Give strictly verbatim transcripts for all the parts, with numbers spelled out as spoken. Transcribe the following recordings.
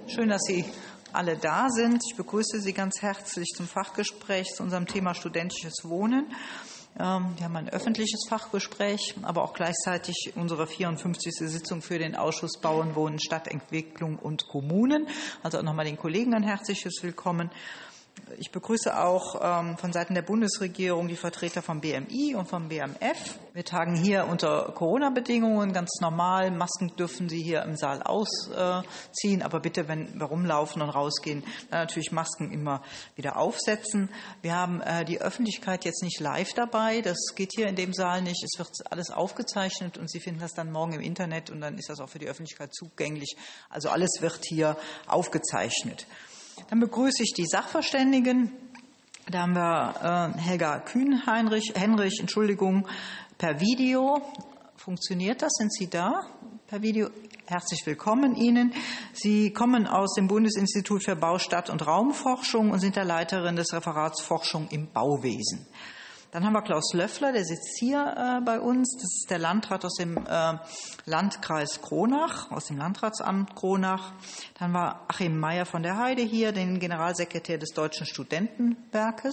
Schön, dass Sie alle da sind. Ich begrüße Sie ganz herzlich zum Fachgespräch zu unserem Thema studentisches Wohnen. Wir haben ein öffentliches Fachgespräch, aber auch gleichzeitig unsere vierundfünfzigste Sitzung für den Ausschuss Bauen, Wohnen, Stadtentwicklung und Kommunen. Also auch nochmal den Kollegen ein herzliches Willkommen. Ich begrüße auch ähm, von Seiten der Bundesregierung die Vertreter vom B M I und vom B M F. Wir tagen hier unter Corona-Bedingungen ganz normal. Masken dürfen Sie hier im Saal ausziehen, aber bitte, wenn wir rumlaufen und rausgehen, dann natürlich Masken immer wieder aufsetzen. Wir haben äh, die Öffentlichkeit jetzt nicht live dabei. Das geht hier in dem Saal nicht. Es wird alles aufgezeichnet und Sie finden das dann morgen im Internet und dann ist das auch für die Öffentlichkeit zugänglich. Also alles wird hier aufgezeichnet. Dann begrüße ich die Sachverständigen. Da haben wir äh, Helga Kühn-Henrich, Henrich, Entschuldigung, per Video. Funktioniert das? Sind Sie da? Per Video. Herzlich willkommen Ihnen. Sie kommen aus dem Bundesinstitut für Bau-, Stadt- und Raumforschung und sind der Leiterin des Referats Forschung im Bauwesen. Dann haben wir Klaus Löffler, der sitzt hier äh, bei uns. Das ist der Landrat aus dem äh, Landkreis Kronach, aus dem Landratsamt Kronach. Dann haben wir Achim Meyer von der Heide hier, den Generalsekretär des Deutschen Studentenwerkes.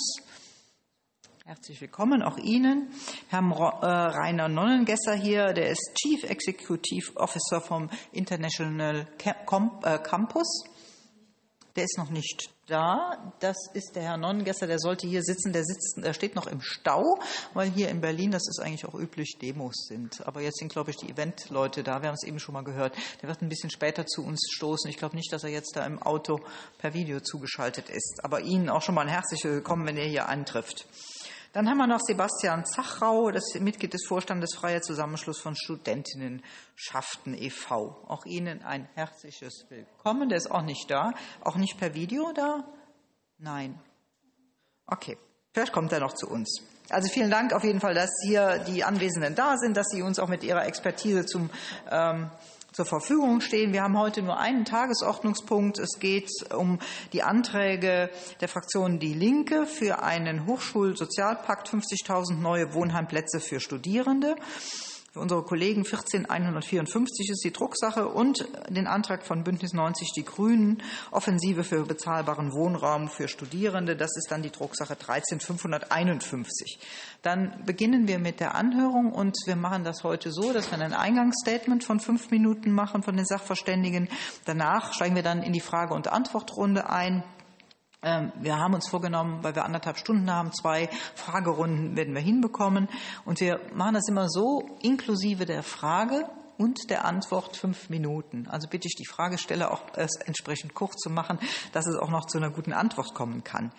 Herzlich willkommen, auch Ihnen. Wir haben äh, Rainer Nonnengesser hier, der ist Chief Executive Officer vom International Campus. Der ist noch nicht da. Das ist der Herr Nonnengesser, der sollte hier sitzen. Der sitzt, der steht noch im Stau, weil hier in Berlin, das ist eigentlich auch üblich, Demos sind. Aber jetzt sind, glaube ich, die Eventleute da. Wir haben es eben schon mal gehört. Der wird ein bisschen später zu uns stoßen. Ich glaube nicht, dass er jetzt da im Auto per Video zugeschaltet ist. Aber Ihnen auch schon mal ein herzliches Willkommen, wenn er hier eintrifft. Dann haben wir noch Sebastian Zachrau, das ist Mitglied des Vorstandes Freier Zusammenschluss von Studentinnenschaften e V Auch Ihnen ein herzliches Willkommen. Der ist auch nicht da. Auch nicht per Video da? Nein. Okay, vielleicht kommt er noch zu uns. Also vielen Dank auf jeden Fall, dass hier die Anwesenden da sind, dass Sie uns auch mit Ihrer Expertise zum ähm, zur Verfügung stehen. Wir haben heute nur einen Tagesordnungspunkt. Es geht um die Anträge der Fraktion Die Linke für einen Hochschulsozialpakt, fünfzigtausend neue Wohnheimplätze für Studierende. Für unsere Kollegen vierzehn einhundertvierundfünfzig ist die Drucksache und den Antrag von Bündnis neunzig Die Grünen, Offensive für bezahlbaren Wohnraum für Studierende. Das ist dann die Drucksache dreizehn fünfhunderteinundfünfzig. Dann beginnen wir mit der Anhörung und wir machen das heute so, dass wir ein Eingangsstatement von fünf Minuten machen von den Sachverständigen. Danach steigen wir dann in die Frage- und Antwortrunde ein. Wir haben uns vorgenommen, weil wir anderthalb Stunden haben, zwei Fragerunden werden wir hinbekommen. Und wir machen das immer so, inklusive der Frage und der Antwort fünf Minuten. Also bitte ich die Fragesteller auch es entsprechend kurz zu machen, dass es auch noch zu einer guten Antwort kommen kann.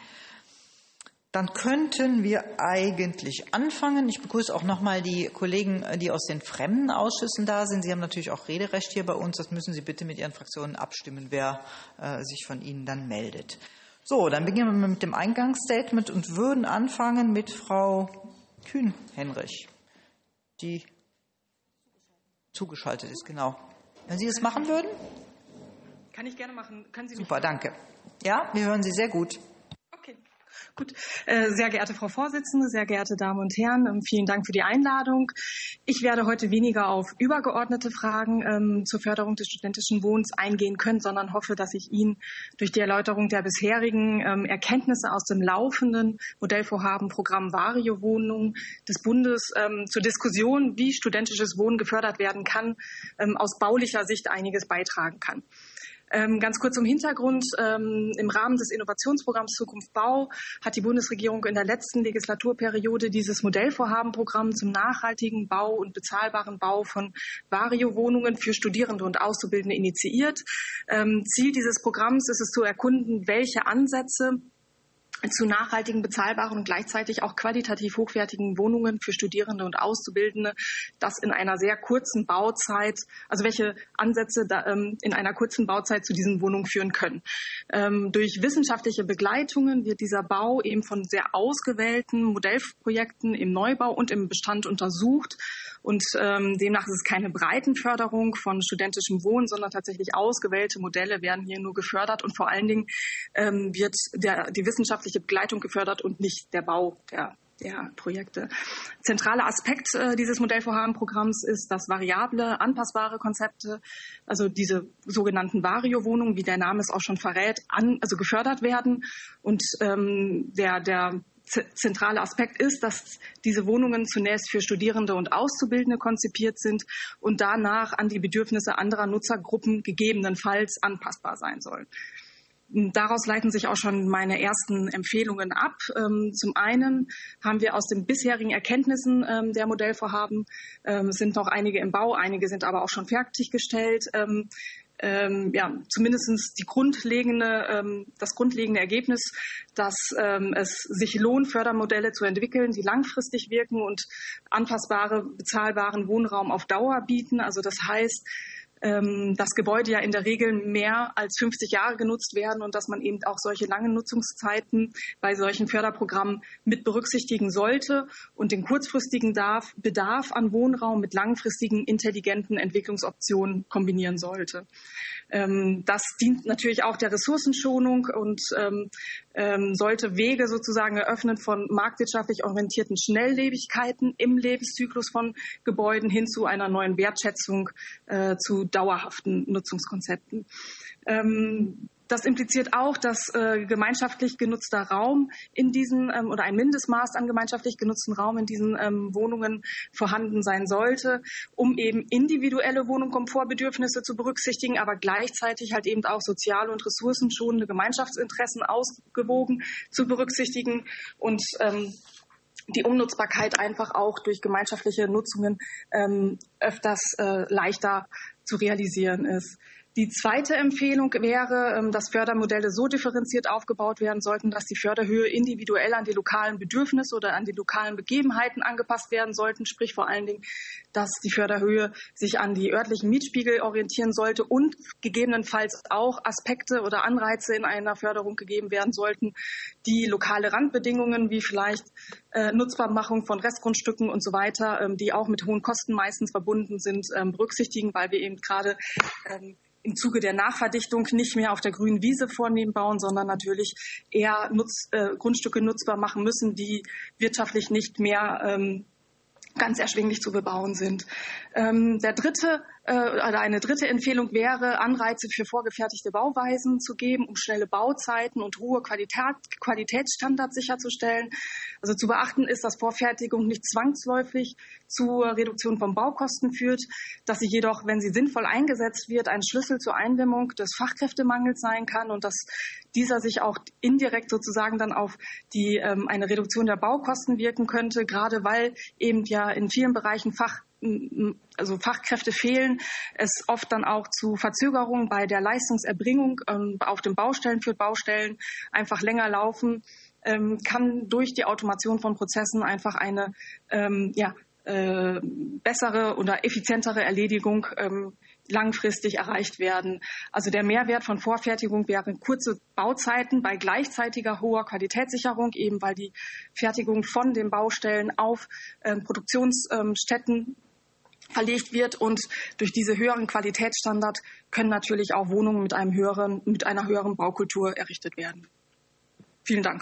Dann könnten wir eigentlich anfangen. Ich begrüße auch noch mal die Kollegen, die aus den fremden Ausschüssen da sind. Sie haben natürlich auch Rederecht hier bei uns. Das müssen Sie bitte mit Ihren Fraktionen abstimmen, wer äh, sich von Ihnen dann meldet. So, dann beginnen wir mit dem Eingangsstatement und würden anfangen mit Frau Kühn-Henrich, die zugeschaltet ist, genau. Wenn Sie das machen würden? Kann ich gerne machen. Können Sie mich Super, danke. Ja, wir hören Sie sehr gut. Okay. Gut, sehr geehrte Frau Vorsitzende, sehr geehrte Damen und Herren, vielen Dank für die Einladung. Ich werde heute weniger auf übergeordnete Fragen ähm, zur Förderung des studentischen Wohnens eingehen können, sondern hoffe, dass ich Ihnen durch die Erläuterung der bisherigen ähm, Erkenntnisse aus dem laufenden Modellvorhaben Programm Vario Wohnung des Bundes ähm, zur Diskussion, wie studentisches Wohnen gefördert werden kann, ähm, aus baulicher Sicht einiges beitragen kann. Ähm, ganz kurz zum Hintergrund. Ähm, Im Rahmen des Innovationsprogramms Zukunft Bau hat die Bundesregierung in der letzten Legislaturperiode dieses Modellvorhabenprogramm zum nachhaltigen Bau und bezahlbaren Bau von Vario-Wohnungen für Studierende und Auszubildende initiiert. Ähm, Ziel dieses Programms ist es zu erkunden, welche Ansätze zu nachhaltigen, bezahlbaren und gleichzeitig auch qualitativ hochwertigen Wohnungen für Studierende und Auszubildende, das in einer sehr kurzen Bauzeit, also welche Ansätze da, ähm, in einer kurzen Bauzeit zu diesen Wohnungen führen können. Ähm, durch wissenschaftliche Begleitungen wird dieser Bau eben von sehr ausgewählten Modellprojekten im Neubau und im Bestand untersucht. Und ähm, demnach ist es keine Breitenförderung von studentischem Wohnen, sondern tatsächlich ausgewählte Modelle werden hier nur gefördert. Und vor allen Dingen ähm, wird der, die wissenschaftliche Begleitung gefördert und nicht der Bau der der Projekte. Zentraler Aspekt äh, dieses Modellvorhabenprogramms ist, dass variable, anpassbare Konzepte, also diese sogenannten Vario-Wohnungen, wie der Name es auch schon verrät, an, also gefördert werden. Und ähm, der, der zentrale Aspekt ist, dass diese Wohnungen zunächst für Studierende und Auszubildende konzipiert sind und danach an die Bedürfnisse anderer Nutzergruppen gegebenenfalls anpassbar sein sollen. Daraus leiten sich auch schon meine ersten Empfehlungen ab. Zum einen haben wir aus den bisherigen Erkenntnissen der Modellvorhaben, es sind noch einige im Bau, einige sind aber auch schon fertiggestellt, Ähm, ja, zumindest die grundlegende, ähm, das grundlegende Ergebnis, dass ähm, es sich lohnt, Fördermodelle zu entwickeln, die langfristig wirken und anpassbare, bezahlbaren Wohnraum auf Dauer bieten. Also das heißt, ähm, dass Gebäude ja in der Regel mehr als fünfzig Jahre genutzt werden und dass man eben auch solche langen Nutzungszeiten bei solchen Förderprogrammen mit berücksichtigen sollte und den kurzfristigen Bedarf, Bedarf an Wohnraum mit langfristigen, intelligenten Entwicklungsoptionen kombinieren sollte. Ähm, das dient natürlich auch der Ressourcenschonung und ähm, ähm, sollte Wege sozusagen eröffnen von marktwirtschaftlich orientierten Schnelllebigkeiten im Lebenszyklus von Gebäuden hin zu einer neuen Wertschätzung äh, zu dauerhaften Nutzungskonzepten. Ähm, Das impliziert auch, dass äh, gemeinschaftlich genutzter Raum in diesen ähm, oder ein Mindestmaß an gemeinschaftlich genutzten Raum in diesen ähm, Wohnungen vorhanden sein sollte, um eben individuelle Wohn- und Komfortbedürfnisse zu berücksichtigen, aber gleichzeitig halt eben auch soziale und ressourcenschonende Gemeinschaftsinteressen ausgewogen zu berücksichtigen und ähm, die Umnutzbarkeit einfach auch durch gemeinschaftliche Nutzungen ähm, öfters äh, leichter zu realisieren ist. Die zweite Empfehlung wäre, dass Fördermodelle so differenziert aufgebaut werden sollten, dass die Förderhöhe individuell an die lokalen Bedürfnisse oder an die lokalen Begebenheiten angepasst werden sollten. Sprich vor allen Dingen, dass die Förderhöhe sich an die örtlichen Mietspiegel orientieren sollte und gegebenenfalls auch Aspekte oder Anreize in einer Förderung gegeben werden sollten, die lokale Randbedingungen wie vielleicht äh, Nutzbarmachung von Restgrundstücken und so weiter, ähm, die auch mit hohen Kosten meistens verbunden sind, ähm, berücksichtigen, weil wir eben gerade ähm, im Zuge der Nachverdichtung nicht mehr auf der grünen Wiese vornehmen bauen, sondern natürlich eher Nutz, äh, Grundstücke nutzbar machen müssen, die wirtschaftlich nicht mehr ähm, ganz erschwinglich zu bebauen sind. Ähm, der dritte äh, oder eine dritte Empfehlung wäre, Anreize für vorgefertigte Bauweisen zu geben, um schnelle Bauzeiten und hohe Qualität, Qualitätsstandards sicherzustellen. Also zu beachten ist, dass Vorfertigung nicht zwangsläufig zur Reduktion von Baukosten führt, dass sie jedoch, wenn sie sinnvoll eingesetzt wird, ein Schlüssel zur Eindämmung des Fachkräftemangels sein kann und dass dieser sich auch indirekt sozusagen dann auf die ähm, eine Reduktion der Baukosten wirken könnte, gerade weil eben ja in vielen Bereichen Fach also Fachkräfte fehlen, es oft dann auch zu Verzögerungen bei der Leistungserbringung ähm, auf den Baustellen führt, Baustellen einfach länger laufen, ähm, kann durch die Automation von Prozessen einfach eine ähm, ja, äh, bessere oder effizientere Erledigung ähm, langfristig erreicht werden. Also der Mehrwert von Vorfertigung wären kurze Bauzeiten bei gleichzeitiger hoher Qualitätssicherung, eben weil die Fertigung von den Baustellen auf ähm, Produktionsstätten verlegt wird und durch diese höheren Qualitätsstandard können natürlich auch Wohnungen mit einem höheren, mit einer höheren Baukultur errichtet werden. Vielen Dank.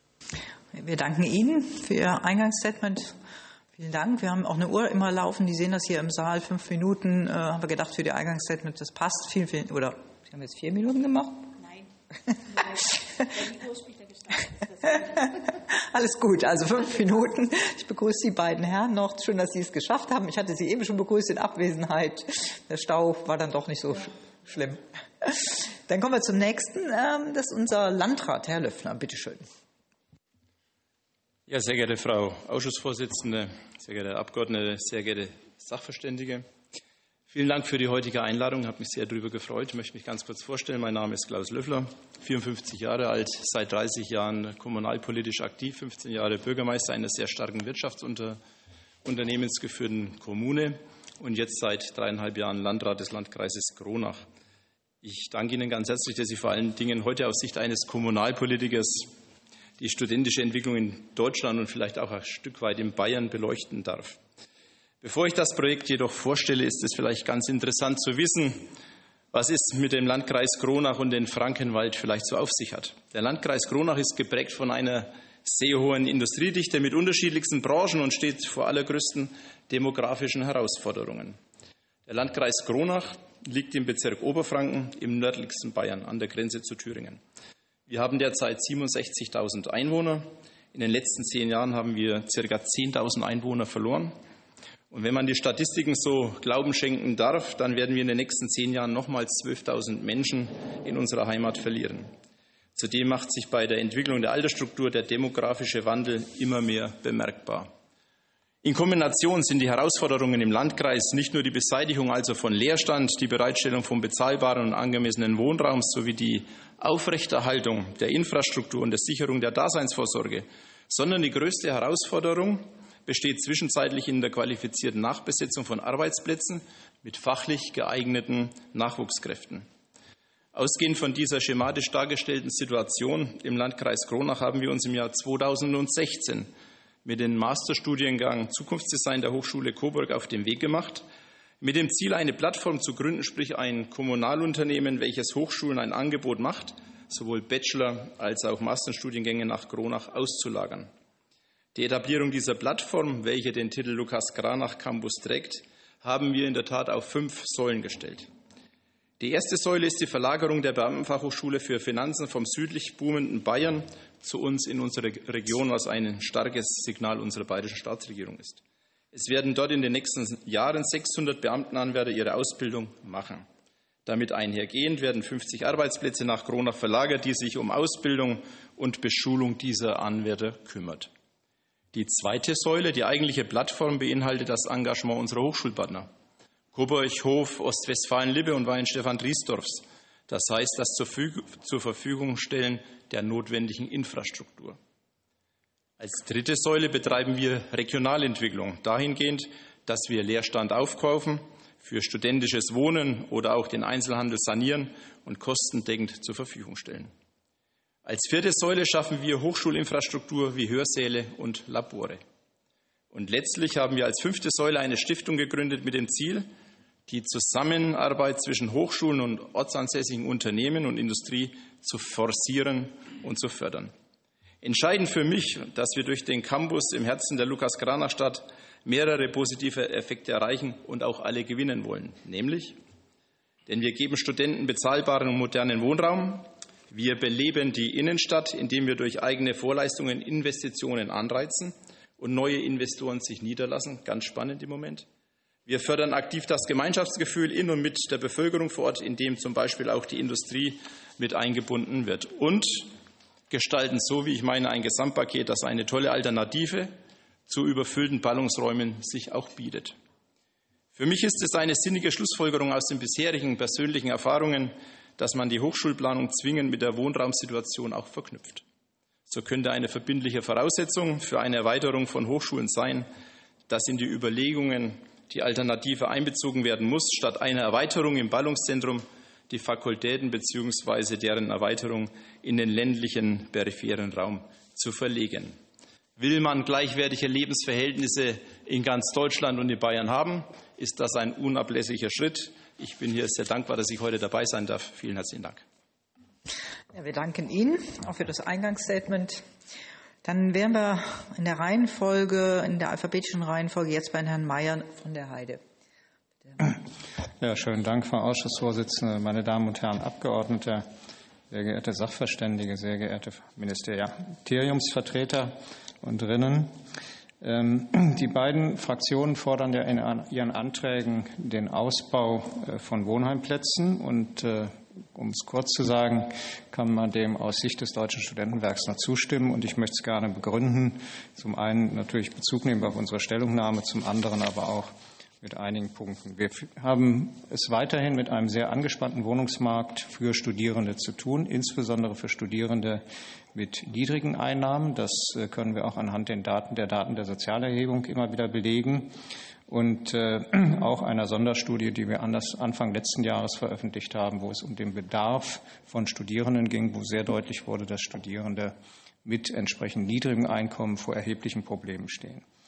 Wir danken Ihnen für Ihr Eingangsstatement. Vielen Dank. Wir haben auch eine Uhr immer laufen. Die sehen das hier im Saal. Fünf Minuten äh, haben wir gedacht für die Eingangsstatement. Das passt. Vielen, vielen, oder Sie haben jetzt vier Minuten gemacht? Nein. Alles gut, also fünf Minuten. Ich begrüße die beiden Herren noch. Schön, dass Sie es geschafft haben. Ich hatte Sie eben schon begrüßt in Abwesenheit. Der Stau war dann doch nicht so sch- schlimm. Dann kommen wir zum nächsten. Das ist unser Landrat, Herr Löffler. Bitte schön. Ja, sehr geehrte Frau Ausschussvorsitzende, sehr geehrte Abgeordnete, sehr geehrte Sachverständige. Vielen Dank für die heutige Einladung. Ich habe mich sehr darüber gefreut. Ich möchte mich ganz kurz vorstellen. Mein Name ist Klaus Löffler, vierundfünfzig Jahre alt, seit dreißig Jahren kommunalpolitisch aktiv, fünfzehn Jahre Bürgermeister einer sehr starken wirtschaftsunternehmensgeführten Kommune und jetzt seit dreieinhalb Jahren Landrat des Landkreises Kronach. Ich danke Ihnen ganz herzlich, dass Sie vor allen Dingen heute aus Sicht eines Kommunalpolitikers die studentische Entwicklung in Deutschland und vielleicht auch ein Stück weit in Bayern beleuchten darf. Bevor ich das Projekt jedoch vorstelle, ist es vielleicht ganz interessant zu wissen, was es mit dem Landkreis Kronach und dem Frankenwald vielleicht so auf sich hat. Der Landkreis Kronach ist geprägt von einer sehr hohen Industriedichte mit unterschiedlichsten Branchen und steht vor allergrößten demografischen Herausforderungen. Der Landkreis Kronach liegt im Bezirk Oberfranken im nördlichsten Bayern an der Grenze zu Thüringen. Wir haben derzeit siebenundsechzigtausend Einwohner. In den letzten zehn Jahren haben wir ca. zehntausend Einwohner verloren. Und wenn man die Statistiken so Glauben schenken darf, dann werden wir in den nächsten zehn Jahren nochmals zwölftausend Menschen in unserer Heimat verlieren. Zudem macht sich bei der Entwicklung der Altersstruktur der demografische Wandel immer mehr bemerkbar. In Kombination sind die Herausforderungen im Landkreis nicht nur die Beseitigung also von Leerstand, die Bereitstellung von bezahlbaren und angemessenen Wohnraums sowie die Aufrechterhaltung der Infrastruktur und der Sicherung der Daseinsvorsorge, sondern die größte Herausforderung besteht zwischenzeitlich in der qualifizierten Nachbesetzung von Arbeitsplätzen mit fachlich geeigneten Nachwuchskräften. Ausgehend von dieser schematisch dargestellten Situation im Landkreis Kronach haben wir uns im Jahr zweitausendsechzehn mit dem Masterstudiengang Zukunftsdesign der Hochschule Coburg auf den Weg gemacht, mit dem Ziel, eine Plattform zu gründen, sprich ein Kommunalunternehmen, welches Hochschulen ein Angebot macht, sowohl Bachelor- als auch Masterstudiengänge nach Kronach auszulagern. Die Etablierung dieser Plattform, welche den Titel Lukas Kranach Campus trägt, haben wir in der Tat auf fünf Säulen gestellt. Die erste Säule ist die Verlagerung der Beamtenfachhochschule für Finanzen vom südlich boomenden Bayern zu uns in unsere Region, was ein starkes Signal unserer bayerischen Staatsregierung ist. Es werden dort in den nächsten Jahren sechshundert Beamtenanwärter ihre Ausbildung machen. Damit einhergehend werden fünfzig Arbeitsplätze nach Kronach verlagert, die sich um Ausbildung und Beschulung dieser Anwärter kümmert. Die zweite Säule, die eigentliche Plattform, beinhaltet das Engagement unserer Hochschulpartner. Coburg, Hof, Ostwestfalen-Lippe und Weihenstephan-Driesdorfs. Das heißt, das zur Verfügung stellen der notwendigen Infrastruktur. Als dritte Säule betreiben wir Regionalentwicklung, dahingehend, dass wir Leerstand aufkaufen, für studentisches Wohnen oder auch den Einzelhandel sanieren und kostendeckend zur Verfügung stellen. Als vierte Säule schaffen wir Hochschulinfrastruktur wie Hörsäle und Labore. Und letztlich haben wir als fünfte Säule eine Stiftung gegründet mit dem Ziel, die Zusammenarbeit zwischen Hochschulen und ortsansässigen Unternehmen und Industrie zu forcieren und zu fördern. Entscheidend für mich, dass wir durch den Campus im Herzen der Lukas-Kranach-Stadt mehrere positive Effekte erreichen und auch alle gewinnen wollen. Nämlich, denn wir geben Studenten bezahlbaren und modernen Wohnraum. Wir beleben die Innenstadt, indem wir durch eigene Vorleistungen Investitionen anreizen und neue Investoren sich niederlassen. Ganz spannend im Moment. Wir fördern aktiv das Gemeinschaftsgefühl in und mit der Bevölkerung vor Ort, indem zum Beispiel auch die Industrie mit eingebunden wird. Und gestalten so, wie ich meine, ein Gesamtpaket, das eine tolle Alternative zu überfüllten Ballungsräumen sich auch bietet. Für mich ist es eine sinnige Schlussfolgerung aus den bisherigen persönlichen Erfahrungen, dass man die Hochschulplanung zwingend mit der Wohnraumsituation auch verknüpft. So könnte eine verbindliche Voraussetzung für eine Erweiterung von Hochschulen sein, dass in die Überlegungen die Alternative einbezogen werden muss, statt einer Erweiterung im Ballungszentrum die Fakultäten bzw. deren Erweiterung in den ländlichen peripheren Raum zu verlegen. Will man gleichwertige Lebensverhältnisse in ganz Deutschland und in Bayern haben, ist das ein unablässiger Schritt. Ich bin hier sehr dankbar, dass ich heute dabei sein darf. Vielen herzlichen Dank. Ja, wir danken Ihnen auch für das Eingangsstatement. Dann wären wir in der Reihenfolge, in der alphabetischen Reihenfolge jetzt bei Herrn Mayer von der Heide. Ja, schönen Dank, Frau Ausschussvorsitzende, meine Damen und Herren Abgeordnete, sehr geehrte Sachverständige, sehr geehrte Ministeriumsvertreter und Rinnen. Die beiden Fraktionen fordern ja in ihren Anträgen den Ausbau von Wohnheimplätzen. Und um es kurz zu sagen, kann man dem aus Sicht des Deutschen Studentenwerks noch zustimmen. Und ich möchte es gerne begründen. Zum einen natürlich Bezug nehmen auf unsere Stellungnahme, zum anderen aber auch mit einigen Punkten. Wir haben es weiterhin mit einem sehr angespannten Wohnungsmarkt für Studierende zu tun, insbesondere für Studierende mit niedrigen Einnahmen. Das können wir auch anhand den Daten, der Daten der Sozialerhebung immer wieder belegen. Und äh, auch einer Sonderstudie, die wir anders Anfang letzten Jahres veröffentlicht haben, wo es um den Bedarf von Studierenden ging, wo sehr deutlich wurde, dass Studierende mit entsprechend niedrigem Einkommen vor erheblichen Problemen stehen.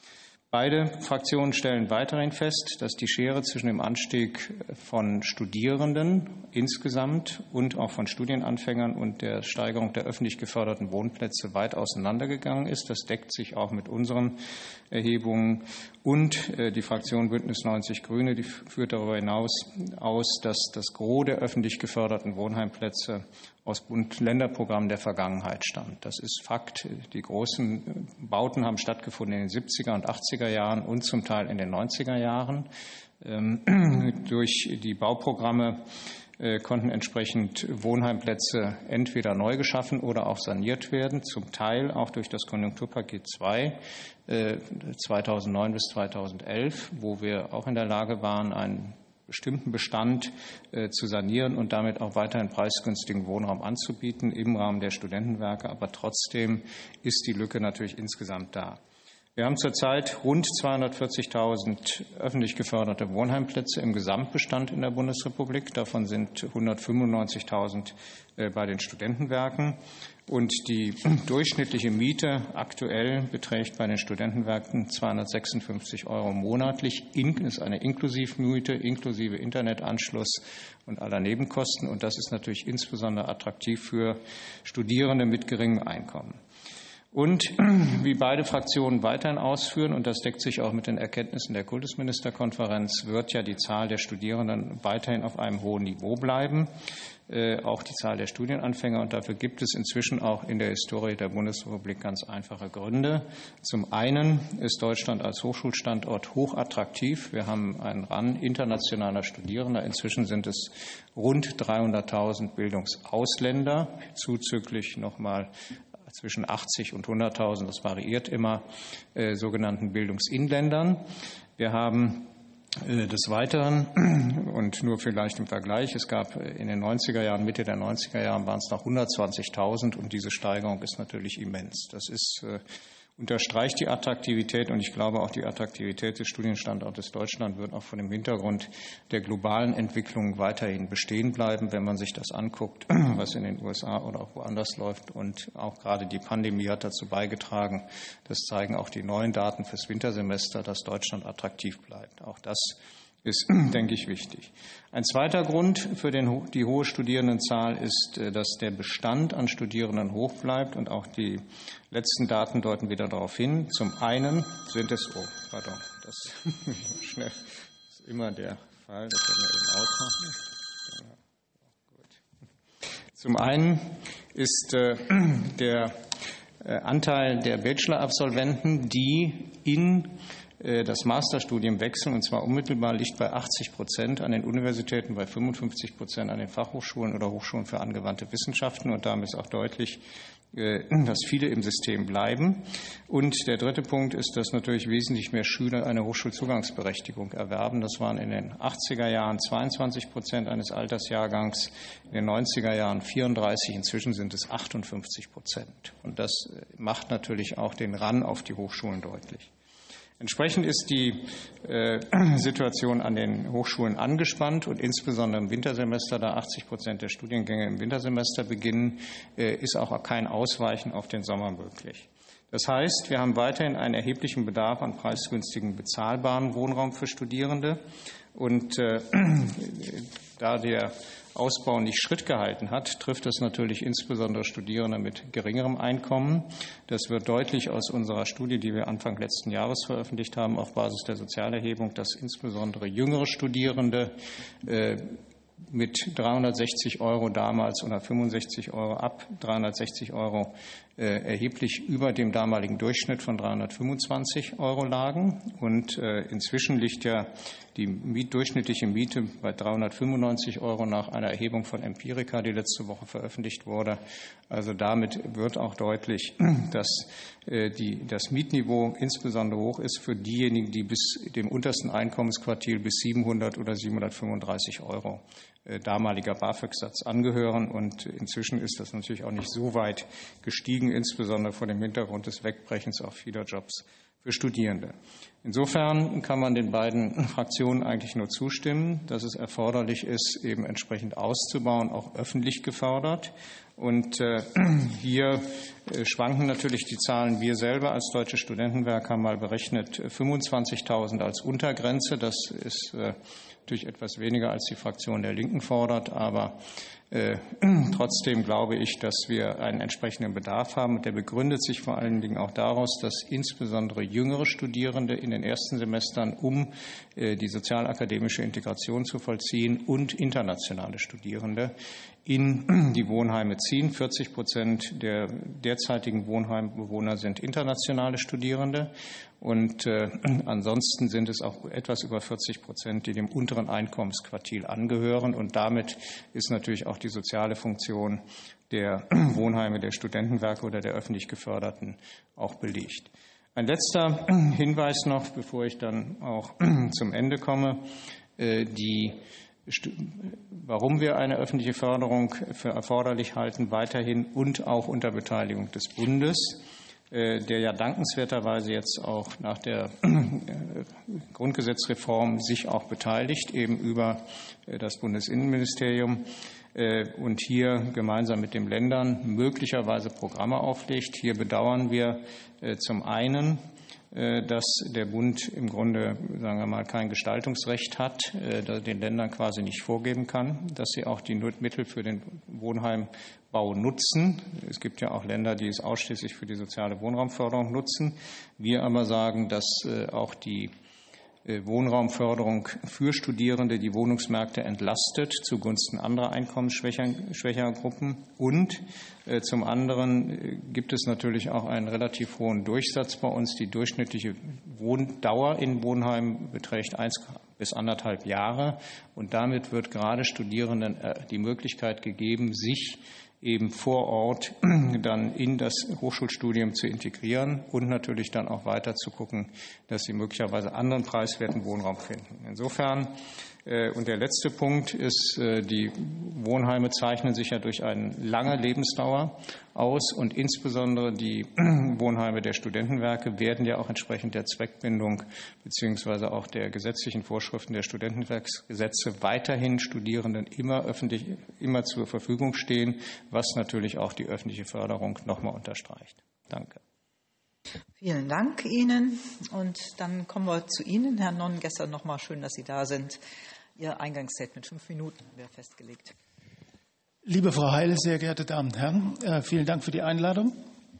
Beide Fraktionen stellen weiterhin fest, dass die Schere zwischen dem Anstieg von Studierenden insgesamt und auch von Studienanfängern und der Steigerung der öffentlich geförderten Wohnplätze weit auseinandergegangen ist. Das deckt sich auch mit unseren Erhebungen. Und die Fraktion Bündnis neunzig Grüne, die führt darüber hinaus aus, dass das Gros der öffentlich geförderten Wohnheimplätze aus Bund-Länder-Programmen der Vergangenheit stammt. Das ist Fakt. Die großen Bauten haben stattgefunden in den siebziger und achtziger Jahren und zum Teil in den neunziger Jahren. Ähm, durch die Bauprogramme äh, konnten entsprechend Wohnheimplätze entweder neu geschaffen oder auch saniert werden, zum Teil auch durch das Konjunkturpaket zwei äh, zweitausendneun bis zweitausendelf, wo wir auch in der Lage waren, einen bestimmten Bestand äh, zu sanieren und damit auch weiterhin preisgünstigen Wohnraum anzubieten im Rahmen der Studentenwerke. Aber trotzdem ist die Lücke natürlich insgesamt da. Wir haben zurzeit rund zweihundertvierzigtausend öffentlich geförderte Wohnheimplätze im Gesamtbestand in der Bundesrepublik. Davon sind hundertfünfundneunzigtausend äh, bei den Studentenwerken. Und die durchschnittliche Miete aktuell beträgt bei den Studentenwerken zweihundertsechsundfünfzig Euro monatlich. Das ist eine Inklusivmiete, inklusive Internetanschluss und aller Nebenkosten. Und das ist natürlich insbesondere attraktiv für Studierende mit geringem Einkommen. Und wie beide Fraktionen weiterhin ausführen, und das deckt sich auch mit den Erkenntnissen der Kultusministerkonferenz, wird ja die Zahl der Studierenden weiterhin auf einem hohen Niveau bleiben, äh, auch die Zahl der Studienanfänger. Und dafür gibt es inzwischen auch in der Historie der Bundesrepublik ganz einfache Gründe. Zum einen ist Deutschland als Hochschulstandort hochattraktiv. Wir haben einen Run internationaler Studierender. Inzwischen sind es rund dreihunderttausend Bildungsausländer, zuzüglich nochmal zwischen achtzig und hunderttausend, das variiert immer, äh, sogenannten Bildungsinländern. Wir haben äh, des Weiteren, und nur vielleicht im Vergleich, es gab in den neunziger Jahren, Mitte der neunziger Jahren waren es noch hundertzwanzigtausend und diese Steigerung ist natürlich immens. Das ist äh, unterstreicht die Attraktivität und ich glaube auch die Attraktivität des Studienstandortes Deutschland wird auch vor dem Hintergrund der globalen Entwicklung weiterhin bestehen bleiben, wenn man sich das anguckt, was in den U S A oder auch woanders läuft. Und auch gerade die Pandemie hat dazu beigetragen, das zeigen auch die neuen Daten fürs Wintersemester, dass Deutschland attraktiv bleibt. Auch das ist, denke ich, wichtig. Ein zweiter Grund für den, die hohe Studierendenzahl ist, dass der Bestand an Studierenden hoch bleibt und auch die letzten Daten deuten wieder darauf hin. Zum einen sind es, oh, pardon, das, schnell, das ist immer der Fall, das werden wir eben ausmachen. Ja, gut. Zum einen ist äh, der äh, Anteil der Bachelor-Absolventen, die in das Masterstudium wechseln, und zwar unmittelbar, liegt bei achtzig Prozent an den Universitäten, bei fünfundfünfzig Prozent an den Fachhochschulen oder Hochschulen für angewandte Wissenschaften. Und damit ist auch deutlich, dass viele im System bleiben. Und der dritte Punkt ist, dass natürlich wesentlich mehr Schüler eine Hochschulzugangsberechtigung erwerben. Das waren in den achtziger Jahren zweiundzwanzig Prozent eines Altersjahrgangs, in den neunziger Jahren vierunddreißig, inzwischen sind es achtundfünfzig Prozent. Und das macht natürlich auch den Run auf die Hochschulen deutlich. Entsprechend ist die äh, Situation an den Hochschulen angespannt und insbesondere im Wintersemester, da achtzig Prozent der Studiengänge im Wintersemester beginnen, äh, ist auch kein Ausweichen auf den Sommer möglich. Das heißt, wir haben weiterhin einen erheblichen Bedarf an preisgünstigen, bezahlbaren Wohnraum für Studierende. Und äh, da der Ausbau nicht Schritt gehalten hat, trifft es natürlich insbesondere Studierende mit geringerem Einkommen. Das wird deutlich aus unserer Studie, die wir Anfang letzten Jahres veröffentlicht haben, auf Basis der Sozialerhebung, dass insbesondere jüngere Studierende äh, mit dreihundertsechzig Euro damals oder fünfundsechzig Euro ab dreihundertsechzig Euro äh, erheblich über dem damaligen Durchschnitt von dreihundertfünfundzwanzig Euro lagen. Und äh, inzwischen liegt ja die Miet, durchschnittliche Miete bei dreihundertfünfundneunzig Euro nach einer Erhebung von Empirica, die letzte Woche veröffentlicht wurde. Also damit wird auch deutlich, dass äh, die, das Mietniveau insbesondere hoch ist für diejenigen, die bis dem untersten Einkommensquartil bis siebenhundert oder siebenhundertfünfunddreißig Euro damaliger BAföG-Satz angehören. Und inzwischen ist das natürlich auch nicht so weit gestiegen, insbesondere vor dem Hintergrund des Wegbrechens auch vieler Jobs für Studierende. Insofern kann man den beiden Fraktionen eigentlich nur zustimmen, dass es erforderlich ist, eben entsprechend auszubauen, auch öffentlich gefördert. Und äh, hier äh, schwanken natürlich die Zahlen. Wir selber als Deutsches Studentenwerk haben mal berechnet fünfundzwanzigtausend als Untergrenze. Das ist äh, natürlich etwas weniger, als die Fraktion der Linken fordert, aber Äh, trotzdem glaube ich, dass wir einen entsprechenden Bedarf haben. Und der begründet sich vor allen Dingen auch daraus, dass insbesondere jüngere Studierende in den ersten Semestern, um äh, die sozialakademische Integration zu vollziehen, und internationale Studierende in die Wohnheime ziehen. vierzig Prozent der derzeitigen Wohnheimbewohner sind internationale Studierende. Und äh, ansonsten sind es auch etwas über vierzig Prozent, die dem unteren Einkommensquartil angehören. Und damit ist natürlich auch die soziale Funktion der Wohnheime, der Studentenwerke oder der öffentlich Geförderten auch belegt. Ein letzter Hinweis noch, bevor ich dann auch zum Ende komme. Äh, die Warum wir eine öffentliche Förderung für erforderlich halten, weiterhin und auch unter Beteiligung des Bundes, der ja dankenswerterweise jetzt auch nach der Grundgesetzreform sich auch beteiligt, eben über das Bundesinnenministerium und hier gemeinsam mit den Ländern möglicherweise Programme auflegt. Hier bedauern wir zum einen, dass der Bund im Grunde, sagen wir mal, kein Gestaltungsrecht hat, den Ländern quasi nicht vorgeben kann, dass sie auch die Mittel für den Wohnheimbau nutzen. Es gibt ja auch Länder, die es ausschließlich für die soziale Wohnraumförderung nutzen. Wir aber sagen, dass auch die Wohnraumförderung für Studierende die Wohnungsmärkte entlastet zugunsten anderer einkommensschwächerer Gruppen. Und äh, zum anderen gibt es natürlich auch einen relativ hohen Durchsatz bei uns. Die durchschnittliche Wohndauer in Wohnheimen beträgt eins bis anderthalb Jahre. Und damit wird gerade Studierenden äh, die Möglichkeit gegeben, sich eben vor Ort dann in das Hochschulstudium zu integrieren und natürlich dann auch weiter zu gucken, dass sie möglicherweise anderen preiswerten Wohnraum finden. Insofern, äh, und der letzte Punkt ist, äh, die Wohnheime zeichnen sich ja durch eine lange Lebensdauer aus und insbesondere die Wohnheime der Studentenwerke werden ja auch entsprechend der Zweckbindung beziehungsweise auch der gesetzlichen Vorschriften der Studentenwerksgesetze weiterhin Studierenden immer öffentlich, immer zur Verfügung stehen, was natürlich auch die öffentliche Förderung nochmal unterstreicht. Danke. Vielen Dank Ihnen. Und dann kommen wir zu Ihnen, Herr Nonnengesser. Nochmal schön, dass Sie da sind. Ihr Eingangsstatement, fünf Minuten wäre festgelegt. Liebe Frau Heil, sehr geehrte Damen und Herren, äh, vielen Dank für die Einladung.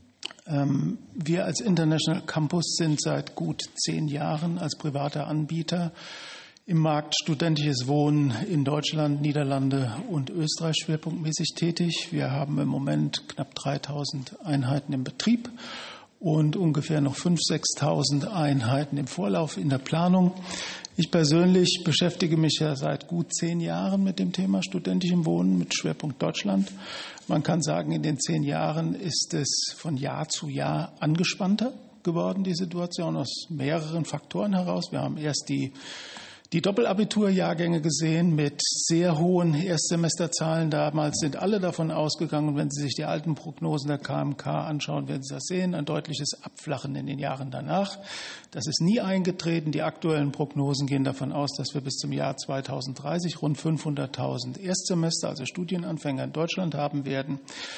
Ähm, wir als International Campus sind seit gut zehn Jahren als privater Anbieter im Markt studentisches Wohnen in Deutschland, Niederlande und Österreich schwerpunktmäßig tätig. Wir haben im Moment knapp dreitausend Einheiten im Betrieb und ungefähr noch fünftausend, sechstausend Einheiten im Vorlauf in der Planung. Ich persönlich beschäftige mich ja seit gut zehn Jahren mit dem Thema studentischem Wohnen mit Schwerpunkt Deutschland. Man kann sagen, in den zehn Jahren ist es von Jahr zu Jahr angespannter geworden, die Situation, aus mehreren Faktoren heraus. Wir haben erst die Die Doppelabiturjahrgänge gesehen mit sehr hohen Erstsemesterzahlen. Damals sind alle davon ausgegangen, wenn Sie sich die alten Prognosen der K M K anschauen, werden Sie das sehen, ein deutliches Abflachen in den Jahren danach. Das ist nie eingetreten. Die aktuellen Prognosen gehen davon aus, dass wir bis zum Jahr zweitausenddreißig rund fünfhunderttausend Erstsemester, also Studienanfänger in Deutschland haben werden.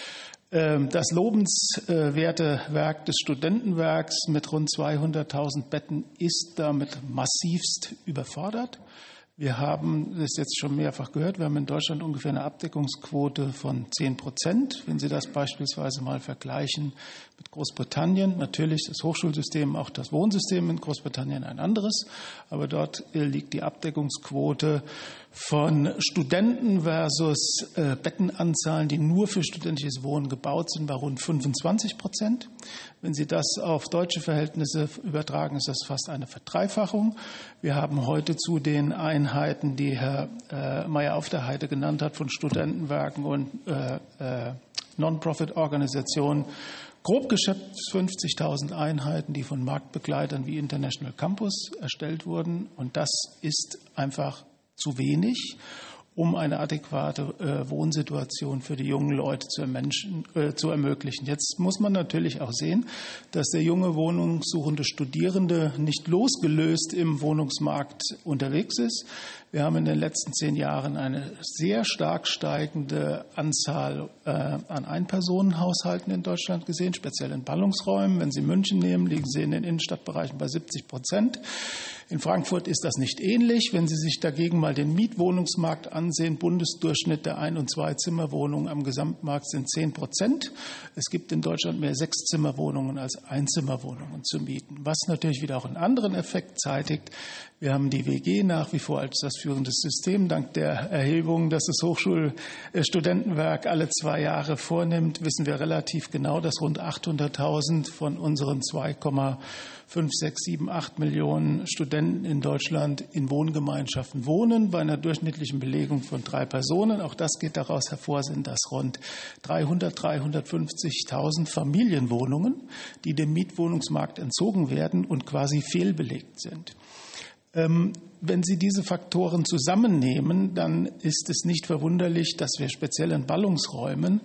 Das lobenswerte Werk des Studentenwerks mit rund zweihunderttausend Betten ist damit massivst überfordert. Wir haben das jetzt schon mehrfach gehört. Wir haben in Deutschland ungefähr eine Abdeckungsquote von zehn Prozent. Wenn Sie das beispielsweise mal vergleichen mit Großbritannien, natürlich ist das Hochschulsystem, auch das Wohnsystem in Großbritannien ein anderes. Aber dort liegt die Abdeckungsquote von Studenten versus äh, Bettenanzahlen, die nur für studentisches Wohnen gebaut sind, bei rund fünfundzwanzig Prozent. Wenn Sie das auf deutsche Verhältnisse übertragen, ist das fast eine Verdreifachung. Wir haben heute zu den Einheiten, die Herr äh, Meyer auf der Heide genannt hat, von Studentenwerken und äh, äh, Non-Profit-Organisationen, grob geschätzt fünfzigtausend Einheiten, die von Marktbegleitern wie International Campus erstellt wurden. Und das ist einfach zu wenig, um eine adäquate äh, Wohnsituation für die jungen Leute zu, Menschen, äh, zu ermöglichen. Jetzt muss man natürlich auch sehen, dass der junge wohnungssuchende Studierende nicht losgelöst im Wohnungsmarkt unterwegs ist. Wir haben in den letzten zehn Jahren eine sehr stark steigende Anzahl äh, an Einpersonenhaushalten in Deutschland gesehen, speziell in Ballungsräumen. Wenn Sie München nehmen, liegen sie in den Innenstadtbereichen bei siebzig Prozent. In Frankfurt ist das nicht ähnlich. Wenn Sie sich dagegen mal den Mietwohnungsmarkt ansehen, Bundesdurchschnitt der Ein- und Zwei-Zimmerwohnungen am Gesamtmarkt sind zehn Prozent. Es gibt in Deutschland mehr Sechszimmerwohnungen als Einzimmerwohnungen zu mieten, was natürlich wieder auch einen anderen Effekt zeitigt. Wir haben die W G nach wie vor als das führende System. Dank der Erhebung, dass das Hochschulstudentenwerk alle zwei Jahre vornimmt, wissen wir relativ genau, dass rund achthunderttausend von unseren zwei Komma fünf, sechs, sieben, acht Millionen Studenten in Deutschland in Wohngemeinschaften wohnen, bei einer durchschnittlichen Belegung von drei Personen. Auch das geht daraus hervor, sind das rund dreihundert, dreihundertfünfzigtausend Familienwohnungen, die dem Mietwohnungsmarkt entzogen werden und quasi fehlbelegt sind. Wenn Sie diese Faktoren zusammennehmen, dann ist es nicht verwunderlich, dass wir speziell in Ballungsräumen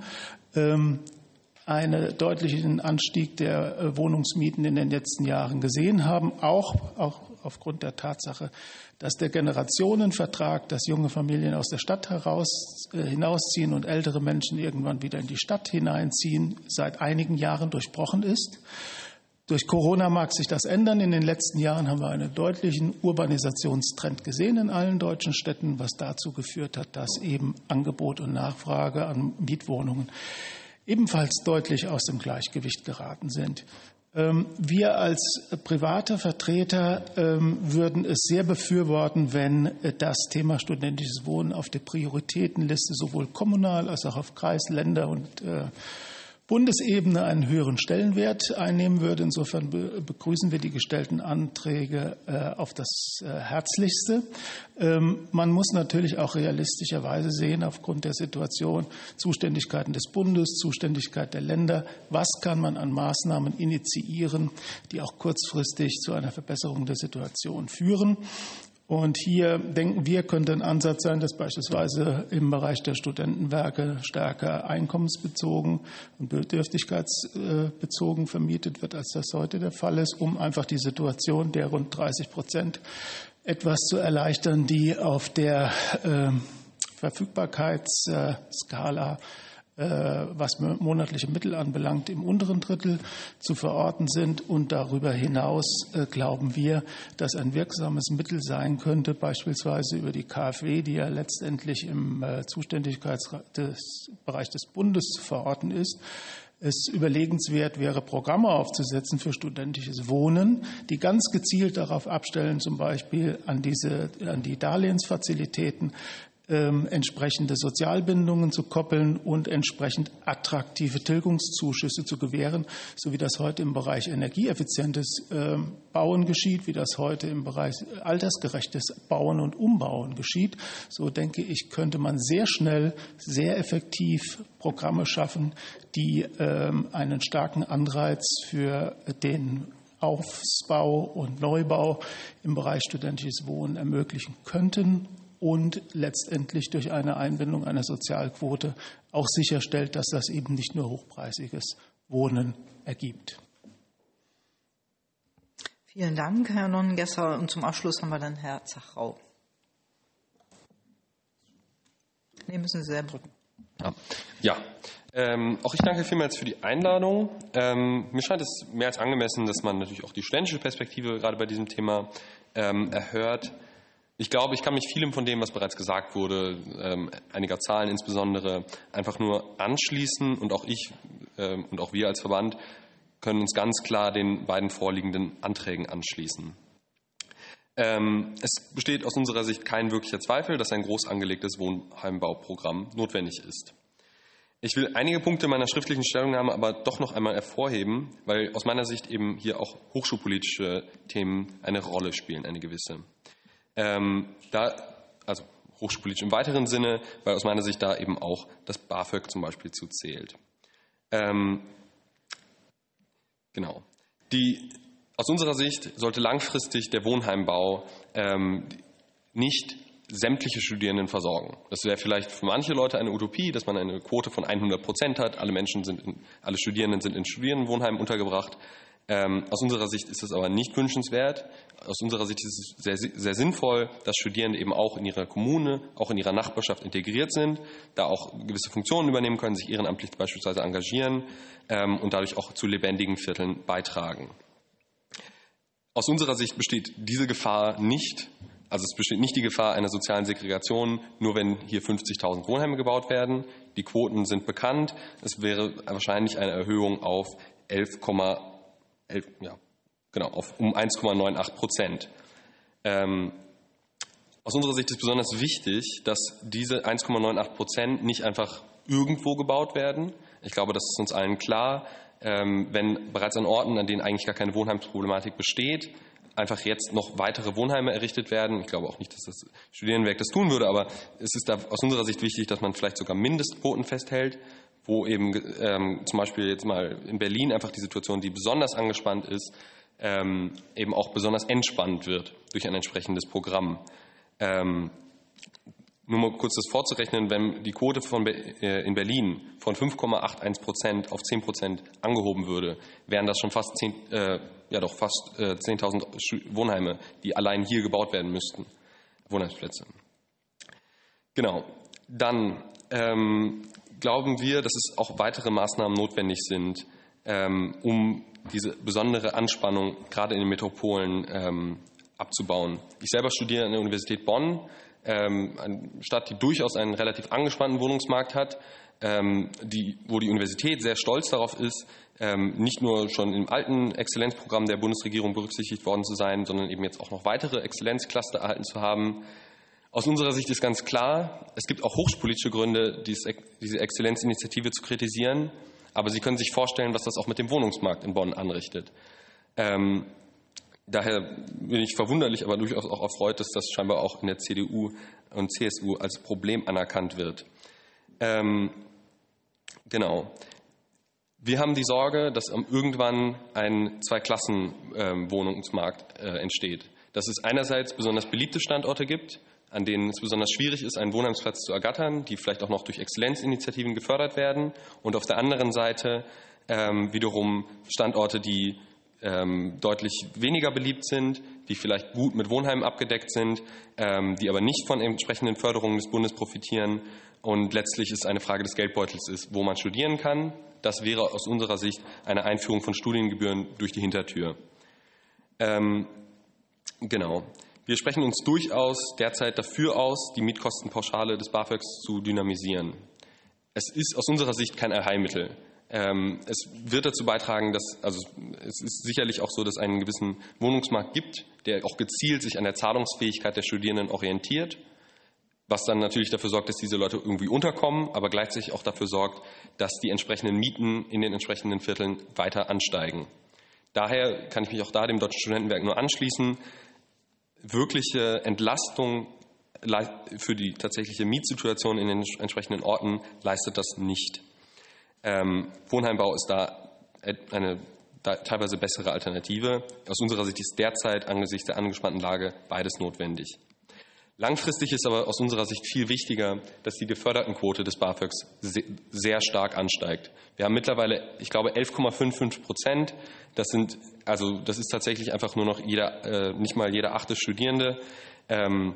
einen deutlichen Anstieg der Wohnungsmieten in den letzten Jahren gesehen haben, auch, auch aufgrund der Tatsache, dass der Generationenvertrag, dass junge Familien aus der Stadt heraus, äh, hinausziehen und ältere Menschen irgendwann wieder in die Stadt hineinziehen, seit einigen Jahren durchbrochen ist. Durch Corona mag sich das ändern. In den letzten Jahren haben wir einen deutlichen Urbanisationstrend gesehen in allen deutschen Städten, was dazu geführt hat, dass eben Angebot und Nachfrage an Mietwohnungen ebenfalls deutlich aus dem Gleichgewicht geraten sind. Wir als private Vertreter würden es sehr befürworten, wenn das Thema studentisches Wohnen auf der Prioritätenliste sowohl kommunal als auch auf Kreis-, Länder- und Bundesebene einen höheren Stellenwert einnehmen würde. Insofern begrüßen wir die gestellten Anträge auf das Herzlichste. Man muss natürlich auch realistischerweise sehen, aufgrund der Situation, Zuständigkeiten des Bundes, Zuständigkeit der Länder, was kann man an Maßnahmen initiieren, die auch kurzfristig zu einer Verbesserung der Situation führen. Und hier denken wir, könnte ein Ansatz sein, dass beispielsweise im Bereich der Studentenwerke stärker einkommensbezogen und bedürftigkeitsbezogen vermietet wird, als das heute der Fall ist, um einfach die Situation der rund dreißig Prozent etwas zu erleichtern, die auf der äh, Verfügbarkeitsskala, was monatliche Mittel anbelangt, im unteren Drittel zu verorten sind. Und darüber hinaus glauben wir, dass ein wirksames Mittel sein könnte, beispielsweise über die K f W, die ja letztendlich im Zuständigkeitsbereich des Bundes zu verorten ist, es überlegenswert wäre, Programme aufzusetzen für studentisches Wohnen, die ganz gezielt darauf abstellen, zum Beispiel an, diese, an die Darlehensfazilitäten, entsprechende Sozialbindungen zu koppeln und entsprechend attraktive Tilgungszuschüsse zu gewähren, so wie das heute im Bereich energieeffizientes Bauen geschieht, wie das heute im Bereich altersgerechtes Bauen und Umbauen geschieht. So denke ich, könnte man sehr schnell, sehr effektiv Programme schaffen, die einen starken Anreiz für den Ausbau und Neubau im Bereich studentisches Wohnen ermöglichen könnten und letztendlich durch eine Einbindung einer Sozialquote auch sicherstellt, dass das eben nicht nur hochpreisiges Wohnen ergibt. Vielen Dank, Herr Nonnengesser. Und zum Abschluss haben wir dann Herr Zachrau. Nee, müssen Sie selber drücken. Ja, ja. Ähm, auch ich danke vielmals für die Einladung. Ähm, mir scheint es mehr als angemessen, dass man natürlich auch die studentische Perspektive gerade bei diesem Thema ähm, erhört. Ich glaube, ich kann mich vielem von dem, was bereits gesagt wurde, ähm, einiger Zahlen insbesondere, einfach nur anschließen. Und auch ich ähm, und auch wir als Verband können uns ganz klar den beiden vorliegenden Anträgen anschließen. Ähm, es besteht aus unserer Sicht kein wirklicher Zweifel, dass ein groß angelegtes Wohnheimbauprogramm notwendig ist. Ich will einige Punkte meiner schriftlichen Stellungnahme aber doch noch einmal hervorheben, weil aus meiner Sicht eben hier auch hochschulpolitische Themen eine Rolle spielen, eine gewisse. Ähm, da, also hochschulpolitisch im weiteren Sinne, weil aus meiner Sicht da eben auch das BAföG zum Beispiel zu zählt. Ähm, genau. Die, aus unserer Sicht sollte langfristig der Wohnheimbau ähm, nicht sämtliche Studierenden versorgen. Das wäre vielleicht für manche Leute eine Utopie, dass man eine Quote von hundert Prozent hat. Alle Menschen sind, in, alle Studierenden sind in Studierendenwohnheimen untergebracht. Ähm, aus unserer Sicht ist es aber nicht wünschenswert. Aus unserer Sicht ist es sehr, sehr sinnvoll, dass Studierende eben auch in ihrer Kommune, auch in ihrer Nachbarschaft integriert sind, da auch gewisse Funktionen übernehmen können, sich ehrenamtlich beispielsweise engagieren ähm, und dadurch auch zu lebendigen Vierteln beitragen. Aus unserer Sicht besteht diese Gefahr nicht. Also es besteht nicht die Gefahr einer sozialen Segregation, nur wenn hier fünfzigtausend Wohnheime gebaut werden. Die Quoten sind bekannt. Es wäre wahrscheinlich eine Erhöhung auf elf, elf, ja, genau, auf um eins Komma achtundneunzig Prozent. Ähm, aus unserer Sicht ist besonders wichtig, dass diese eins Komma achtundneunzig Prozent nicht einfach irgendwo gebaut werden. Ich glaube, das ist uns allen klar. Ähm, wenn bereits an Orten, an denen eigentlich gar keine Wohnheimsproblematik besteht, einfach jetzt noch weitere Wohnheime errichtet werden. Ich glaube auch nicht, dass das Studierendenwerk das tun würde, aber es ist da aus unserer Sicht wichtig, dass man vielleicht sogar Mindestquoten festhält, wo eben ähm, zum Beispiel jetzt mal in Berlin einfach die Situation, die besonders angespannt ist, ähm, eben auch besonders entspannt wird durch ein entsprechendes Programm. Ähm, nur mal kurz das vorzurechnen, wenn die Quote von Be äh, in Berlin von fünf Komma einundachtzig Prozent auf zehn Prozent angehoben würde, wären das schon fast zehn, äh, ja doch fast äh, zehntausend Wohnheime, die allein hier gebaut werden müssten, Wohnheimsplätze. Genau. Dann ähm, glauben wir, dass es auch weitere Maßnahmen notwendig sind, ähm, um diese besondere Anspannung gerade in den Metropolen ähm, abzubauen. Ich selber studiere an der Universität Bonn, ähm, eine Stadt, die durchaus einen relativ angespannten Wohnungsmarkt hat, ähm, die, wo die Universität sehr stolz darauf ist, ähm, nicht nur schon im alten Exzellenzprogramm der Bundesregierung berücksichtigt worden zu sein, sondern eben jetzt auch noch weitere Exzellenzcluster erhalten zu haben. Aus unserer Sicht ist ganz klar, es gibt auch hochschulpolitische Gründe, diese Exzellenzinitiative zu kritisieren, aber Sie können sich vorstellen, was das auch mit dem Wohnungsmarkt in Bonn anrichtet. Ähm, daher bin ich verwunderlich, aber durchaus auch erfreut, dass das scheinbar auch in der C D U und C S U als Problem anerkannt wird. Ähm, genau. Wir haben die Sorge, dass irgendwann ein Zwei-Klassen-Wohnungsmarkt äh, entsteht. Dass es einerseits besonders beliebte Standorte gibt, an denen es besonders schwierig ist, einen Wohnheimsplatz zu ergattern, die vielleicht auch noch durch Exzellenzinitiativen gefördert werden. Und auf der anderen Seite ähm, wiederum Standorte, die ähm, deutlich weniger beliebt sind, die vielleicht gut mit Wohnheimen abgedeckt sind, ähm, die aber nicht von entsprechenden Förderungen des Bundes profitieren. Und letztlich ist eine Frage des Geldbeutels, ist, wo man studieren kann. Das wäre aus unserer Sicht eine Einführung von Studiengebühren durch die Hintertür. Ähm, genau. Wir sprechen uns durchaus derzeit dafür aus, die Mietkostenpauschale des BAföGs zu dynamisieren. Es ist aus unserer Sicht kein Allheilmittel. Ähm, es wird dazu beitragen, dass, also es ist sicherlich auch so, dass es einen gewissen Wohnungsmarkt gibt, der auch gezielt sich an der Zahlungsfähigkeit der Studierenden orientiert, was dann natürlich dafür sorgt, dass diese Leute irgendwie unterkommen, aber gleichzeitig auch dafür sorgt, dass die entsprechenden Mieten in den entsprechenden Vierteln weiter ansteigen. Daher kann ich mich auch da dem Deutschen Studentenwerk nur anschließen. Wirkliche Entlastung für die tatsächliche Mietsituation in den entsprechenden Orten leistet das nicht. Ähm, Wohnheimbau ist da eine da teilweise bessere Alternative. Aus unserer Sicht ist derzeit angesichts der angespannten Lage beides notwendig. Langfristig ist aber aus unserer Sicht viel wichtiger, dass die Gefördertenquote des BAföGs sehr stark ansteigt. Wir haben mittlerweile, ich glaube, elf Komma fünfundfünfzig Prozent. Das sind, also das ist tatsächlich einfach nur noch jeder, äh, nicht mal jeder achte Studierende. Ähm,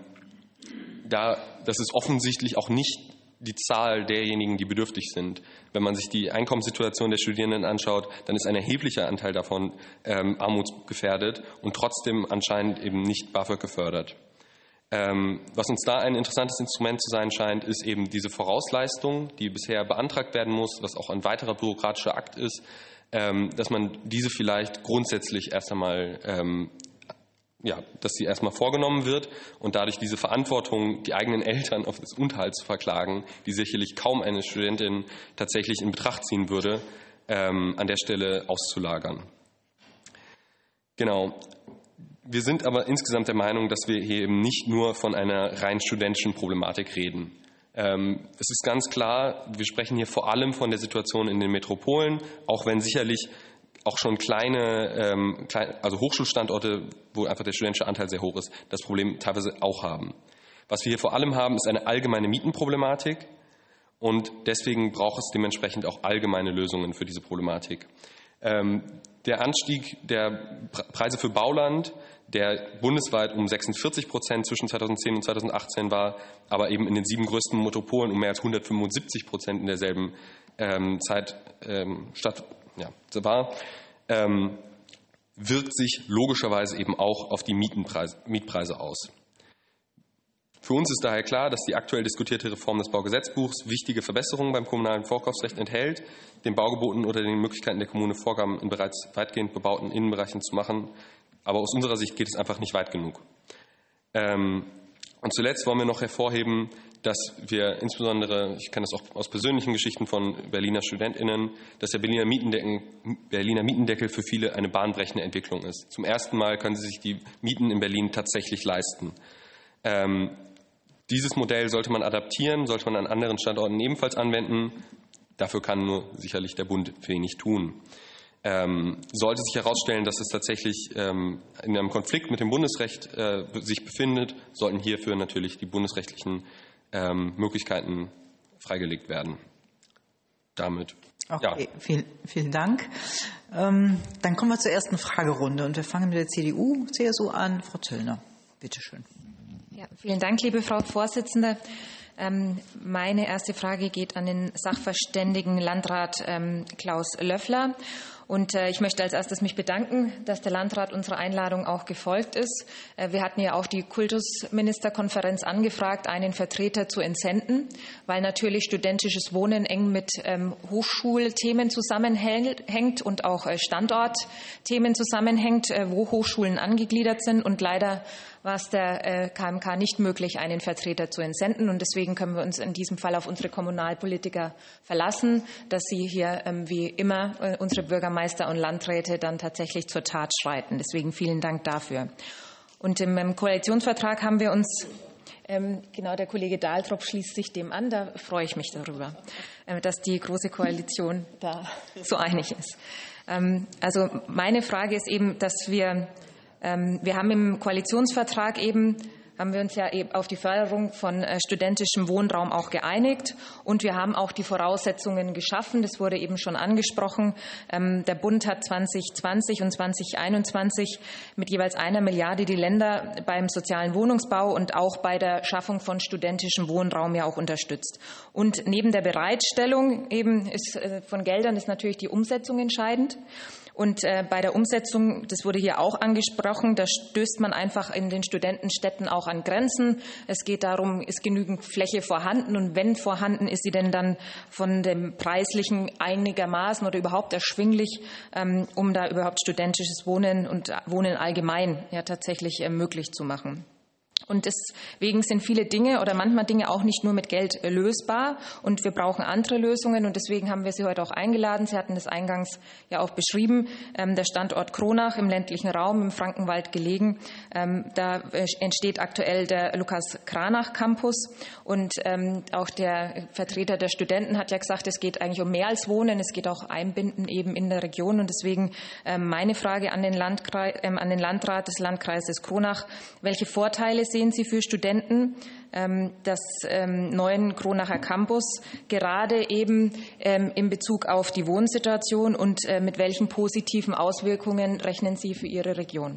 da, das ist offensichtlich auch nicht die Zahl derjenigen, die bedürftig sind. Wenn man sich die Einkommenssituation der Studierenden anschaut, dann ist ein erheblicher Anteil davon ähm, armutsgefährdet und trotzdem anscheinend eben nicht BAföG gefördert. Ähm, was uns da ein interessantes Instrument zu sein scheint, ist eben diese Vorausleistung, die bisher beantragt werden muss, was auch ein weiterer bürokratischer Akt ist, ähm, dass man diese vielleicht grundsätzlich erst einmal ähm, ja, dass sie erstmal vorgenommen wird und dadurch diese Verantwortung, die eigenen Eltern auf das Unterhalt zu verklagen, die sicherlich kaum eine Studentin tatsächlich in Betracht ziehen würde, ähm, an der Stelle auszulagern. Genau. Wir sind aber insgesamt der Meinung, dass wir hier eben nicht nur von einer rein studentischen Problematik reden. Ähm, es ist ganz klar, wir sprechen hier vor allem von der Situation in den Metropolen, auch wenn sicherlich auch schon kleine, ähm, klein, also Hochschulstandorte, wo einfach der studentische Anteil sehr hoch ist, das Problem teilweise auch haben. Was wir hier vor allem haben, ist eine allgemeine Mietenproblematik und deswegen braucht es dementsprechend auch allgemeine Lösungen für diese Problematik. Ähm, der Anstieg der Preise für Bauland, der bundesweit um sechsundvierzig Prozent zwischen zweitausendzehn und zweitausendachtzehn war, aber eben in den sieben größten Metropolen um mehr als hundertfünfundsiebzig Prozent in derselben ähm, Zeit ähm, statt ja, war, ähm, wirkt sich logischerweise eben auch auf die Mietenpreise, Mietpreise aus. Für uns ist daher klar, dass die aktuell diskutierte Reform des Baugesetzbuchs wichtige Verbesserungen beim kommunalen Vorkaufsrecht enthält, den Baugeboten oder den Möglichkeiten der Kommune Vorgaben in bereits weitgehend bebauten Innenbereichen zu machen. Aber aus unserer Sicht geht es einfach nicht weit genug. Ähm, und zuletzt wollen wir noch hervorheben, dass wir insbesondere, ich kenne das auch aus persönlichen Geschichten von Berliner StudentInnen, dass der Berliner Mietendeckel, Berliner Mietendeckel für viele eine bahnbrechende Entwicklung ist. Zum ersten Mal können sie sich die Mieten in Berlin tatsächlich leisten. Ähm, Dieses Modell sollte man adaptieren, sollte man an anderen Standorten ebenfalls anwenden. Dafür kann nur sicherlich der Bund wenig tun. Ähm, sollte sich herausstellen, dass es tatsächlich ähm, in einem Konflikt mit dem Bundesrecht äh, sich befindet, sollten hierfür natürlich die bundesrechtlichen ähm, Möglichkeiten freigelegt werden. Damit. Okay, ja. vielen, vielen Dank. Ähm, dann kommen wir zur ersten Fragerunde und wir fangen mit der C D U, C S U an. Frau Zöllner, bitte schön. Ja, vielen Dank, liebe Frau Vorsitzende. Ähm, meine erste Frage geht an den Sachverständigen Landrat ähm, Klaus Löffler. Und äh, ich möchte als erstes mich bedanken, dass der Landrat unserer Einladung auch gefolgt ist. Äh, wir hatten ja auch die Kultusministerkonferenz angefragt, einen Vertreter zu entsenden, weil natürlich studentisches Wohnen eng mit ähm, Hochschulthemen zusammenhängt und auch äh, Standortthemen zusammenhängt, äh, wo Hochschulen angegliedert sind. Und leider war es der äh, K M K nicht möglich, einen Vertreter zu entsenden. Und deswegen können wir uns in diesem Fall auf unsere Kommunalpolitiker verlassen, dass sie hier ähm, wie immer äh, unsere Bürgermeister und Landräte dann tatsächlich zur Tat schreiten. Deswegen vielen Dank dafür. Und im, im Koalitionsvertrag haben wir uns, ähm, genau der Kollege Dahltrop schließt sich dem an, da freue ich mich darüber, äh, dass die Große Koalition da so einig ist. Ähm, also meine Frage ist eben, dass wir Wir haben im Koalitionsvertrag eben, haben wir uns ja eben auf die Förderung von studentischem Wohnraum auch geeinigt und wir haben auch die Voraussetzungen geschaffen. Das wurde eben schon angesprochen. Der Bund hat zwanzig zwanzig und zwanzig einundzwanzig mit jeweils einer Milliarde die Länder beim sozialen Wohnungsbau und auch bei der Schaffung von studentischem Wohnraum ja auch unterstützt. Und neben der Bereitstellung eben ist, von Geldern ist natürlich die Umsetzung entscheidend. Und äh, bei der Umsetzung, das wurde hier auch angesprochen, da stößt man einfach in den Studentenstädten auch an Grenzen. Es geht darum, ist genügend Fläche vorhanden und wenn vorhanden, ist sie denn dann von dem Preislichen einigermaßen oder überhaupt erschwinglich, ähm, um da überhaupt studentisches Wohnen und Wohnen allgemein ja tatsächlich äh, möglich zu machen. Und deswegen sind viele Dinge oder manchmal Dinge auch nicht nur mit Geld lösbar und wir brauchen andere Lösungen und deswegen haben wir Sie heute auch eingeladen. Sie hatten das eingangs ja auch beschrieben, ähm, der Standort Kronach im ländlichen Raum im Frankenwald gelegen. Ähm, da entsteht aktuell der Lukas-Cranach-Campus und ähm, auch der Vertreter der Studenten hat ja gesagt, es geht eigentlich um mehr als Wohnen, es geht auch Einbinden eben in der Region und deswegen ähm, meine Frage an den, Landkreis, ähm, an den Landrat des Landkreises Kronach, welche Vorteile sehen Sie für Studenten des neuen Kronacher Campus, gerade eben in Bezug auf die Wohnsituation und mit welchen positiven Auswirkungen rechnen Sie für Ihre Region?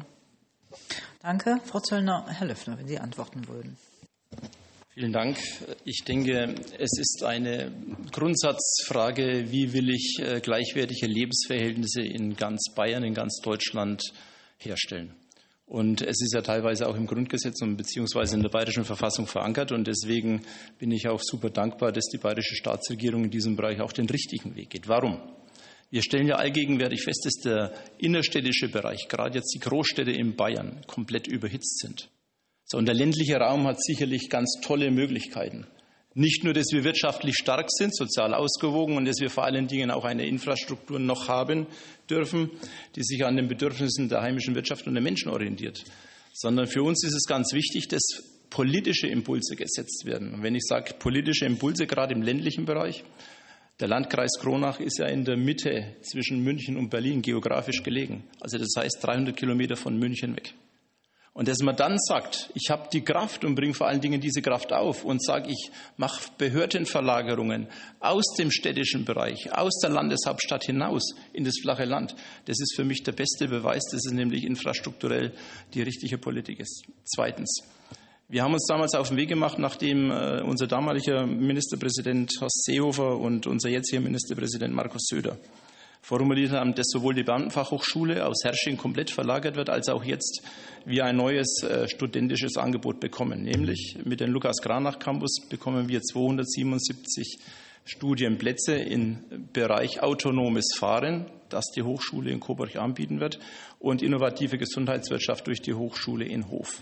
Danke. Frau Zöllner, Herr Löffler, wenn Sie antworten würden. Vielen Dank. Ich denke, es ist eine Grundsatzfrage, wie will ich gleichwertige Lebensverhältnisse in ganz Bayern, in ganz Deutschland herstellen. Und es ist ja teilweise auch im Grundgesetz und beziehungsweise in der bayerischen Verfassung verankert. Und deswegen bin ich auch super dankbar, dass die bayerische Staatsregierung in diesem Bereich auch den richtigen Weg geht. Warum? Wir stellen ja allgegenwärtig fest, dass der innerstädtische Bereich, gerade jetzt die Großstädte in Bayern, komplett überhitzt sind. So, und der ländliche Raum hat sicherlich ganz tolle Möglichkeiten. Nicht nur, dass wir wirtschaftlich stark sind, sozial ausgewogen und dass wir vor allen Dingen auch eine Infrastruktur noch haben dürfen, die sich an den Bedürfnissen der heimischen Wirtschaft und der Menschen orientiert, sondern für uns ist es ganz wichtig, dass politische Impulse gesetzt werden. Und wenn ich sage politische Impulse, gerade im ländlichen Bereich, der Landkreis Kronach ist ja in der Mitte zwischen München und Berlin geografisch gelegen. Also das heißt dreihundert Kilometer von München weg. Und dass man dann sagt, ich habe die Kraft und bringe vor allen Dingen diese Kraft auf und sage, ich mache Behördenverlagerungen aus dem städtischen Bereich, aus der Landeshauptstadt hinaus in das flache Land. Das ist für mich der beste Beweis, dass es nämlich infrastrukturell die richtige Politik ist. Zweitens. Wir haben uns damals auf den Weg gemacht, nachdem äh, unser damaliger Ministerpräsident Horst Seehofer und unser jetziger Ministerpräsident Markus Söder formuliert haben, dass sowohl die Beamtenfachhochschule aus Herrsching komplett verlagert wird, als auch jetzt wir ein neues äh, studentisches Angebot bekommen. Nämlich mit dem Lukas-Cranach-Campus bekommen wir zweihundertsiebenundsiebzig Studienplätze im Bereich autonomes Fahren, das die Hochschule in Coburg anbieten wird, und innovative Gesundheitswirtschaft durch die Hochschule in Hof.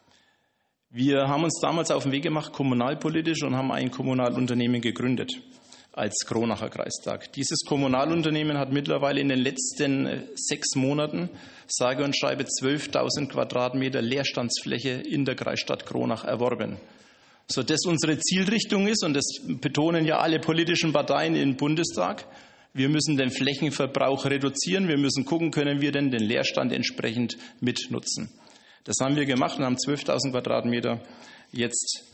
Wir haben uns damals auf den Weg gemacht, kommunalpolitisch, und haben ein Kommunalunternehmen gegründet als Kronacher Kreistag. Dieses Kommunalunternehmen hat mittlerweile in den letzten sechs Monaten sage und schreibe zwölftausend Quadratmeter Leerstandsfläche in der Kreisstadt Kronach erworben. Sodass unsere Zielrichtung ist, und das betonen ja alle politischen Parteien im Bundestag, wir müssen den Flächenverbrauch reduzieren, wir müssen gucken, können wir denn den Leerstand entsprechend mitnutzen. Das haben wir gemacht und haben zwölftausend Quadratmeter jetzt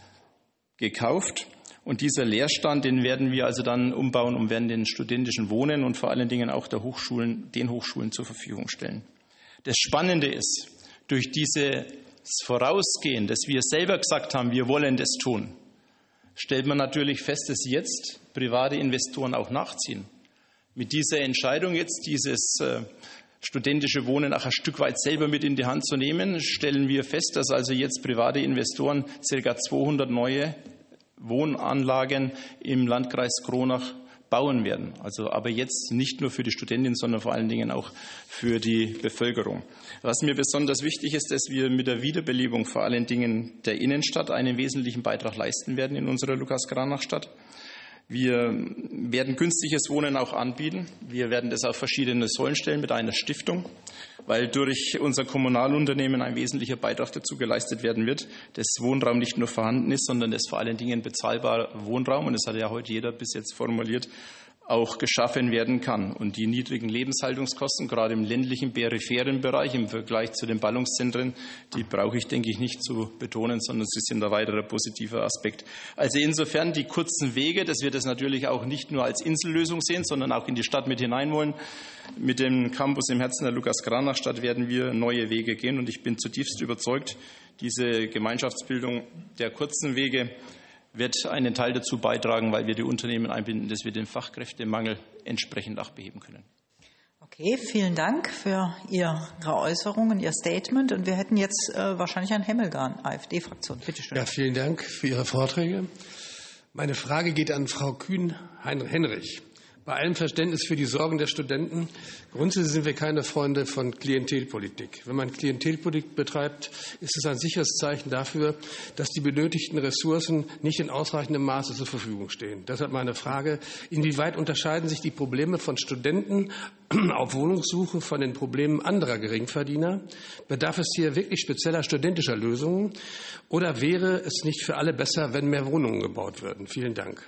gekauft. Und dieser Leerstand, den werden wir also dann umbauen und werden den studentischen Wohnen und vor allen Dingen auch der Hochschulen, den Hochschulen zur Verfügung stellen. Das Spannende ist, durch dieses Vorausgehen, dass wir selber gesagt haben, wir wollen das tun, stellt man natürlich fest, dass jetzt private Investoren auch nachziehen. Mit dieser Entscheidung jetzt, dieses äh, studentische Wohnen auch ein Stück weit selber mit in die Hand zu nehmen, stellen wir fest, dass also jetzt private Investoren ca. zweihundert neue Wohnanlagen im Landkreis Kronach bauen werden. Also aber jetzt nicht nur für die Studentinnen, sondern vor allen Dingen auch für die Bevölkerung. Was mir besonders wichtig ist, dass wir mit der Wiederbelebung vor allen Dingen der Innenstadt einen wesentlichen Beitrag leisten werden in unserer Lukas-Cranach-Stadt. Wir werden günstiges Wohnen auch anbieten. Wir werden das auf verschiedene Säulen stellen mit einer Stiftung, weil durch unser Kommunalunternehmen ein wesentlicher Beitrag dazu geleistet werden wird, dass Wohnraum nicht nur vorhanden ist, sondern dass vor allen Dingen bezahlbarer Wohnraum, und das hat ja heute jeder bis jetzt formuliert, auch geschaffen werden kann. Und die niedrigen Lebenshaltungskosten, gerade im ländlichen, peripheren Bereich im Vergleich zu den Ballungszentren, die brauche ich, denke ich, nicht zu betonen, sondern sie sind ein weiterer positiver Aspekt. Also insofern die kurzen Wege, dass wir das natürlich auch nicht nur als Insellösung sehen, sondern auch in die Stadt mit hinein wollen. Mit dem Campus im Herzen der Lukas-Cranach-Stadt werden wir neue Wege gehen. Und ich bin zutiefst überzeugt, diese Gemeinschaftsbildung der kurzen Wege wird einen Teil dazu beitragen, weil wir die Unternehmen einbinden, dass wir den Fachkräftemangel entsprechend auch beheben können. Okay, vielen Dank für Ihre Äußerungen, Ihr Statement. Und wir hätten jetzt äh, wahrscheinlich Herrn Hemmelgarn, AfD-Fraktion. Bitte schön. Ja, vielen Dank für Ihre Vorträge. Meine Frage geht an Frau Kühn-Henrich. Bei allem Verständnis für die Sorgen der Studenten, grundsätzlich sind wir keine Freunde von Klientelpolitik. Wenn man Klientelpolitik betreibt, ist es ein sicheres Zeichen dafür, dass die benötigten Ressourcen nicht in ausreichendem Maße zur Verfügung stehen. Deshalb meine Frage, inwieweit unterscheiden sich die Probleme von Studenten auf Wohnungssuche von den Problemen anderer Geringverdiener? Bedarf es hier wirklich spezieller studentischer Lösungen? Oder wäre es nicht für alle besser, wenn mehr Wohnungen gebaut würden? Vielen Dank.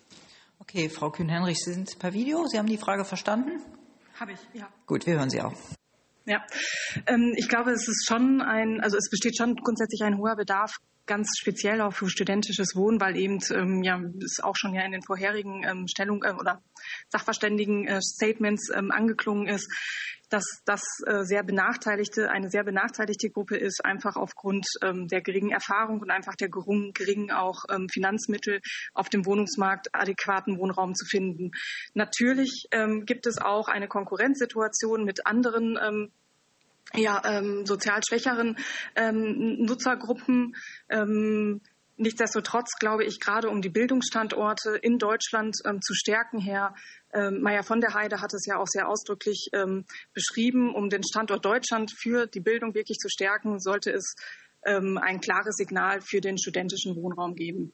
Okay, Frau Kühn-Henrich, Sie sind per Video. Sie haben die Frage verstanden? Habe ich, ja. Gut, wir hören Sie auch. Ja, ähm, ich glaube, es ist schon ein, also es besteht schon grundsätzlich ein hoher Bedarf, ganz speziell auch für studentisches Wohnen, weil eben, ähm, ja, es auch schon ja in den vorherigen ähm, Stellung äh, oder Sachverständigen äh, Statements ähm, angeklungen ist, dass das äh, sehr benachteiligte, eine sehr benachteiligte Gruppe ist, einfach aufgrund ähm, der geringen Erfahrung und einfach der geringen, geringen auch ähm, Finanzmittel auf dem Wohnungsmarkt adäquaten Wohnraum zu finden. Natürlich ähm, gibt es auch eine Konkurrenzsituation mit anderen ähm, ja, ähm, sozial schwächeren ähm, Nutzergruppen. Ähm, nichtsdestotrotz glaube ich, gerade um die Bildungsstandorte in Deutschland ähm, zu stärken, Herr ähm, Meyer von der Heide hat es ja auch sehr ausdrücklich ähm, beschrieben, um den Standort Deutschland für die Bildung wirklich zu stärken, sollte es ähm, ein klares Signal für den studentischen Wohnraum geben.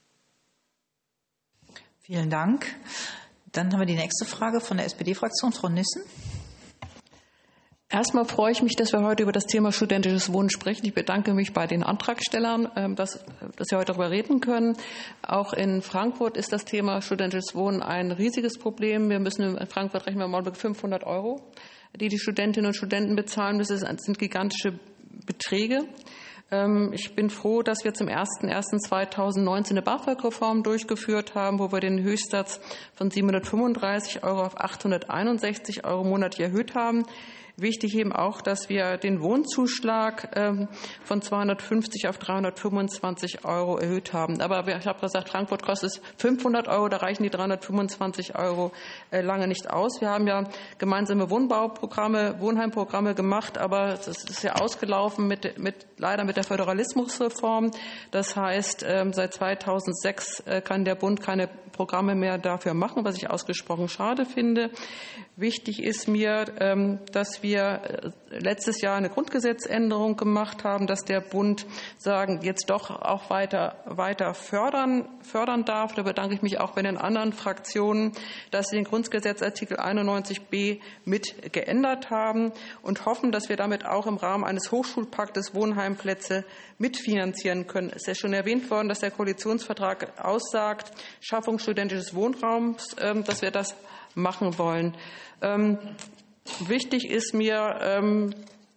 Vielen Dank. Dann haben wir die nächste Frage von der S P D-Fraktion, Frau Nissen. Erstmal freue ich mich, dass wir heute über das Thema studentisches Wohnen sprechen. Ich bedanke mich bei den Antragstellern, dass, dass wir heute darüber reden können. Auch in Frankfurt ist das Thema studentisches Wohnen ein riesiges Problem. Wir müssen in Frankfurt rechnen wir mal mit fünfhundert Euro, die die Studentinnen und Studenten bezahlen müssen. Das sind gigantische Beträge. Ich bin froh, dass wir zum ersten ersten zweitausendneunzehn eine BAföG-Reform durchgeführt haben, wo wir den Höchstsatz von siebenhundertfünfunddreißig Euro auf achthunderteinundsechzig Euro monatlich erhöht haben. Wichtig eben auch, dass wir den Wohnzuschlag von zweihundertfünfzig auf dreihundertfünfundzwanzig Euro erhöht haben. Aber ich habe gesagt, Frankfurt kostet fünfhundert Euro, da reichen die dreihundertfünfundzwanzig Euro lange nicht aus. Wir haben ja gemeinsame Wohnbauprogramme, Wohnheimprogramme gemacht, aber das ist ja ausgelaufen mit, mit, leider mit der Föderalismusreform. Das heißt, seit zweitausendsechs kann der Bund keine Programme mehr dafür machen, was ich ausgesprochen schade finde. Wichtig ist mir, dass wir letztes Jahr eine Grundgesetzänderung gemacht haben, dass der Bund sagen, jetzt doch auch weiter, weiter fördern, fördern darf. Da bedanke ich mich auch bei den anderen Fraktionen, dass sie den Grundgesetzartikel einundneunzig b mit geändert haben und hoffen, dass wir damit auch im Rahmen eines Hochschulpaktes Wohnheimplätze mitfinanzieren können. Es ist ja schon erwähnt worden, dass der Koalitionsvertrag aussagt, Schaffung studentisches Wohnraums, dass wir das machen wollen. Ähm, wichtig ist mir ähm,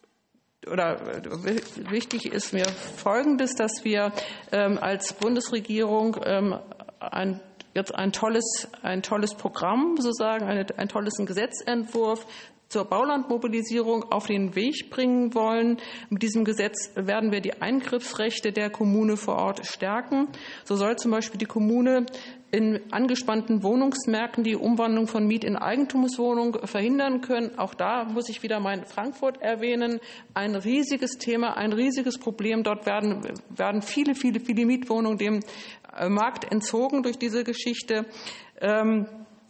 oder wichtig ist mir Folgendes, dass wir ähm, als Bundesregierung ähm, ein, jetzt ein tolles ein tolles Programm sozusagen eine, ein tolles Gesetzentwurf zur Baulandmobilisierung auf den Weg bringen wollen. Mit diesem Gesetz werden wir die Eingriffsrechte der Kommune vor Ort stärken. So soll zum Beispiel die Kommune in angespannten Wohnungsmärkten die Umwandlung von Miet- in Eigentumswohnungen verhindern können. Auch da muss ich wieder mein Frankfurt erwähnen. Ein riesiges Thema, ein riesiges Problem. Dort werden, werden viele, viele, viele Mietwohnungen dem Markt entzogen durch diese Geschichte. Ähm,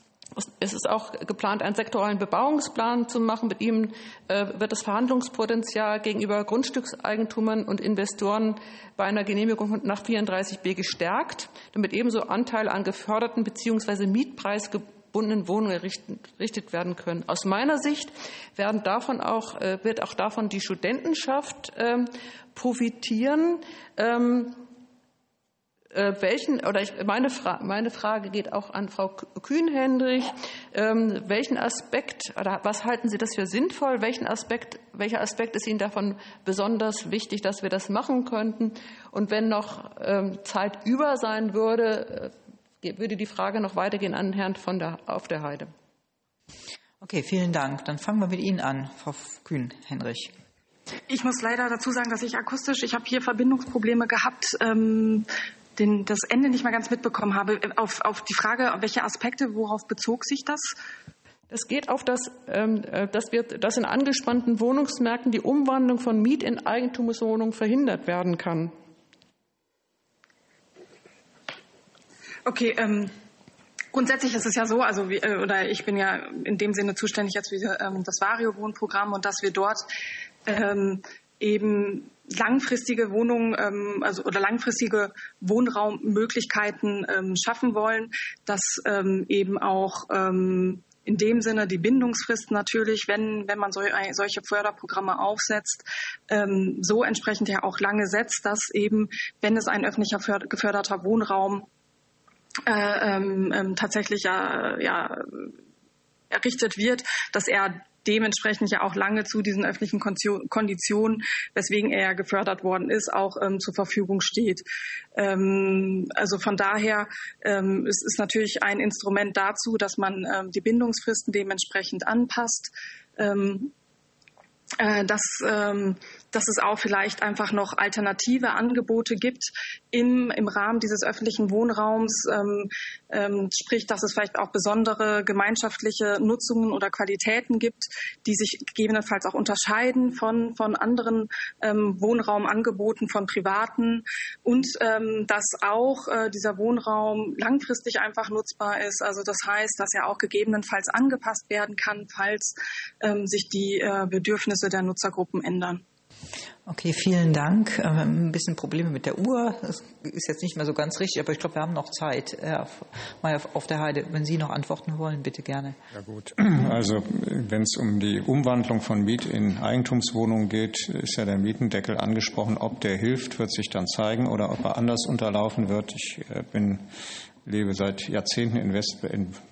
Es ist auch geplant, einen sektoralen Bebauungsplan zu machen. Mit ihm wird das Verhandlungspotenzial gegenüber Grundstückseigentumern und Investoren bei einer Genehmigung nach vierunddreißig b gestärkt, damit ebenso Anteile an geförderten bzw. mietpreisgebundenen Wohnungen errichtet werden können. Aus meiner Sicht werden davon auch, wird auch davon die Studentenschaft profitieren. Welchen, oder ich, meine, Fra meine Frage geht auch an Frau Kühn-Hendrich. Ähm, welchen Aspekt, oder was halten Sie das für sinnvoll? Welchen Aspekt, welcher Aspekt ist Ihnen davon besonders wichtig, dass wir das machen könnten? Und wenn noch ähm, Zeit über sein würde, äh, würde die Frage noch weitergehen an Herrn von der, auf der Heide. Okay, vielen Dank. Dann fangen wir mit Ihnen an, Frau Kühn-Hendrich. Ich muss leider dazu sagen, dass ich akustisch, ich habe hier Verbindungsprobleme gehabt. Ähm, Den, das Ende nicht mal ganz mitbekommen habe. Auf, auf die Frage, welche Aspekte, worauf bezog sich das? Es geht auf das, dass, wir, dass in angespannten Wohnungsmärkten die Umwandlung von Miet- in Eigentumswohnungen verhindert werden kann. Okay, ähm, grundsätzlich ist es ja so, also wie, oder ich bin ja in dem Sinne zuständig jetzt für ähm, das Vario-Wohnprogramm und dass wir dort ähm, eben langfristige Wohnungen, ähm, also oder langfristige Wohnraummöglichkeiten ähm, schaffen wollen, dass ähm, eben auch ähm, in dem Sinne die Bindungsfrist natürlich, wenn wenn man so, solche Förderprogramme aufsetzt, ähm, so entsprechend ja auch lange setzt, dass eben, wenn es ein öffentlicher geförderter Wohnraum äh, ähm, tatsächlich ja, ja errichtet wird, dass er dementsprechend ja auch lange zu diesen öffentlichen Konditionen, weswegen er ja gefördert worden ist, auch ähm, zur Verfügung steht. Ähm, also von daher ähm, es ist natürlich ein Instrument dazu, dass man ähm, die Bindungsfristen dementsprechend anpasst. Ähm, äh, dass, ähm, dass es auch vielleicht einfach noch alternative Angebote gibt im, im Rahmen dieses öffentlichen Wohnraums, ähm, ähm, sprich, dass es vielleicht auch besondere gemeinschaftliche Nutzungen oder Qualitäten gibt, die sich gegebenenfalls auch unterscheiden von, von anderen ähm, Wohnraumangeboten von Privaten und ähm, dass auch äh, dieser Wohnraum langfristig einfach nutzbar ist. Also das heißt, dass er auch gegebenenfalls angepasst werden kann, falls ähm, sich die äh, Bedürfnisse der Nutzergruppen ändern. Okay, vielen Dank. Wir haben ein bisschen Probleme mit der Uhr. Das ist jetzt nicht mehr so ganz richtig, aber ich glaube, wir haben noch Zeit. Herr Mayer auf der Heide, wenn Sie noch antworten wollen, bitte gerne. Ja gut. Also wenn es um die Umwandlung von Miet- in Eigentumswohnungen geht, ist ja der Mietendeckel angesprochen. Ob der hilft, wird sich dann zeigen oder ob er anders unterlaufen wird. Ich bin lebe seit Jahrzehnten in, West, in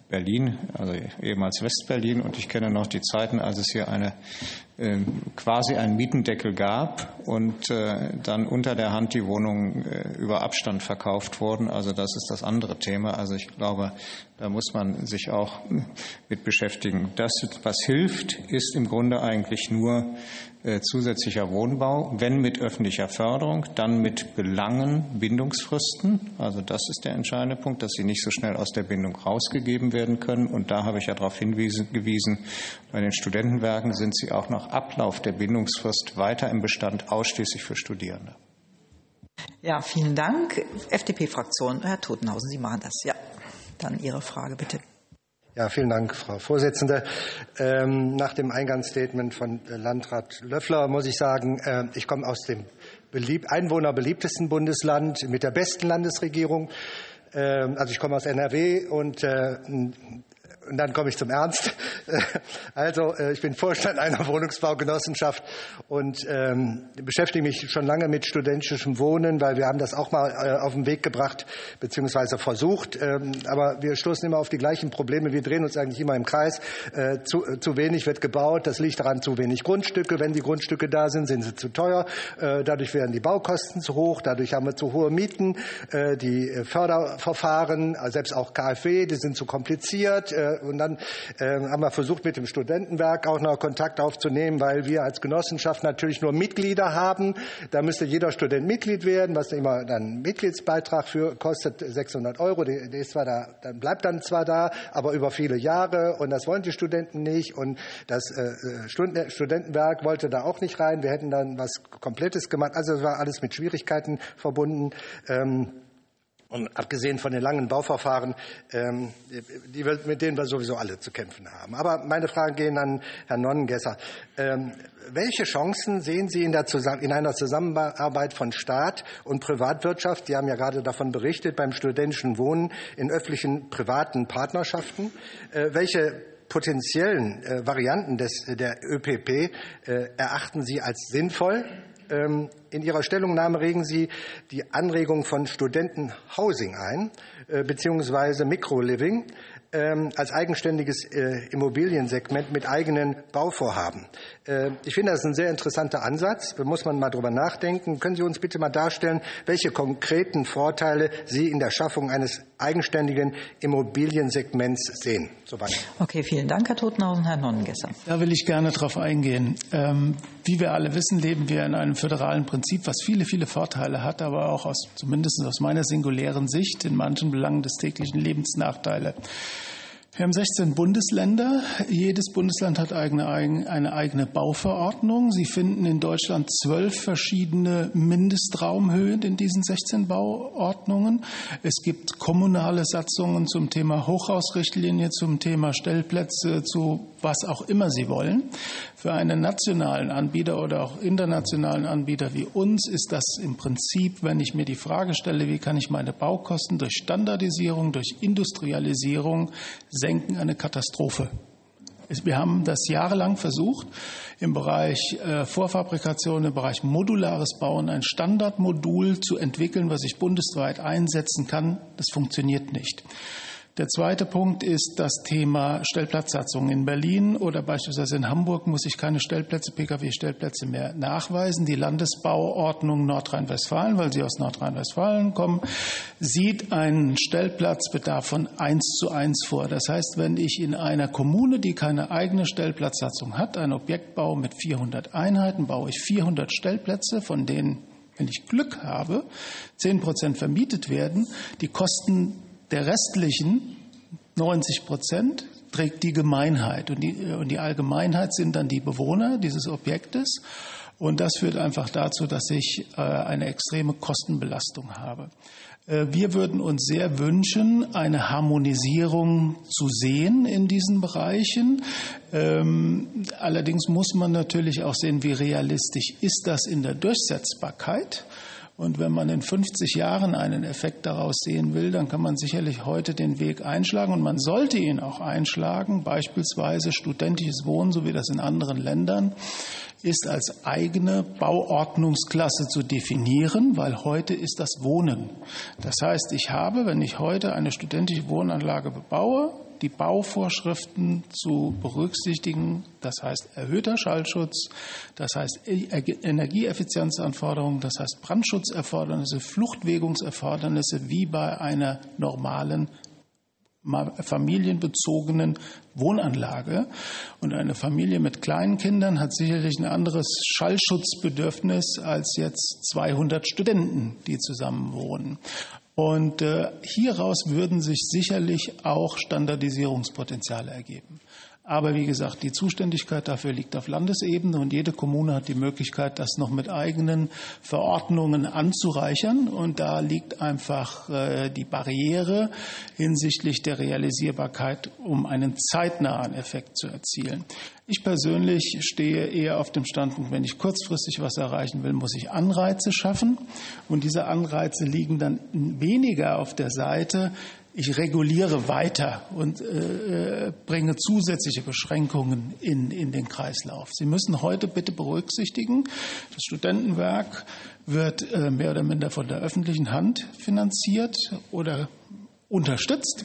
Berlin, also ehemals Westberlin, und ich kenne noch die Zeiten, als es hier eine äh, quasi einen Mietendeckel gab und äh, dann unter der Hand die Wohnungen äh, über Abstand verkauft wurden. Also das ist das andere Thema. Also ich glaube, da muss man sich auch mit beschäftigen. Das, was hilft, ist im Grunde eigentlich nur äh, zusätzlicher Wohnbau, wenn mit öffentlicher Förderung, dann mit Belangen, Bindungsfristen. Also das ist der entscheidende Punkt, dass sie nicht so schnell aus der Bindung rausgegeben werden können. Und da habe ich ja darauf hingewiesen, bei den Studentenwerken sind sie auch nach Ablauf der Bindungsfrist weiter im Bestand ausschließlich für Studierende. Ja, vielen Dank. F D P-Fraktion, Herr Totenhausen, Sie machen das. Ja, dann Ihre Frage, bitte. Ja, vielen Dank, Frau Vorsitzende. Ähm, nach dem Eingangsstatement von Landrat Löffler muss ich sagen, äh, ich komme aus dem belieb- einwohnerbeliebtesten Bundesland mit der besten Landesregierung. Äh, also ich komme aus N R W und äh, Und dann komme ich zum Ernst. Also ich bin Vorstand einer Wohnungsbaugenossenschaft und ähm, beschäftige mich schon lange mit studentischem Wohnen, weil wir haben das auch mal äh, auf den Weg gebracht bzw. versucht. Ähm, aber wir stoßen immer auf die gleichen Probleme. Wir drehen uns eigentlich immer im Kreis. Äh, zu, äh, zu wenig wird gebaut. Das liegt daran, zu wenig Grundstücke. Wenn die Grundstücke da sind, sind sie zu teuer. Äh, dadurch werden die Baukosten zu hoch. Dadurch haben wir zu hohe Mieten. Äh, die Förderverfahren, also selbst auch K f W, die sind zu kompliziert. Äh, Und dann äh, haben wir versucht, mit dem Studentenwerk auch noch Kontakt aufzunehmen, weil wir als Genossenschaft natürlich nur Mitglieder haben. Da müsste jeder Student Mitglied werden, was immer dann einen Mitgliedsbeitrag für kostet, sechshundert Euro. Der ist zwar da, dann bleibt dann zwar da, aber über viele Jahre. Und das wollen die Studenten nicht. Und das äh, Studentenwerk wollte da auch nicht rein. Wir hätten dann was Komplettes gemacht. Also es war alles mit Schwierigkeiten verbunden. Ähm, Und abgesehen von den langen Bauverfahren, ähm, die wir, mit denen wir sowieso alle zu kämpfen haben. Aber meine Fragen gehen an Herrn Nonnengesser. Ähm, welche Chancen sehen Sie in, der Zusammen- in einer Zusammenarbeit von Staat und Privatwirtschaft? Sie haben ja gerade davon berichtet, beim studentischen Wohnen in öffentlichen, privaten Partnerschaften. Äh, welche potenziellen äh, Varianten des, der ÖPP äh, erachten Sie als sinnvoll? In Ihrer Stellungnahme regen Sie die Anregung von Studentenhousing ein, beziehungsweise Microliving als eigenständiges Immobiliensegment mit eigenen Bauvorhaben. Ich finde, das ist ein sehr interessanter Ansatz. Da muss man mal drüber nachdenken. Können Sie uns bitte mal darstellen, welche konkreten Vorteile Sie in der Schaffung eines eigenständigen Immobiliensegments sehen? Soweit. Okay, vielen Dank, Herr Totenhausen. Herr Nonnengesser. Da will ich gerne drauf eingehen. Ähm, wie wir alle wissen, leben wir in einem föderalen Prinzip, was viele, viele Vorteile hat, aber auch aus, zumindest aus meiner singulären Sicht in manchen Belangen des täglichen Lebens Nachteile. Wir haben sechzehn Bundesländer. Jedes Bundesland hat eigene, eine eigene Bauverordnung. Sie finden in Deutschland zwölf verschiedene Mindestraumhöhen in diesen sechzehn Bauordnungen. Es gibt kommunale Satzungen zum Thema Hochhausrichtlinie, zum Thema Stellplätze, zu was auch immer Sie wollen. Für einen nationalen Anbieter oder auch internationalen Anbieter wie uns ist das im Prinzip, wenn ich mir die Frage stelle, wie kann ich meine Baukosten durch Standardisierung, durch Industrialisierung senken, eine Katastrophe. Wir haben das jahrelang versucht, im Bereich Vorfabrikation, im Bereich modulares Bauen ein Standardmodul zu entwickeln, was ich bundesweit einsetzen kann. Das funktioniert nicht. Der zweite Punkt ist das Thema Stellplatzsatzung. In Berlin oder beispielsweise in Hamburg muss ich keine Stellplätze, P K W-Stellplätze mehr nachweisen. Die Landesbauordnung Nordrhein-Westfalen, weil Sie aus Nordrhein-Westfalen kommen, sieht einen Stellplatzbedarf von eins zu eins vor. Das heißt, wenn ich in einer Kommune, die keine eigene Stellplatzsatzung hat, ein Objekt baue mit vierhundert Einheiten, baue ich vierhundert Stellplätze, von denen, wenn ich Glück habe, zehn Prozent vermietet werden. Die Kosten der restlichen neunzig Prozent trägt die Gemeinheit. Und die, und die Allgemeinheit sind dann die Bewohner dieses Objektes. Und das führt einfach dazu, dass ich äh, eine extreme Kostenbelastung habe. Äh, wir würden uns sehr wünschen, eine Harmonisierung zu sehen in diesen Bereichen. Ähm, allerdings muss man natürlich auch sehen, wie realistisch ist das in der Durchsetzbarkeit. Und wenn man in fünfzig Jahren einen Effekt daraus sehen will, dann kann man sicherlich heute den Weg einschlagen. Und man sollte ihn auch einschlagen. Beispielsweise studentisches Wohnen, so wie das in anderen Ländern ist, als eigene Bauordnungsklasse zu definieren, weil heute ist das Wohnen. Das heißt, ich habe, wenn ich heute eine studentische Wohnanlage bebaue, die Bauvorschriften zu berücksichtigen. Das heißt erhöhter Schallschutz, das heißt Energieeffizienzanforderungen, das heißt Brandschutzerfordernisse, Fluchtwägungserfordernisse wie bei einer normalen familienbezogenen Wohnanlage. Und eine Familie mit kleinen Kindern hat sicherlich ein anderes Schallschutzbedürfnis als jetzt zweihundert Studenten, die zusammen wohnen. Und äh, hieraus würden sich sicherlich auch Standardisierungspotenziale ergeben. Aber wie gesagt, die Zuständigkeit dafür liegt auf Landesebene und jede Kommune hat die Möglichkeit, das noch mit eigenen Verordnungen anzureichern. Und da liegt einfach äh, die Barriere hinsichtlich der Realisierbarkeit, um einen zeitnahen Effekt zu erzielen. Ich persönlich stehe eher auf dem Standpunkt, wenn ich kurzfristig was erreichen will, muss ich Anreize schaffen. Und diese Anreize liegen dann weniger auf der Seite, ich reguliere weiter und äh, bringe zusätzliche Beschränkungen in, in den Kreislauf. Sie müssen heute bitte berücksichtigen, das Studentenwerk wird äh, mehr oder minder von der öffentlichen Hand finanziert oder unterstützt.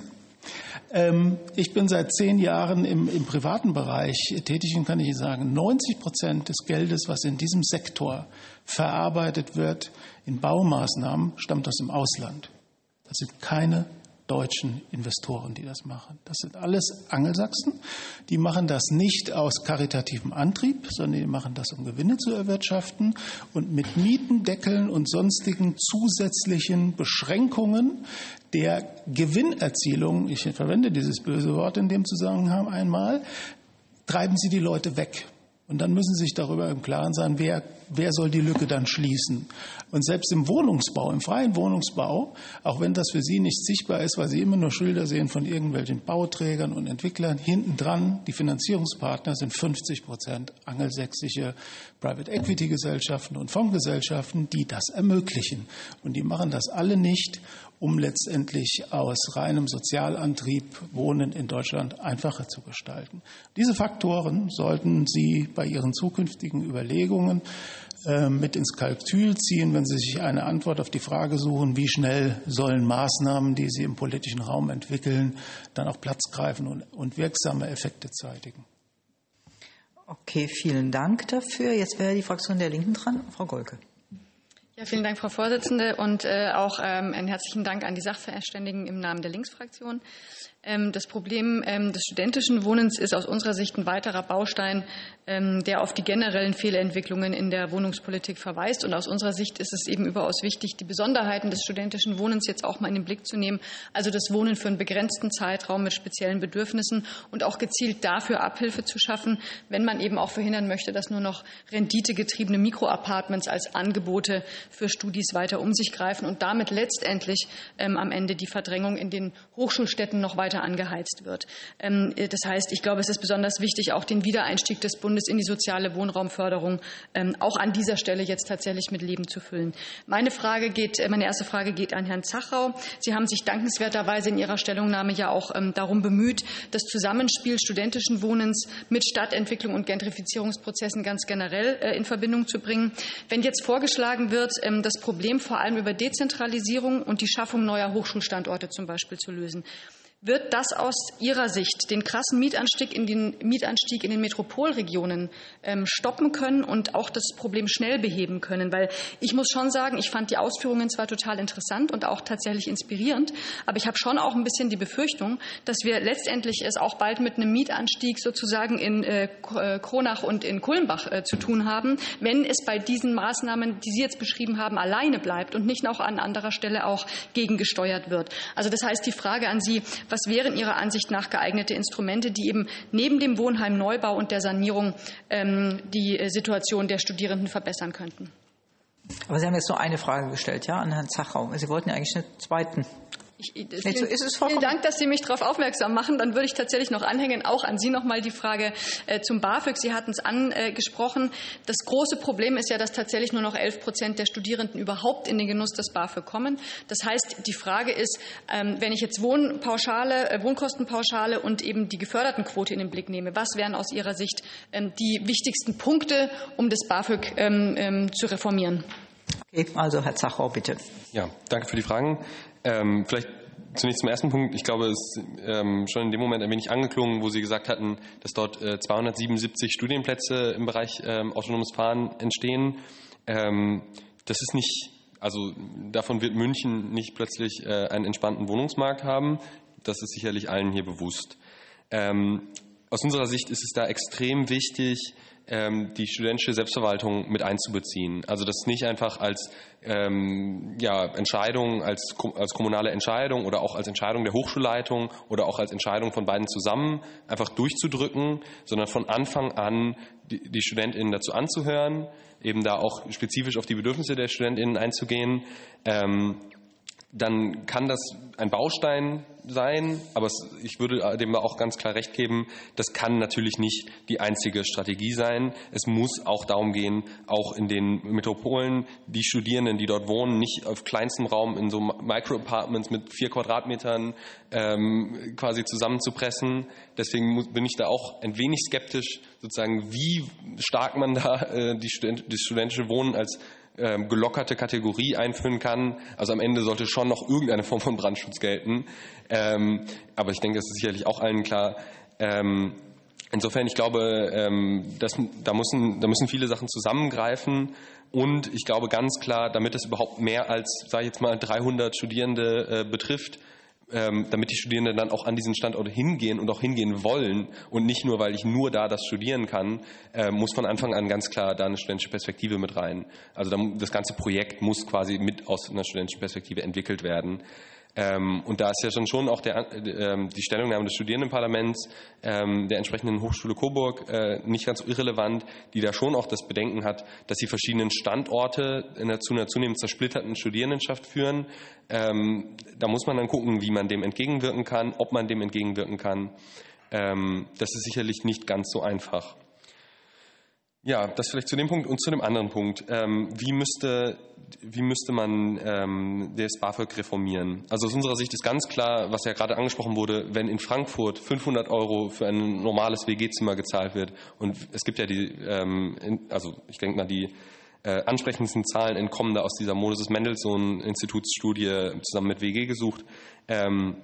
Ähm, ich bin seit zehn Jahren im, im privaten Bereich tätig und kann ich sagen, neunzig Prozent des Geldes, was in diesem Sektor verarbeitet wird, in Baumaßnahmen, stammt aus dem Ausland. Das sind keine deutschen Investoren, die das machen. Das sind alles Angelsachsen. Die machen das nicht aus karitativem Antrieb, sondern die machen das, um Gewinne zu erwirtschaften. Und mit Mietendeckeln und sonstigen zusätzlichen Beschränkungen der Gewinnerzielung, ich verwende dieses böse Wort in dem Zusammenhang einmal, treiben sie die Leute weg. Und dann müssen Sie sich darüber im Klaren sein, wer, wer soll die Lücke dann schließen. Und selbst im Wohnungsbau, im freien Wohnungsbau, auch wenn das für Sie nicht sichtbar ist, weil Sie immer nur Schilder sehen von irgendwelchen Bauträgern und Entwicklern, hinten dran, die Finanzierungspartner sind fünfzig Prozent angelsächsische Private Equity Gesellschaften und Fondsgesellschaften, die das ermöglichen. Und die machen das alle nicht, um letztendlich aus reinem Sozialantrieb Wohnen in Deutschland einfacher zu gestalten. Diese Faktoren sollten Sie bei Ihren zukünftigen Überlegungen äh, mit ins Kalkül ziehen, wenn Sie sich eine Antwort auf die Frage suchen, wie schnell sollen Maßnahmen, die Sie im politischen Raum entwickeln, dann auch Platz greifen und, und wirksame Effekte zeitigen. Okay, vielen Dank dafür. Jetzt wäre die Fraktion der Linken dran. Frau Golke. Ja, vielen Dank, Frau Vorsitzende, und äh, auch ähm, einen herzlichen Dank an die Sachverständigen im Namen der Linksfraktion. Ähm, das Problem ähm, des studentischen Wohnens ist aus unserer Sicht ein weiterer Baustein, ähm, der auf die generellen Fehlentwicklungen in der Wohnungspolitik verweist. Und aus unserer Sicht ist es eben überaus wichtig, die Besonderheiten des studentischen Wohnens jetzt auch mal in den Blick zu nehmen. Also das Wohnen für einen begrenzten Zeitraum mit speziellen Bedürfnissen und auch gezielt dafür Abhilfe zu schaffen, wenn man eben auch verhindern möchte, dass nur noch renditegetriebene Mikroapartments als Angebote für Studis weiter um sich greifen und damit letztendlich ähm, am Ende die Verdrängung in den Hochschulstädten noch weiter angeheizt wird. Ähm, das heißt, ich glaube, es ist besonders wichtig, auch den Wiedereinstieg des Bundes in die soziale Wohnraumförderung ähm, auch an dieser Stelle jetzt tatsächlich mit Leben zu füllen. Meine Frage geht, meine erste Frage geht an Herrn Zachau. Sie haben sich dankenswerterweise in Ihrer Stellungnahme ja auch ähm, darum bemüht, das Zusammenspiel studentischen Wohnens mit Stadtentwicklung und Gentrifizierungsprozessen ganz generell äh, in Verbindung zu bringen. Wenn jetzt vorgeschlagen wird, das Problem vor allem über Dezentralisierung und die Schaffung neuer Hochschulstandorte zum Beispiel zu lösen. Wird das aus Ihrer Sicht den krassen Mietanstieg in den, Mietanstieg in den Metropolregionen ähm, stoppen können und auch das Problem schnell beheben können? Weil ich muss schon sagen, ich fand die Ausführungen zwar total interessant und auch tatsächlich inspirierend, aber ich habe schon auch ein bisschen die Befürchtung, dass wir letztendlich es auch bald mit einem Mietanstieg sozusagen in äh, Kronach und in Kulmbach äh, zu tun haben, wenn es bei diesen Maßnahmen, die Sie jetzt beschrieben haben, alleine bleibt und nicht noch an anderer Stelle auch gegengesteuert wird. Also das heißt, die Frage an Sie, was wären Ihrer Ansicht nach geeignete Instrumente, die eben neben dem Wohnheimneubau und der Sanierung ähm, die Situation der Studierenden verbessern könnten? Aber Sie haben jetzt nur eine Frage gestellt, ja, an Herrn Zachau. Sie wollten ja eigentlich einen zweiten. Ich, vielen, so ist es vielen Dank, dass Sie mich darauf aufmerksam machen. Dann würde ich tatsächlich noch anhängen, auch an Sie noch mal die Frage äh, zum BAföG. Sie hatten es angesprochen. Das große Problem ist ja, dass tatsächlich nur noch elf Prozent der Studierenden überhaupt in den Genuss des BAföG kommen. Das heißt, die Frage ist, ähm, wenn ich jetzt Wohnpauschale, äh, Wohnkostenpauschale und eben die Gefördertenquote in den Blick nehme, was wären aus Ihrer Sicht ähm, die wichtigsten Punkte, um das BAföG ähm, ähm, zu reformieren? Okay, also Herr Zachau, bitte. Ja, danke für die Fragen. Ähm, vielleicht zunächst zum ersten Punkt. Ich glaube, es ist ähm, schon in dem Moment ein wenig angeklungen, wo Sie gesagt hatten, dass dort äh, zweihundertsiebenundsiebzig Studienplätze im Bereich ähm, autonomes Fahren entstehen. Ähm, das ist nicht, also davon wird München nicht plötzlich äh, einen entspannten Wohnungsmarkt haben. Das ist sicherlich allen hier bewusst. Ähm, aus unserer Sicht ist es da extrem wichtig, die studentische Selbstverwaltung mit einzubeziehen. Also das nicht einfach als ähm, ja, Entscheidung, als, als kommunale Entscheidung oder auch als Entscheidung der Hochschulleitung oder auch als Entscheidung von beiden zusammen einfach durchzudrücken, sondern von Anfang an die, die StudentInnen dazu anzuhören, eben da auch spezifisch auf die Bedürfnisse der StudentInnen einzugehen. Ähm, dann kann das ein Baustein sein, aber es, ich würde dem auch ganz klar recht geben, das kann natürlich nicht die einzige Strategie sein. Es muss auch darum gehen, auch in den Metropolen die Studierenden, die dort wohnen, nicht auf kleinstem Raum in so Micro-Apartments mit vier Quadratmetern ähm, quasi zusammenzupressen. Deswegen muss, bin ich da auch ein wenig skeptisch, sozusagen, wie stark man da äh, die Student, das studentische Wohnen als gelockerte Kategorie einführen kann. Also am Ende sollte schon noch irgendeine Form von Brandschutz gelten. Ähm, aber ich denke, das ist sicherlich auch allen klar. Ähm, insofern, ich glaube, ähm, das, da, müssen, da müssen viele Sachen zusammengreifen. Und ich glaube ganz klar, damit es überhaupt mehr als, sage ich jetzt mal, dreihundert Studierende äh, betrifft, Ähm, damit die Studierenden dann auch an diesen Standort hingehen und auch hingehen wollen und nicht nur, weil ich nur da das studieren kann, äh, muss von Anfang an ganz klar da eine studentische Perspektive mit rein. Also da, das ganze Projekt muss quasi mit aus einer studentischen Perspektive entwickelt werden. Ähm, und da ist ja schon schon auch der, äh, die Stellungnahme des Studierendenparlaments ähm, der entsprechenden Hochschule Coburg äh, nicht ganz irrelevant, die da schon auch das Bedenken hat, dass die verschiedenen Standorte in der, zu einer zunehmend zersplitterten Studierendenschaft führen. Ähm, da muss man dann gucken, wie man dem entgegenwirken kann, ob man dem entgegenwirken kann. Ähm, das ist sicherlich nicht ganz so einfach. Ja, das vielleicht zu dem Punkt und zu dem anderen Punkt. Ähm, wie müsste, wie müsste man ähm, das BAföG reformieren? Also aus unserer Sicht ist ganz klar, was ja gerade angesprochen wurde, wenn in Frankfurt fünfhundert Euro für ein normales W G-Zimmer gezahlt wird und es gibt ja die, ähm, in, also ich denke mal, die äh, ansprechendsten Zahlen entkommen da aus dieser Moses Mendelssohn Institutsstudie zusammen mit W G gesucht, ähm,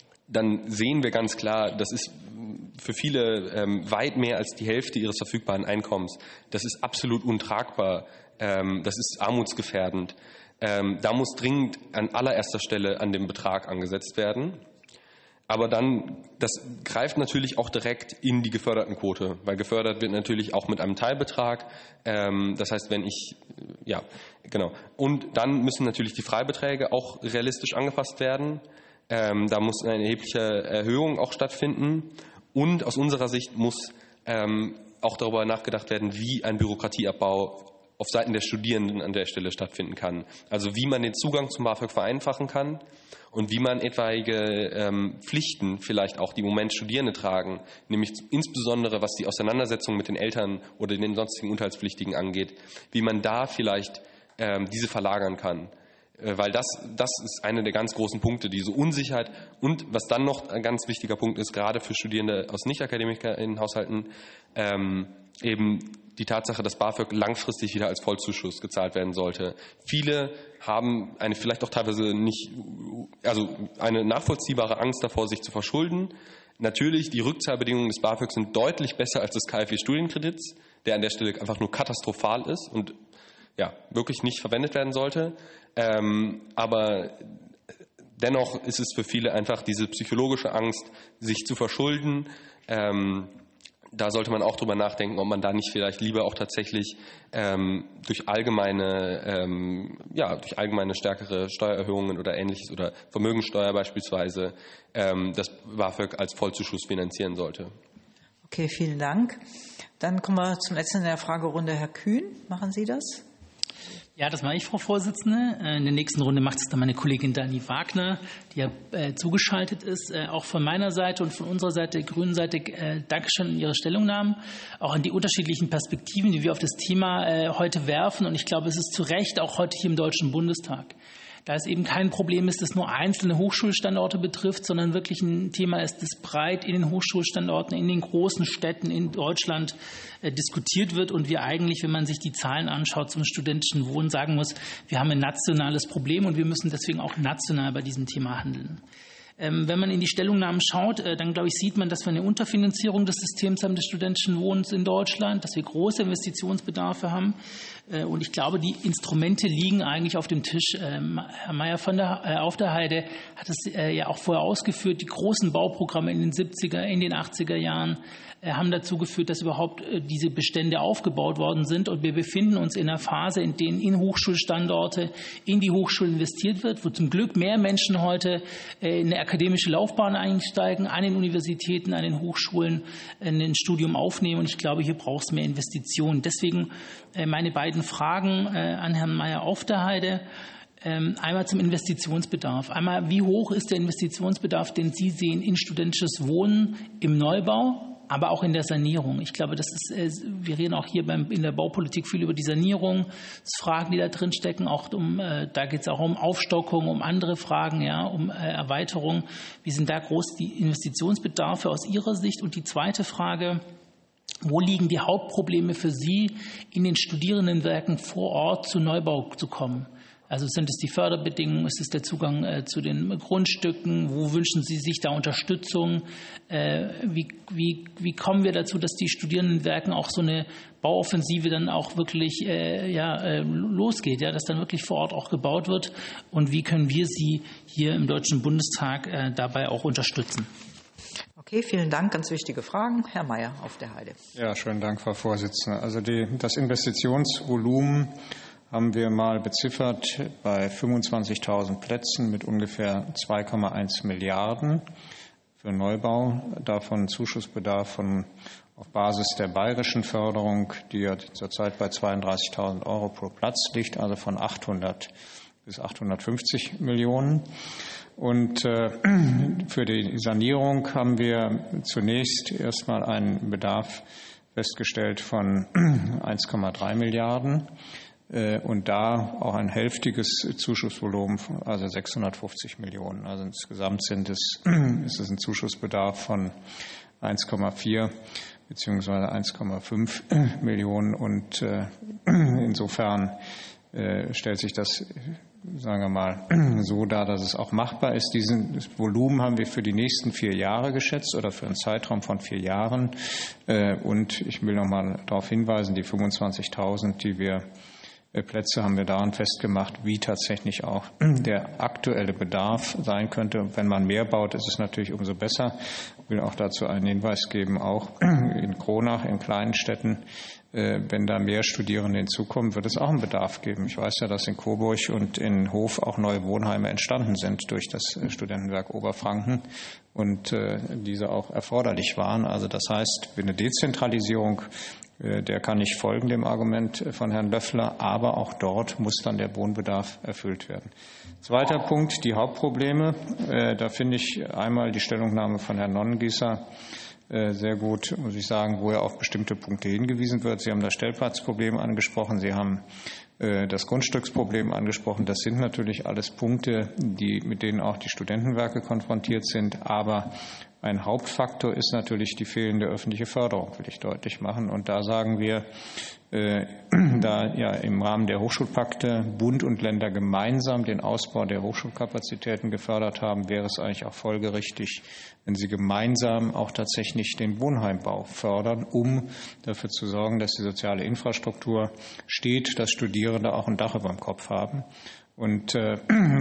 dann sehen wir ganz klar, das ist für viele ähm, weit mehr als die Hälfte ihres verfügbaren Einkommens. Das ist absolut untragbar. Ähm, das ist armutsgefährdend. Ähm, da muss dringend an allererster Stelle an dem Betrag angesetzt werden. Aber dann, das greift natürlich auch direkt in die Gefördertenquote, weil gefördert wird natürlich auch mit einem Teilbetrag. Ähm, das heißt, wenn ich, ja, genau. Und dann müssen natürlich die Freibeträge auch realistisch angepasst werden. Ähm, da muss eine erhebliche Erhöhung auch stattfinden. Und aus unserer Sicht muss ähm, auch darüber nachgedacht werden, wie ein Bürokratieabbau auf Seiten der Studierenden an der Stelle stattfinden kann. Also wie man den Zugang zum BAföG vereinfachen kann und wie man etwaige ähm, Pflichten vielleicht auch, die im Moment Studierende tragen, nämlich insbesondere was die Auseinandersetzung mit den Eltern oder den sonstigen Unterhaltspflichtigen angeht, wie man da vielleicht ähm, diese verlagern kann. Weil das, das ist einer der ganz großen Punkte, diese Unsicherheit. Und was dann noch ein ganz wichtiger Punkt ist, gerade für Studierende aus Nicht-AkademikerInnen-Haushalten, ähm, eben die Tatsache, dass BAföG langfristig wieder als Vollzuschuss gezahlt werden sollte. Viele haben eine vielleicht auch teilweise nicht, also eine nachvollziehbare Angst davor, sich zu verschulden. Natürlich, die Rückzahlbedingungen des BAföG sind deutlich besser als des K f W-Studienkredits, der an der Stelle einfach nur katastrophal ist und ja, wirklich nicht verwendet werden sollte. Ähm, aber dennoch ist es für viele einfach diese psychologische Angst, sich zu verschulden. Ähm, da sollte man auch drüber nachdenken, ob man da nicht vielleicht lieber auch tatsächlich ähm, durch allgemeine, ähm, ja, durch allgemeine stärkere Steuererhöhungen oder Ähnliches oder Vermögensteuer beispielsweise ähm, das BAföG als Vollzuschuss finanzieren sollte. Okay, vielen Dank. Dann kommen wir zum letzten in der Fragerunde. Herr Kühn, machen Sie das? Ja, das mache ich, Frau Vorsitzende. In der nächsten Runde macht es dann meine Kollegin Dani Wagner, die ja äh, zugeschaltet ist. Äh, auch von meiner Seite und von unserer Seite, der grünen Seite, äh, Dankeschön an Ihre Stellungnahmen, auch an die unterschiedlichen Perspektiven, die wir auf das Thema äh, heute werfen. Und ich glaube, es ist zu Recht auch heute hier im Deutschen Bundestag. Da es eben kein Problem ist, das nur einzelne Hochschulstandorte betrifft, sondern wirklich ein Thema ist, das breit in den Hochschulstandorten, in den großen Städten in Deutschland äh, diskutiert wird und wir eigentlich, wenn man sich die Zahlen anschaut zum studentischen Wohnen, sagen muss, wir haben ein nationales Problem und wir müssen deswegen auch national bei diesem Thema handeln. Wenn man in die Stellungnahmen schaut, dann glaube ich, sieht man, dass wir eine Unterfinanzierung des Systems haben des studentischen Wohnens in Deutschland, dass wir große Investitionsbedarfe haben. Und ich glaube, die Instrumente liegen eigentlich auf dem Tisch. Herr Mayer von der, auf der Heide hat es ja auch vorher ausgeführt. Die großen Bauprogramme in den siebziger, in den achtziger Jahren haben dazu geführt, dass überhaupt diese Bestände aufgebaut worden sind. Und wir befinden uns in einer Phase, in der in Hochschulstandorte, in die Hochschulen investiert wird, wo zum Glück mehr Menschen heute in eine akademische Laufbahn einsteigen, an den Universitäten, an den Hochschulen ein Studium aufnehmen. Und ich glaube, hier braucht es mehr Investitionen. Deswegen meine beiden Fragen an Herrn Mayer auf der Heide. Einmal zum Investitionsbedarf. Einmal, wie hoch ist der Investitionsbedarf, den Sie sehen in studentisches Wohnen im Neubau, aber auch in der Sanierung? Ich glaube, das ist, wir reden auch hier beim, in der Baupolitik viel über die Sanierung, Fragen, die da drin stecken. Auch um, da geht es auch um Aufstockung, um andere Fragen, ja, um Erweiterung. Wie sind da groß die Investitionsbedarfe aus Ihrer Sicht? Und die zweite Frage: Wo liegen die Hauptprobleme für Sie, in den Studierendenwerken vor Ort zu Neubau zu kommen? Also sind es die Förderbedingungen, ist es der Zugang äh, zu den Grundstücken? Wo wünschen Sie sich da Unterstützung? Äh, wie, wie, wie kommen wir dazu, dass die Studierendenwerken auch so eine Bauoffensive dann auch wirklich äh, ja, äh, losgeht, ja, dass dann wirklich vor Ort auch gebaut wird? Und wie können wir Sie hier im Deutschen Bundestag äh, dabei auch unterstützen? Okay, vielen Dank. Ganz wichtige Fragen. Herr Mayer auf der Heide. Ja, schönen Dank, Frau Vorsitzende. Also die, das Investitionsvolumen haben wir mal beziffert bei fünfundzwanzigtausend Plätzen mit ungefähr zwei Komma eins Milliarden für Neubau. Davon Zuschussbedarf von auf Basis der bayerischen Förderung, die ja zurzeit bei zweiunddreißigtausend Euro pro Platz liegt, also von achthundert bis achthundertfünfzig Millionen. Und äh, für die Sanierung haben wir zunächst erstmal einen Bedarf festgestellt von eins Komma drei Milliarden. Und da auch ein hälftiges Zuschussvolumen, also sechshundertfünfzig Millionen. Also insgesamt sind es, ist es ein Zuschussbedarf von eins Komma vier beziehungsweise eins Komma fünf Millionen. Und äh, insofern äh, stellt sich das, sagen wir mal, so dar, dass es auch machbar ist. Dieses Volumen haben wir für die nächsten vier Jahre geschätzt oder für einen Zeitraum von vier Jahren. Äh, und ich will noch mal darauf hinweisen, die fünfundzwanzigtausend, die wir Plätze haben wir daran festgemacht, wie tatsächlich auch der aktuelle Bedarf sein könnte. Wenn man mehr baut, ist es natürlich umso besser. Ich will auch dazu einen Hinweis geben, auch in Kronach, in kleinen Städten, wenn da mehr Studierende hinzukommen, wird es auch einen Bedarf geben. Ich weiß ja, dass in Coburg und in Hof auch neue Wohnheime entstanden sind durch das Studentenwerk Oberfranken und diese auch erforderlich waren. Also das heißt, eine Dezentralisierung, der kann nicht folgen, dem Argument von Herrn Löffler, aber auch dort muss dann der Wohnbedarf erfüllt werden. Zweiter Punkt, die Hauptprobleme. Da finde ich einmal die Stellungnahme von Herrn Nonnengießer sehr gut, muss ich sagen, wo er auf bestimmte Punkte hingewiesen wird. Sie haben das Stellplatzproblem angesprochen, Sie haben das Grundstücksproblem angesprochen. Das sind natürlich alles Punkte, die, mit denen auch die Studentenwerke konfrontiert sind, aber ein Hauptfaktor ist natürlich die fehlende öffentliche Förderung, will ich deutlich machen. Und da sagen wir, äh, da ja im Rahmen der Hochschulpakte Bund und Länder gemeinsam den Ausbau der Hochschulkapazitäten gefördert haben, wäre es eigentlich auch folgerichtig, wenn sie gemeinsam auch tatsächlich den Wohnheimbau fördern, um dafür zu sorgen, dass die soziale Infrastruktur steht, dass Studierende auch ein Dach über dem Kopf haben. Und äh,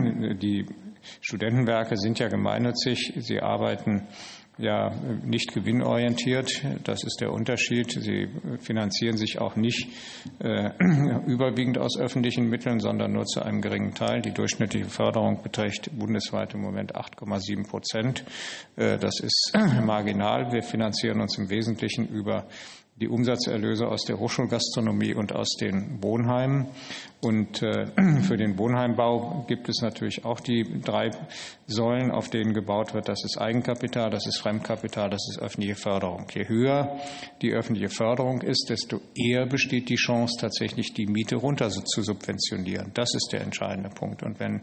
die Studentenwerke sind ja gemeinnützig. Sie arbeiten ja nicht gewinnorientiert. Das ist der Unterschied. Sie finanzieren sich auch nicht äh, überwiegend aus öffentlichen Mitteln, sondern nur zu einem geringen Teil. Die durchschnittliche Förderung beträgt bundesweit im Moment acht Komma sieben Prozent. Äh, das ist marginal. Wir finanzieren uns im Wesentlichen über die Umsatzerlöse aus der Hochschulgastronomie und aus den Wohnheimen. Und äh, für den Wohnheimbau gibt es natürlich auch die drei Säulen, auf denen gebaut wird. Das ist Eigenkapital, das ist Fremdkapital, das ist öffentliche Förderung. Je höher die öffentliche Förderung ist, desto eher besteht die Chance, tatsächlich die Miete runter zu subventionieren. Das ist der entscheidende Punkt. Und wenn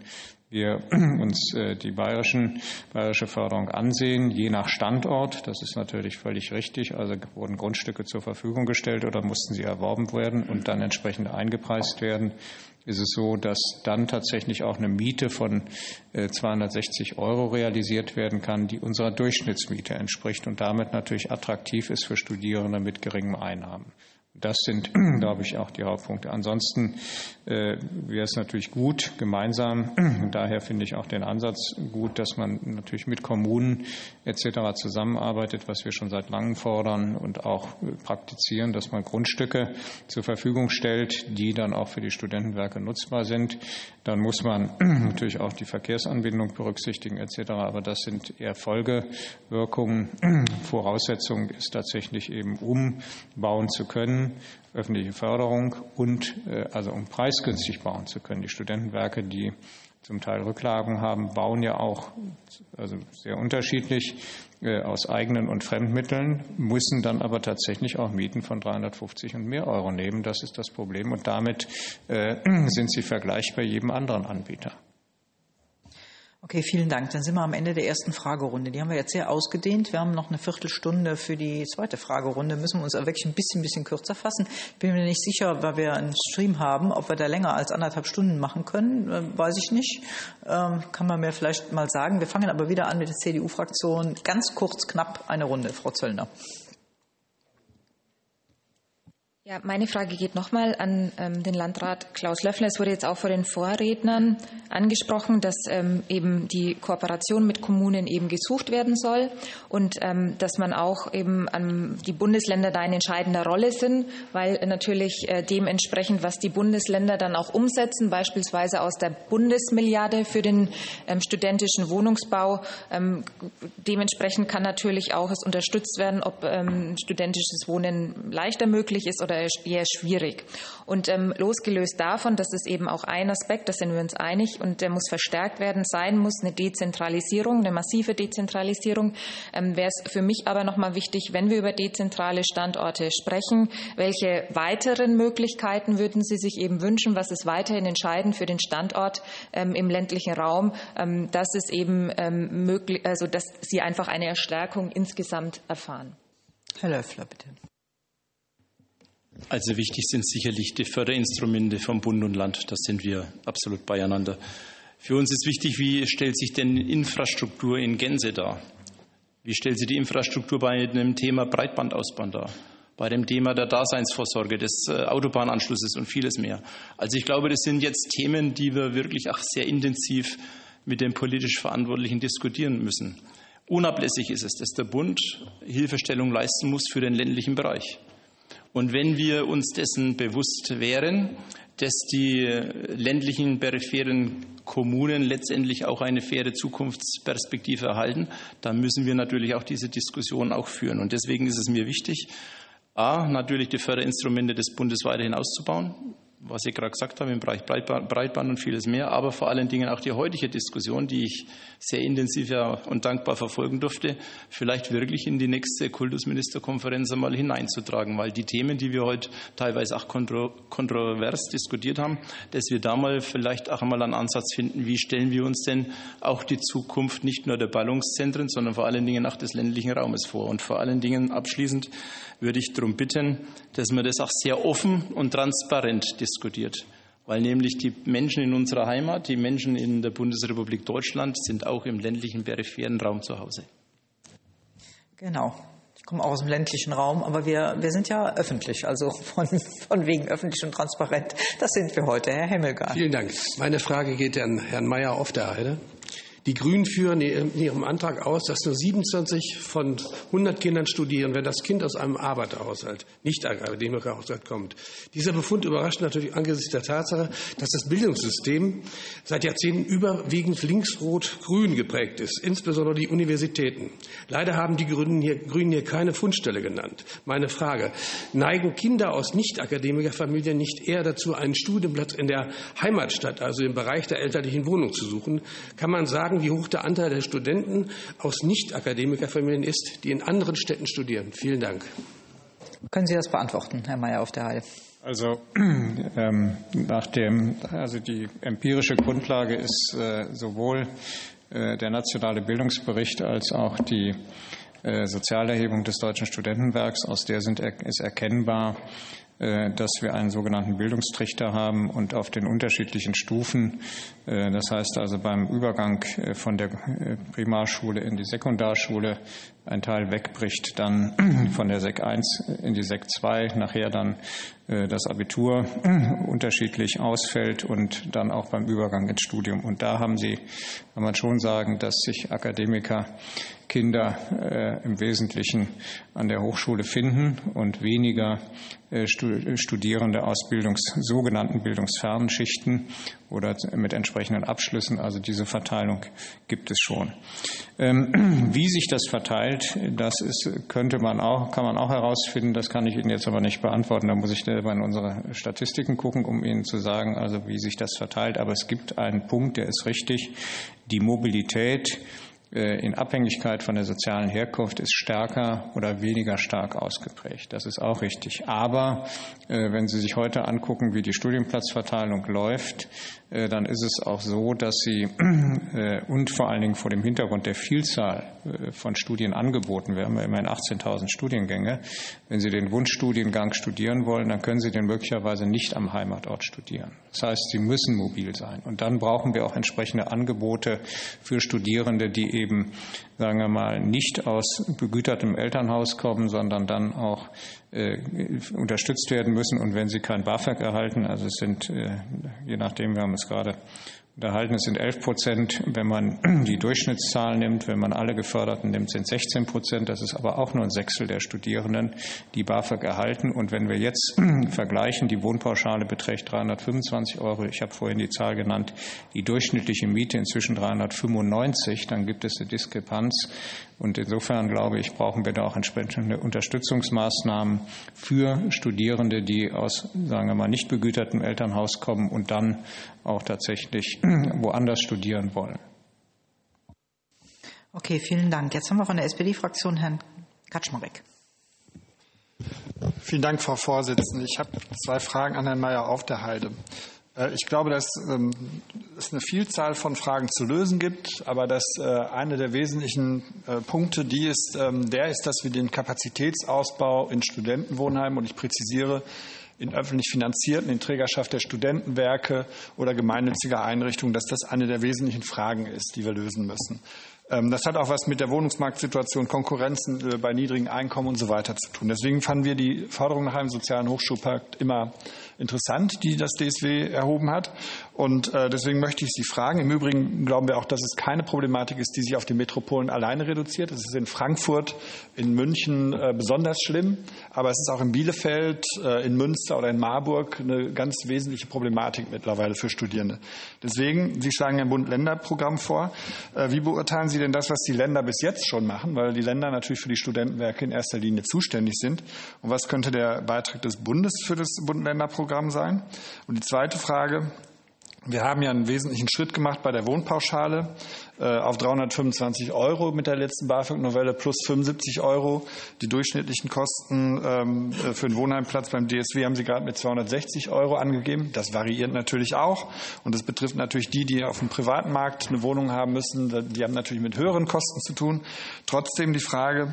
wir uns die bayerischen, bayerische Förderung ansehen, je nach Standort, das ist natürlich völlig richtig, also wurden Grundstücke zur Verfügung gestellt oder mussten sie erworben werden und dann entsprechend eingepreist werden, ist es so, dass dann tatsächlich auch eine Miete von zweihundertsechzig Euro realisiert werden kann, die unserer Durchschnittsmiete entspricht und damit natürlich attraktiv ist für Studierende mit geringem Einnahmen. Das sind, glaube ich, auch die Hauptpunkte. Ansonsten äh, wäre es natürlich gut, gemeinsam, und daher finde ich auch den Ansatz gut, dass man natürlich mit Kommunen et cetera zusammenarbeitet, was wir schon seit langem fordern und auch praktizieren, dass man Grundstücke zur Verfügung stellt, die dann auch für die Studentenwerke nutzbar sind. Dann muss man natürlich auch die Verkehrsanbindung berücksichtigen et cetera. Aber das sind eher Folgewirkungen. Voraussetzung ist tatsächlich eben, umbauen zu können, öffentliche Förderung und also um preisgünstig bauen zu können. Die Studentenwerke, die zum Teil Rücklagen haben, bauen ja auch also sehr unterschiedlich äh, aus eigenen und Fremdmitteln, müssen dann aber tatsächlich auch Mieten von dreihundertfünfzig und mehr Euro nehmen. Das ist das Problem und damit äh, sind sie vergleichbar jedem anderen Anbieter. Okay, vielen Dank. Dann sind wir am Ende der ersten Fragerunde. Die haben wir jetzt sehr ausgedehnt. Wir haben noch eine Viertelstunde für die zweite Fragerunde. Müssen wir uns aber wirklich ein bisschen, bisschen kürzer fassen. Ich bin mir nicht sicher, weil wir einen Stream haben, ob wir da länger als anderthalb Stunden machen können. Äh, weiß ich nicht. Ähm, kann man mir vielleicht mal sagen. Wir fangen aber wieder an mit der C D U-Fraktion. Ganz kurz, knapp eine Runde. Frau Zöllner. Ja, meine Frage geht nochmal an ähm, den Landrat Klaus Löffler. Es wurde jetzt auch vor den Vorrednern angesprochen, dass ähm, eben die Kooperation mit Kommunen eben gesucht werden soll und ähm, dass man auch eben an die Bundesländer da in entscheidender Rolle sind, weil natürlich äh, dementsprechend, was die Bundesländer dann auch umsetzen, beispielsweise aus der Bundesmilliarde für den ähm, studentischen Wohnungsbau, ähm, dementsprechend kann natürlich auch es unterstützt werden, ob ähm, studentisches Wohnen leichter möglich ist oder eher schwierig. Und ähm, losgelöst davon, das ist eben auch ein Aspekt, da sind wir uns einig und der muss verstärkt werden, sein muss eine Dezentralisierung, eine massive Dezentralisierung. Ähm, wäre es für mich aber nochmal wichtig, wenn wir über dezentrale Standorte sprechen, welche weiteren Möglichkeiten würden Sie sich eben wünschen, was ist weiterhin entscheidend für den Standort ähm, im ländlichen Raum, ähm, dass es eben ähm, möglich, also dass Sie einfach eine Erstärkung insgesamt erfahren. Herr Löffler, bitte. Also wichtig sind sicherlich die Förderinstrumente vom Bund und Land. Da sind wir absolut beieinander. Für uns ist wichtig, wie stellt sich denn Infrastruktur in Gänze dar? Wie stellt sich die Infrastruktur bei dem Thema Breitbandausbau dar? Bei dem Thema der Daseinsvorsorge, des Autobahnanschlusses und vieles mehr. Also ich glaube, das sind jetzt Themen, die wir wirklich auch sehr intensiv mit den politisch Verantwortlichen diskutieren müssen. Unablässig ist es, dass der Bund Hilfestellung leisten muss für den ländlichen Bereich. Und wenn wir uns dessen bewusst wären, dass die ländlichen, peripheren Kommunen letztendlich auch eine faire Zukunftsperspektive erhalten, dann müssen wir natürlich auch diese Diskussion auch führen. Und deswegen ist es mir wichtig, a, natürlich die Förderinstrumente des Bundes weiterhin auszubauen, was ich gerade gesagt habe, im Bereich Breitband und vieles mehr, aber vor allen Dingen auch die heutige Diskussion, die ich sehr intensiv und dankbar verfolgen durfte, vielleicht wirklich in die nächste Kultusministerkonferenz einmal hineinzutragen, weil die Themen, die wir heute teilweise auch kontro kontrovers diskutiert haben, dass wir da mal vielleicht auch einmal einen Ansatz finden, wie stellen wir uns denn auch die Zukunft nicht nur der Ballungszentren, sondern vor allen Dingen auch des ländlichen Raumes vor. Und vor allen Dingen abschließend würde ich darum bitten, dass man das auch sehr offen und transparent diskutiert. Weil nämlich die Menschen in unserer Heimat, die Menschen in der Bundesrepublik Deutschland sind auch im ländlichen, peripheren Raum zu Hause. Genau. Ich komme auch aus dem ländlichen Raum, aber wir, wir sind ja öffentlich, also von, von wegen öffentlich und transparent. Das sind wir heute, Herr Hemmelgarn. Vielen Dank. Meine Frage geht an Herrn Mayer auf der Heide. Die Grünen führen in ihrem Antrag aus, dass nur siebenundzwanzig von hundert Kindern studieren, wenn das Kind aus einem Arbeiterhaushalt, nicht Akademikerhaushalt kommt. Dieser Befund überrascht natürlich angesichts der Tatsache, dass das Bildungssystem seit Jahrzehnten überwiegend links-rot-grün geprägt ist, insbesondere die Universitäten. Leider haben die Grünen hier, Grünen hier keine Fundstelle genannt. Meine Frage, neigen Kinder aus Nicht-Akademikerfamilien nicht eher dazu, einen Studienplatz in der Heimatstadt, also im Bereich der elterlichen Wohnung zu suchen? Kann man sagen, wie hoch der Anteil der Studenten aus Nicht-Akademikerfamilien ist, die in anderen Städten studieren? Vielen Dank. Können Sie das beantworten, Herr Mayer auf der Heide? Also, ähm, nach dem, also die empirische Grundlage ist äh, sowohl äh, der nationale Bildungsbericht als auch die äh, Sozialerhebung des Deutschen Studentenwerks. Aus der sind, ist erkennbar, dass wir einen sogenannten Bildungstrichter haben und auf den unterschiedlichen Stufen, das heißt also beim Übergang von der Primarschule in die Sekundarschule, ein Teil wegbricht, dann von der Sek eins in die Sek zwei, nachher dann das Abitur unterschiedlich ausfällt und dann auch beim Übergang ins Studium. Und da haben Sie, kann man schon sagen, dass sich Akademiker Kinder äh, im Wesentlichen an der Hochschule finden und weniger äh, Studierende aus Bildungs-, sogenannten bildungsfernen Schichten oder mit entsprechenden Abschlüssen. Also diese Verteilung gibt es schon. Ähm, wie sich das verteilt, das ist, könnte man auch, kann man auch herausfinden. Das kann ich Ihnen jetzt aber nicht beantworten. Da muss ich selber in unsere Statistiken gucken, um Ihnen zu sagen, also wie sich das verteilt. Aber es gibt einen Punkt, der ist richtig. Die Mobilität in Abhängigkeit von der sozialen Herkunft ist stärker oder weniger stark ausgeprägt. Das ist auch richtig. Aber äh, wenn Sie sich heute angucken, wie die Studienplatzverteilung läuft, äh, dann ist es auch so, dass Sie äh, und vor allen Dingen vor dem Hintergrund der Vielzahl äh, von Studien angeboten, wir haben ja immerhin achtzehntausend Studiengänge, wenn Sie den Wunschstudiengang studieren wollen, dann können Sie den möglicherweise nicht am Heimatort studieren. Das heißt, Sie müssen mobil sein. Und dann brauchen wir auch entsprechende Angebote für Studierende, die eben, sagen wir mal, nicht aus begütertem Elternhaus kommen, sondern dann auch äh, unterstützt werden müssen. Und wenn sie kein BAföG erhalten, also es sind, äh, je nachdem, wir haben es gerade unterhalten, es sind elf Prozent, wenn man die Durchschnittszahl nimmt, wenn man alle Geförderten nimmt, sind sechzehn Prozent. Das ist aber auch nur ein Sechstel der Studierenden, die BAföG erhalten. Und wenn wir jetzt vergleichen, die Wohnpauschale beträgt dreihundertfünfundzwanzig Euro. Ich habe vorhin die Zahl genannt, die durchschnittliche Miete inzwischen dreihundertfünfundneunzig. Dann gibt es eine Diskrepanz. Und insofern, glaube ich, brauchen wir da auch entsprechende Unterstützungsmaßnahmen für Studierende, die aus, sagen wir mal, nicht begütertem Elternhaus kommen und dann auch tatsächlich woanders studieren wollen. Okay, vielen Dank. Jetzt haben wir von der S P D-Fraktion Herrn Kaczmarek. Vielen Dank, Frau Vorsitzende. Ich habe zwei Fragen an Herrn Mayer auf der Heide. Ich glaube, dass es eine Vielzahl von Fragen zu lösen gibt, aber dass eine der wesentlichen Punkte, die ist, der ist, dass wir den Kapazitätsausbau in Studentenwohnheimen, und ich präzisiere, in öffentlich finanzierten, in Trägerschaft der Studentenwerke oder gemeinnütziger Einrichtungen, dass das eine der wesentlichen Fragen ist, die wir lösen müssen. Das hat auch was mit der Wohnungsmarktsituation, Konkurrenzen bei niedrigen Einkommen und so weiter zu tun. Deswegen fanden wir die Forderung nach einem sozialen Hochschulpakt immer interessant, die das D S W erhoben hat. Und deswegen möchte ich Sie fragen. Im Übrigen glauben wir auch, dass es keine Problematik ist, die sich auf die Metropolen alleine reduziert. Es ist in Frankfurt, in München besonders schlimm, aber es ist auch in Bielefeld, in Münster oder in Marburg eine ganz wesentliche Problematik mittlerweile für Studierende. Deswegen, Sie schlagen ein Bund-Länder-Programm vor. Wie beurteilen Sie denn das, was die Länder bis jetzt schon machen, weil die Länder natürlich für die Studentenwerke in erster Linie zuständig sind? Und was könnte der Beitrag des Bundes für das Bund-Länder-Programm sein? Und die zweite Frage: Wir haben ja einen wesentlichen Schritt gemacht bei der Wohnpauschale äh, auf dreihundertfünfundzwanzig Euro mit der letzten BAföG-Novelle plus fünfundsiebzig Euro. Die durchschnittlichen Kosten ähm, für einen Wohnheimplatz beim D S W haben Sie gerade mit zweihundertsechzig Euro angegeben. Das variiert natürlich auch. Und das betrifft natürlich die, die auf dem privaten Markt eine Wohnung haben müssen. Die haben natürlich mit höheren Kosten zu tun. Trotzdem die Frage: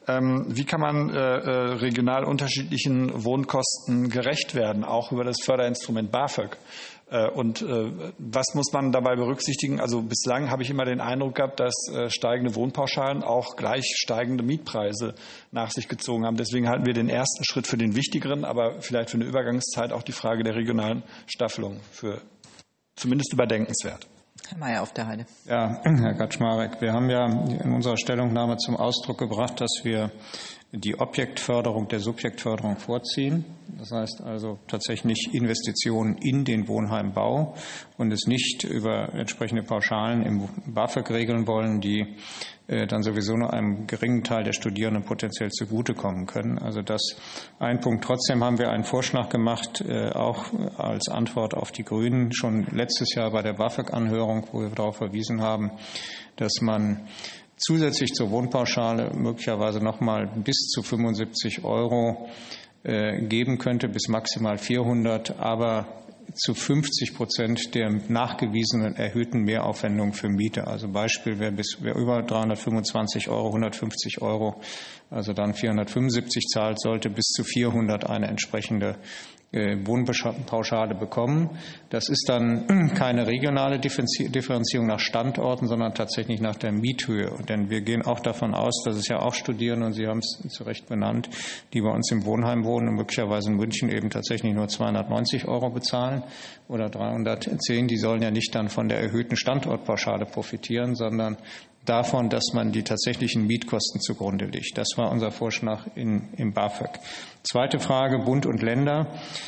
Wie kann man äh, regional unterschiedlichen Wohnkosten gerecht werden, auch über das Förderinstrument BAföG? Äh, und äh, was muss man dabei berücksichtigen? Also bislang habe ich immer den Eindruck gehabt, dass äh, steigende Wohnpauschalen auch gleich steigende Mietpreise nach sich gezogen haben. Deswegen halten wir den ersten Schritt für den wichtigeren, aber vielleicht für eine Übergangszeit auch die Frage der regionalen Staffelung für zumindest überdenkenswert. Herr Mayer auf der Heide. Ja, Herr Kaczmarek, wir haben ja in unserer Stellungnahme zum Ausdruck gebracht, dass wir die Objektförderung der Subjektförderung vorziehen. Das heißt also tatsächlich Investitionen in den Wohnheimbau und es nicht über entsprechende Pauschalen im BAföG regeln wollen, die dann sowieso nur einem geringen Teil der Studierenden potenziell zugutekommen können. Also das ein Punkt. Trotzdem haben wir einen Vorschlag gemacht, auch als Antwort auf die Grünen, schon letztes Jahr bei der BAföG-Anhörung, wo wir darauf verwiesen haben, dass man zusätzlich zur Wohnpauschale möglicherweise nochmal bis zu fünfundsiebzig Euro geben könnte, bis maximal vierhundert, aber zu fünfzig Prozent der nachgewiesenen erhöhten Mehraufwendungen für Miete. Also Beispiel, wer bis wer über dreihundertfünfundzwanzig Euro, hundertfünfzig Euro, also dann vierhundertfünfundsiebzig zahlt, sollte bis zu vierhundert eine entsprechende Wohnpauschale bekommen. Das ist dann keine regionale Differenzierung nach Standorten, sondern tatsächlich nach der Miethöhe. Denn wir gehen auch davon aus, dass es ja auch Studierende, und Sie haben es zu Recht benannt, die bei uns im Wohnheim wohnen und möglicherweise in München eben tatsächlich nur zweihundertneunzig Euro bezahlen oder dreihundertzehn, die sollen ja nicht dann von der erhöhten Standortpauschale profitieren, sondern davon, dass man die tatsächlichen Mietkosten zugrunde legt. Das war unser Vorschlag in, im BAföG. Zweite Frage, Bund und Länder.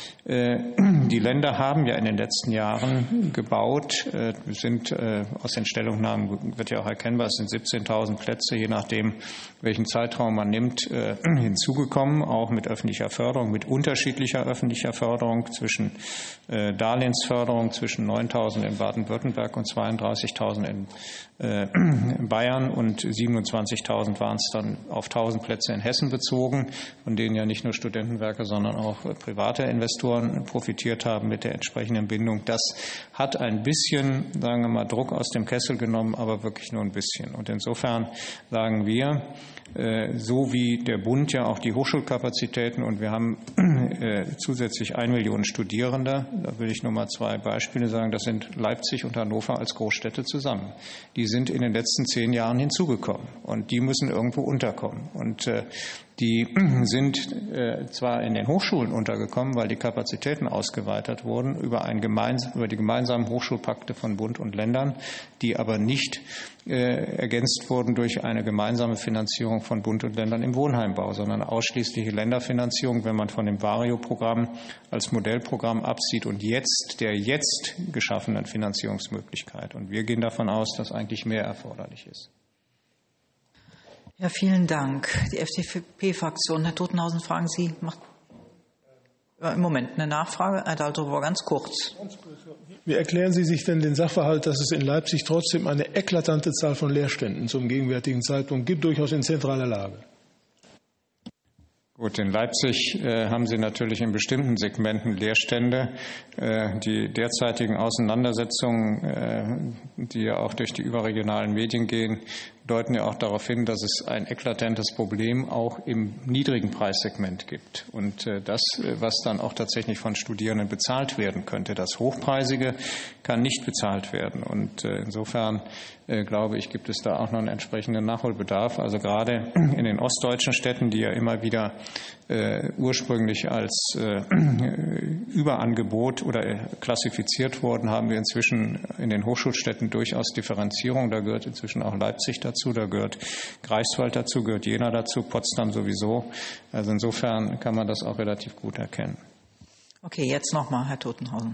Die Länder haben ja in den letzten Jahren gebaut. Wir sind aus den Stellungnahmen, wird ja auch erkennbar, es sind siebzehntausend Plätze, je nachdem, welchen Zeitraum man nimmt, hinzugekommen, auch mit öffentlicher Förderung, mit unterschiedlicher öffentlicher Förderung, zwischen Darlehensförderung zwischen neuntausend in Baden-Württemberg und zweiunddreißigtausend in Bayern und siebenundzwanzigtausend waren es dann auf tausend Plätze in Hessen bezogen, von denen ja nicht nur Studentenwerke, sondern auch private Investoren profitiert haben mit der entsprechenden Bindung. Das hat ein bisschen, sagen wir mal, Druck aus dem Kessel genommen, aber wirklich nur ein bisschen. Und insofern sagen wir, so wie der Bund ja auch die Hochschulkapazitäten, und wir haben zusätzlich eine Million Studierende, da will ich nur mal zwei Beispiele sagen, das sind Leipzig und Hannover als Großstädte zusammen. Die sind in den letzten zehn Jahren hinzugekommen und die müssen irgendwo unterkommen. Und die sind zwar in den Hochschulen untergekommen, weil die Kapazitäten ausgeweitet wurden über, ein gemeins- über die gemeinsamen Hochschulpakte von Bund und Ländern, die aber nicht ergänzt wurden durch eine gemeinsame Finanzierung von Bund und Ländern im Wohnheimbau, sondern ausschließliche Länderfinanzierung, wenn man von dem Vario-Programm als Modellprogramm absieht und jetzt der jetzt geschaffenen Finanzierungsmöglichkeit. Und wir gehen davon aus, dass eigentlich mehr erforderlich ist. Ja, vielen Dank. Die F D P-Fraktion. Herr Totenhausen, fragen Sie, macht im Moment eine Nachfrage? Herr Daltrop, ganz kurz. Wie erklären Sie sich denn den Sachverhalt, dass es in Leipzig trotzdem eine eklatante Zahl von Leerständen zum gegenwärtigen Zeitpunkt gibt, durchaus in zentraler Lage? Gut, in Leipzig äh, haben Sie natürlich in bestimmten Segmenten Leerstände. Äh, die derzeitigen Auseinandersetzungen, äh, die ja auch durch die überregionalen Medien gehen, deuten ja auch darauf hin, dass es ein eklatantes Problem auch im niedrigen Preissegment gibt. Und äh, das, was dann auch tatsächlich von Studierenden bezahlt werden könnte, das Hochpreisige kann nicht bezahlt werden. Und äh, insofern äh, glaube ich, gibt es da auch noch einen entsprechenden Nachholbedarf. Also gerade in den ostdeutschen Städten, die ja immer wieder äh, ursprünglich als äh, Überangebot oder klassifiziert wurden, haben wir inzwischen in den Hochschulstädten durchaus Differenzierung. Da gehört inzwischen auch Leipzig dazu, da gehört Greifswald dazu, gehört Jena dazu, Potsdam sowieso. Also insofern kann man das auch relativ gut erkennen. Okay, jetzt nochmal, Herr Totenhausen.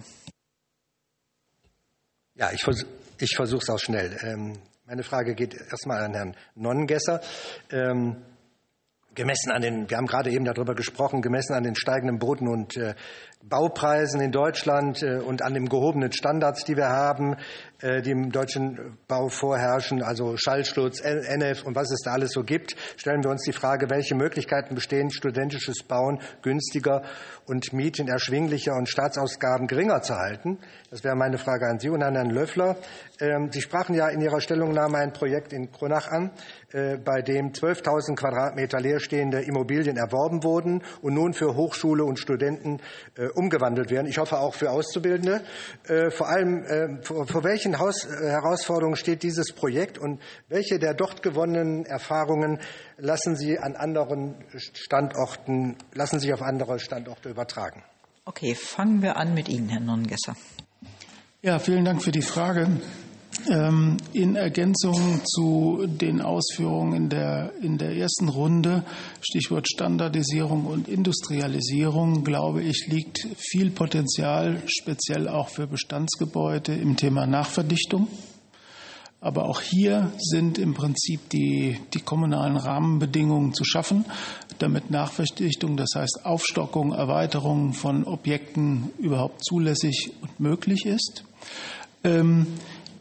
Ja, ich, vers- ich versuche es auch schnell. Ähm, meine Frage geht erstmal an Herrn Nonnengesser. Ähm, Gemessen an den, wir haben gerade eben darüber gesprochen, gemessen an den steigenden Boden- und äh, Baupreisen in Deutschland äh, und an den gehobenen Standards, die wir haben, äh, die im deutschen Bau vorherrschen, also Schallschutz, N F und was es da alles so gibt, stellen wir uns die Frage, welche Möglichkeiten bestehen, studentisches Bauen günstiger und Mieten erschwinglicher und Staatsausgaben geringer zu halten. Das wäre meine Frage an Sie und an Herrn Löffler. Ähm, Sie sprachen ja in Ihrer Stellungnahme ein Projekt in Kronach an, äh, bei dem zwölftausend Quadratmeter leerstehende Immobilien erworben wurden und nun für Hochschule und Studenten äh, umgewandelt werden. Ich hoffe auch für Auszubildende. Äh, vor allem, äh, vor, vor welchen Haus, äh, Herausforderungen steht dieses Projekt und welche der dort gewonnenen Erfahrungen lassen Sie an anderen Standorten, lassen sich auf andere Standorte übertragen? Okay, fangen wir an mit Ihnen, Herr Nonnengesser. Ja, vielen Dank für die Frage. In Ergänzung zu den Ausführungen in der, in der ersten Runde, Stichwort Standardisierung und Industrialisierung, glaube ich, liegt viel Potenzial, speziell auch für Bestandsgebäude im Thema Nachverdichtung. Aber auch hier sind im Prinzip die, die kommunalen Rahmenbedingungen zu schaffen, damit Nachverdichtung, das heißt Aufstockung, Erweiterung von Objekten überhaupt zulässig und möglich ist. Ähm,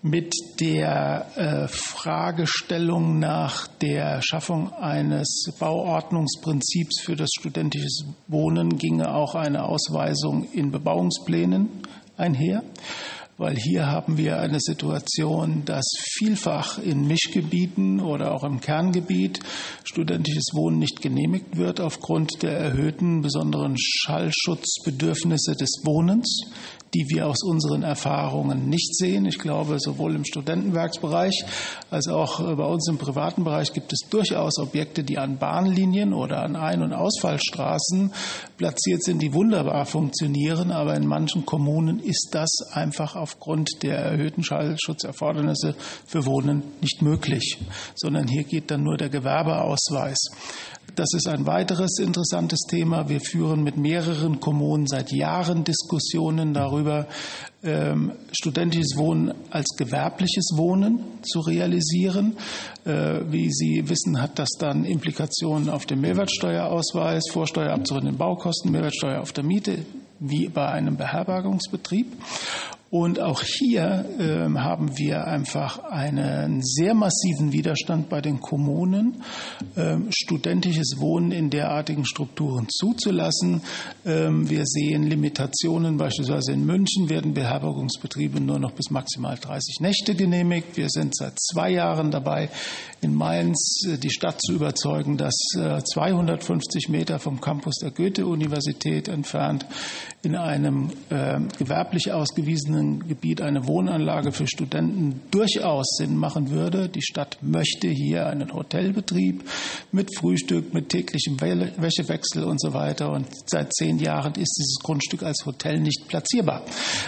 mit der äh, Fragestellung nach der Schaffung eines Bauordnungsprinzips für das studentische Wohnen ginge auch eine Ausweisung in Bebauungsplänen einher. Weil hier haben wir eine Situation, dass vielfach in Mischgebieten oder auch im Kerngebiet studentisches Wohnen nicht genehmigt wird aufgrund der erhöhten besonderen Schallschutzbedürfnisse des Wohnens, die wir aus unseren Erfahrungen nicht sehen. Ich glaube, sowohl im Studentenwerksbereich als auch bei uns im privaten Bereich gibt es durchaus Objekte, die an Bahnlinien oder an Ein- und Ausfallstraßen platziert sind, die wunderbar funktionieren. Aber in manchen Kommunen ist das einfach aufgrund der erhöhten Schallschutzerfordernisse für Wohnen nicht möglich, sondern hier geht dann nur der Gewerbeausweis. Das ist ein weiteres interessantes Thema. Wir führen mit mehreren Kommunen seit Jahren Diskussionen darüber, ähm, studentisches Wohnen als gewerbliches Wohnen zu realisieren. Äh, wie Sie wissen, hat das dann Implikationen auf den Mehrwertsteuerausweis, Vorsteuerabzug in den Baukosten, Mehrwertsteuer auf der Miete, wie bei einem Beherbergungsbetrieb. Und auch hier äh, haben wir einfach einen sehr massiven Widerstand bei den Kommunen, äh, studentisches Wohnen in derartigen Strukturen zuzulassen. Äh, wir sehen Limitationen, beispielsweise in München werden Beherbergungsbetriebe nur noch bis maximal dreißig Nächte genehmigt. Wir sind seit zwei Jahren dabei, in Mainz äh, die Stadt zu überzeugen, dass äh, zweihundertfünfzig Meter vom Campus der Goethe-Universität entfernt in einem äh, gewerblich ausgewiesenen Gebiet eine Wohnanlage für Studenten durchaus Sinn machen würde. Die Stadt möchte hier einen Hotelbetrieb mit Frühstück, mit täglichem Wäschewechsel und so weiter. Und seit zehn Jahren ist dieses Grundstück als Hotel nicht platzierbar.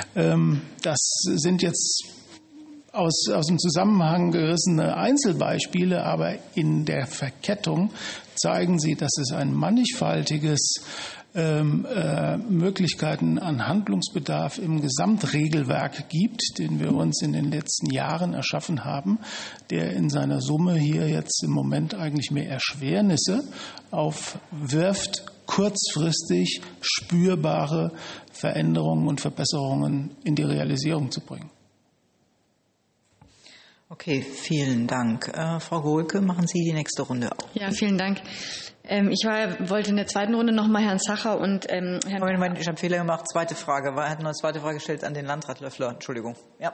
Das sind jetzt aus, aus dem Zusammenhang gerissene Einzelbeispiele, aber in der Verkettung zeigen sie, dass es ein mannigfaltiges Ähm, äh, Möglichkeiten an Handlungsbedarf im Gesamtregelwerk gibt, den wir uns in den letzten Jahren erschaffen haben, der in seiner Summe hier jetzt im Moment eigentlich mehr Erschwernisse aufwirft, kurzfristig spürbare Veränderungen und Verbesserungen in die Realisierung zu bringen. Okay, vielen Dank. Äh, Frau Gohlke, machen Sie die nächste Runde auf. Ja, vielen Dank. Ähm, ich war, wollte in der zweiten Runde noch mal Herrn Zacher und ähm, Herrn... Moment, Moment, ich habe Fehler gemacht. Zweite Frage. Er hat noch eine zweite Frage gestellt an den Landrat Löffler. Entschuldigung. Ja.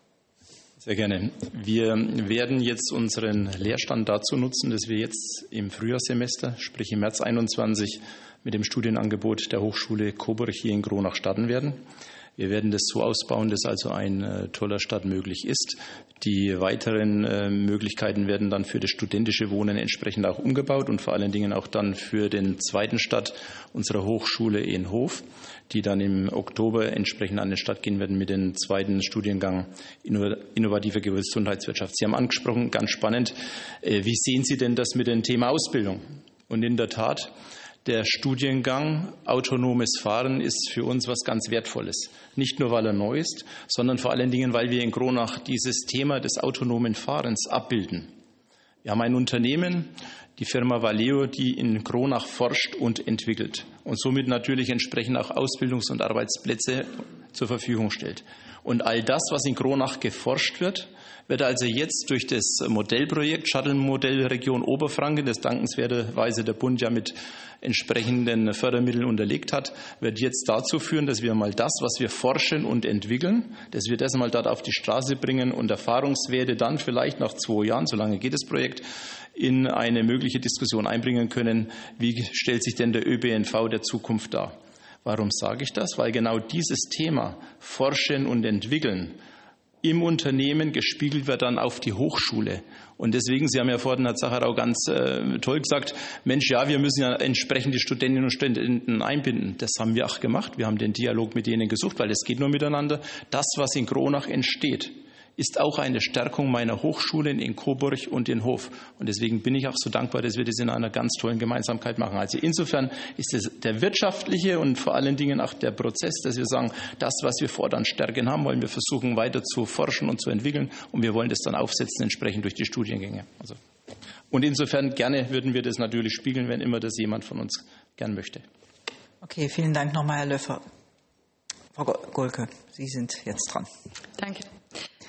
Sehr gerne. Wir werden jetzt unseren Lehrstand dazu nutzen, dass wir jetzt im Frühjahrssemester, sprich im März einundzwanzig, mit dem Studienangebot der Hochschule Coburg hier in Kronach starten werden. Wir werden das so ausbauen, dass also ein äh, toller Start möglich ist. Die weiteren äh, Möglichkeiten werden dann für das studentische Wohnen entsprechend auch umgebaut und vor allen Dingen auch dann für den zweiten Start unserer Hochschule in Hof, die dann im Oktober entsprechend an den Start gehen werden mit dem zweiten Studiengang innovative Gesundheitswirtschaft. Sie haben angesprochen, ganz spannend, äh, wie sehen Sie denn das mit dem Thema Ausbildung? Und in der Tat, der Studiengang autonomes Fahren ist für uns was ganz Wertvolles. Nicht nur, weil er neu ist, sondern vor allen Dingen, weil wir in Kronach dieses Thema des autonomen Fahrens abbilden. Wir haben ein Unternehmen, die Firma Valeo, die in Kronach forscht und entwickelt und somit natürlich entsprechend auch Ausbildungs- und Arbeitsplätze zur Verfügung stellt. Und all das, was in Kronach geforscht wird, wird also jetzt durch das Modellprojekt Shuttle-Modell Region Oberfranken, das dankenswerterweise der Bund ja mit entsprechenden Fördermitteln unterlegt hat, wird jetzt dazu führen, dass wir mal das, was wir forschen und entwickeln, dass wir das mal dort auf die Straße bringen und Erfahrungswerte dann vielleicht nach zwei Jahren, so lange geht das Projekt, in eine mögliche Diskussion einbringen können. Wie stellt sich denn der Ö B N V der Zukunft dar? Warum sage ich das? Weil genau dieses Thema Forschen und Entwickeln im Unternehmen gespiegelt wird dann auf die Hochschule. Und deswegen, Sie haben ja vorhin, Herr Zacherau, ganz äh, toll gesagt, Mensch, ja, wir müssen ja entsprechend die Studentinnen und Studenten einbinden. Das haben wir auch gemacht. Wir haben den Dialog mit denen gesucht, weil es geht nur miteinander. Das, was in Kronach entsteht, ist auch eine Stärkung meiner Hochschulen in Coburg und in Hof. Und deswegen bin ich auch so dankbar, dass wir das in einer ganz tollen Gemeinsamkeit machen. Also insofern ist es der wirtschaftliche und vor allen Dingen auch der Prozess, dass wir sagen, das, was wir fordern, Stärken haben, wollen wir versuchen weiter zu forschen und zu entwickeln. Und wir wollen das dann aufsetzen, entsprechend durch die Studiengänge. Also, und insofern gerne würden wir das natürlich spiegeln, wenn immer das jemand von uns gern möchte. Okay, vielen Dank nochmal, Herr Löffler. Frau Gohlke, Sie sind jetzt dran. Danke.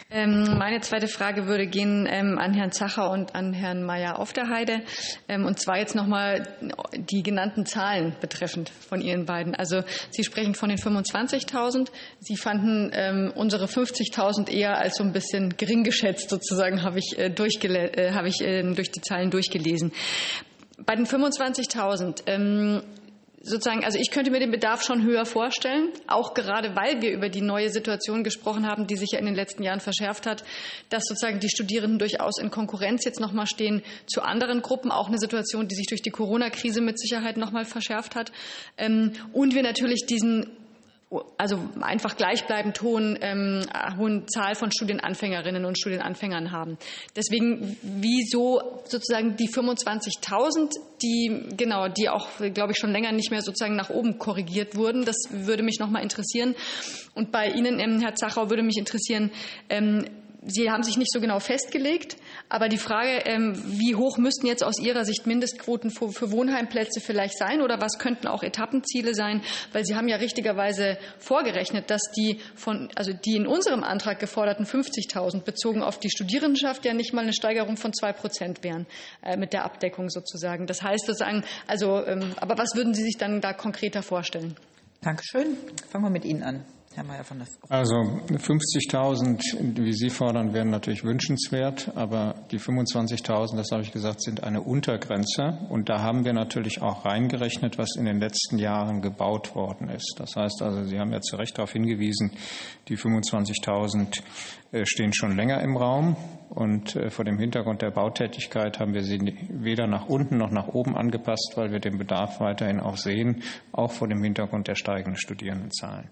Ähm, meine zweite Frage würde gehen ähm, an Herrn Zacher und an Herrn Mayer auf der Heide. Ähm, und zwar jetzt nochmal die genannten Zahlen betreffend von Ihren beiden. Also Sie sprechen von den fünfundzwanzigtausend. Sie fanden ähm, unsere fünfzigtausend eher als so ein bisschen gering geschätzt, sozusagen, habe ich, äh, durchgele- äh, habe ich äh, durch die Zahlen durchgelesen. Bei den fünfundzwanzigtausend, ähm, sozusagen, also ich könnte mir den Bedarf schon höher vorstellen, auch gerade weil wir über die neue Situation gesprochen haben, die sich ja in den letzten Jahren verschärft hat, dass sozusagen die Studierenden durchaus in Konkurrenz jetzt nochmal stehen zu anderen Gruppen, auch eine Situation, die sich durch die Corona-Krise mit Sicherheit nochmal verschärft hat. Und wir natürlich diesen also einfach gleichbleibend hohen, ähm, hohen Zahl von Studienanfängerinnen und Studienanfängern haben. Deswegen, wieso sozusagen die fünfundzwanzigtausend, die, genau, die auch, glaube ich, schon länger nicht mehr sozusagen nach oben korrigiert wurden, das würde mich nochmal interessieren. Und bei Ihnen, ähm, Herr Zachau, würde mich interessieren, ähm, Sie haben sich nicht so genau festgelegt, aber die Frage, ähm, wie hoch müssten jetzt aus Ihrer Sicht Mindestquoten für, für Wohnheimplätze vielleicht sein oder was könnten auch Etappenziele sein? Weil Sie haben ja richtigerweise vorgerechnet, dass die von, also die in unserem Antrag geforderten fünfzigtausend bezogen auf die Studierendenschaft ja nicht mal eine Steigerung von zwei Prozent wären äh, mit der Abdeckung sozusagen. Das heißt sozusagen, also, ähm, aber was würden Sie sich dann da konkreter vorstellen? Dankeschön. Fangen wir mit Ihnen an. Herr Mayer von der Also fünfzigtausend, wie Sie fordern, wären natürlich wünschenswert, aber die fünfundzwanzigtausend, das habe ich gesagt, sind eine Untergrenze. Und da haben wir natürlich auch reingerechnet, was in den letzten Jahren gebaut worden ist. Das heißt also, Sie haben ja zu Recht darauf hingewiesen, die fünfundzwanzigtausend stehen schon länger im Raum. Und vor dem Hintergrund der Bautätigkeit haben wir sie weder nach unten noch nach oben angepasst, weil wir den Bedarf weiterhin auch sehen, auch vor dem Hintergrund der steigenden Studierendenzahlen.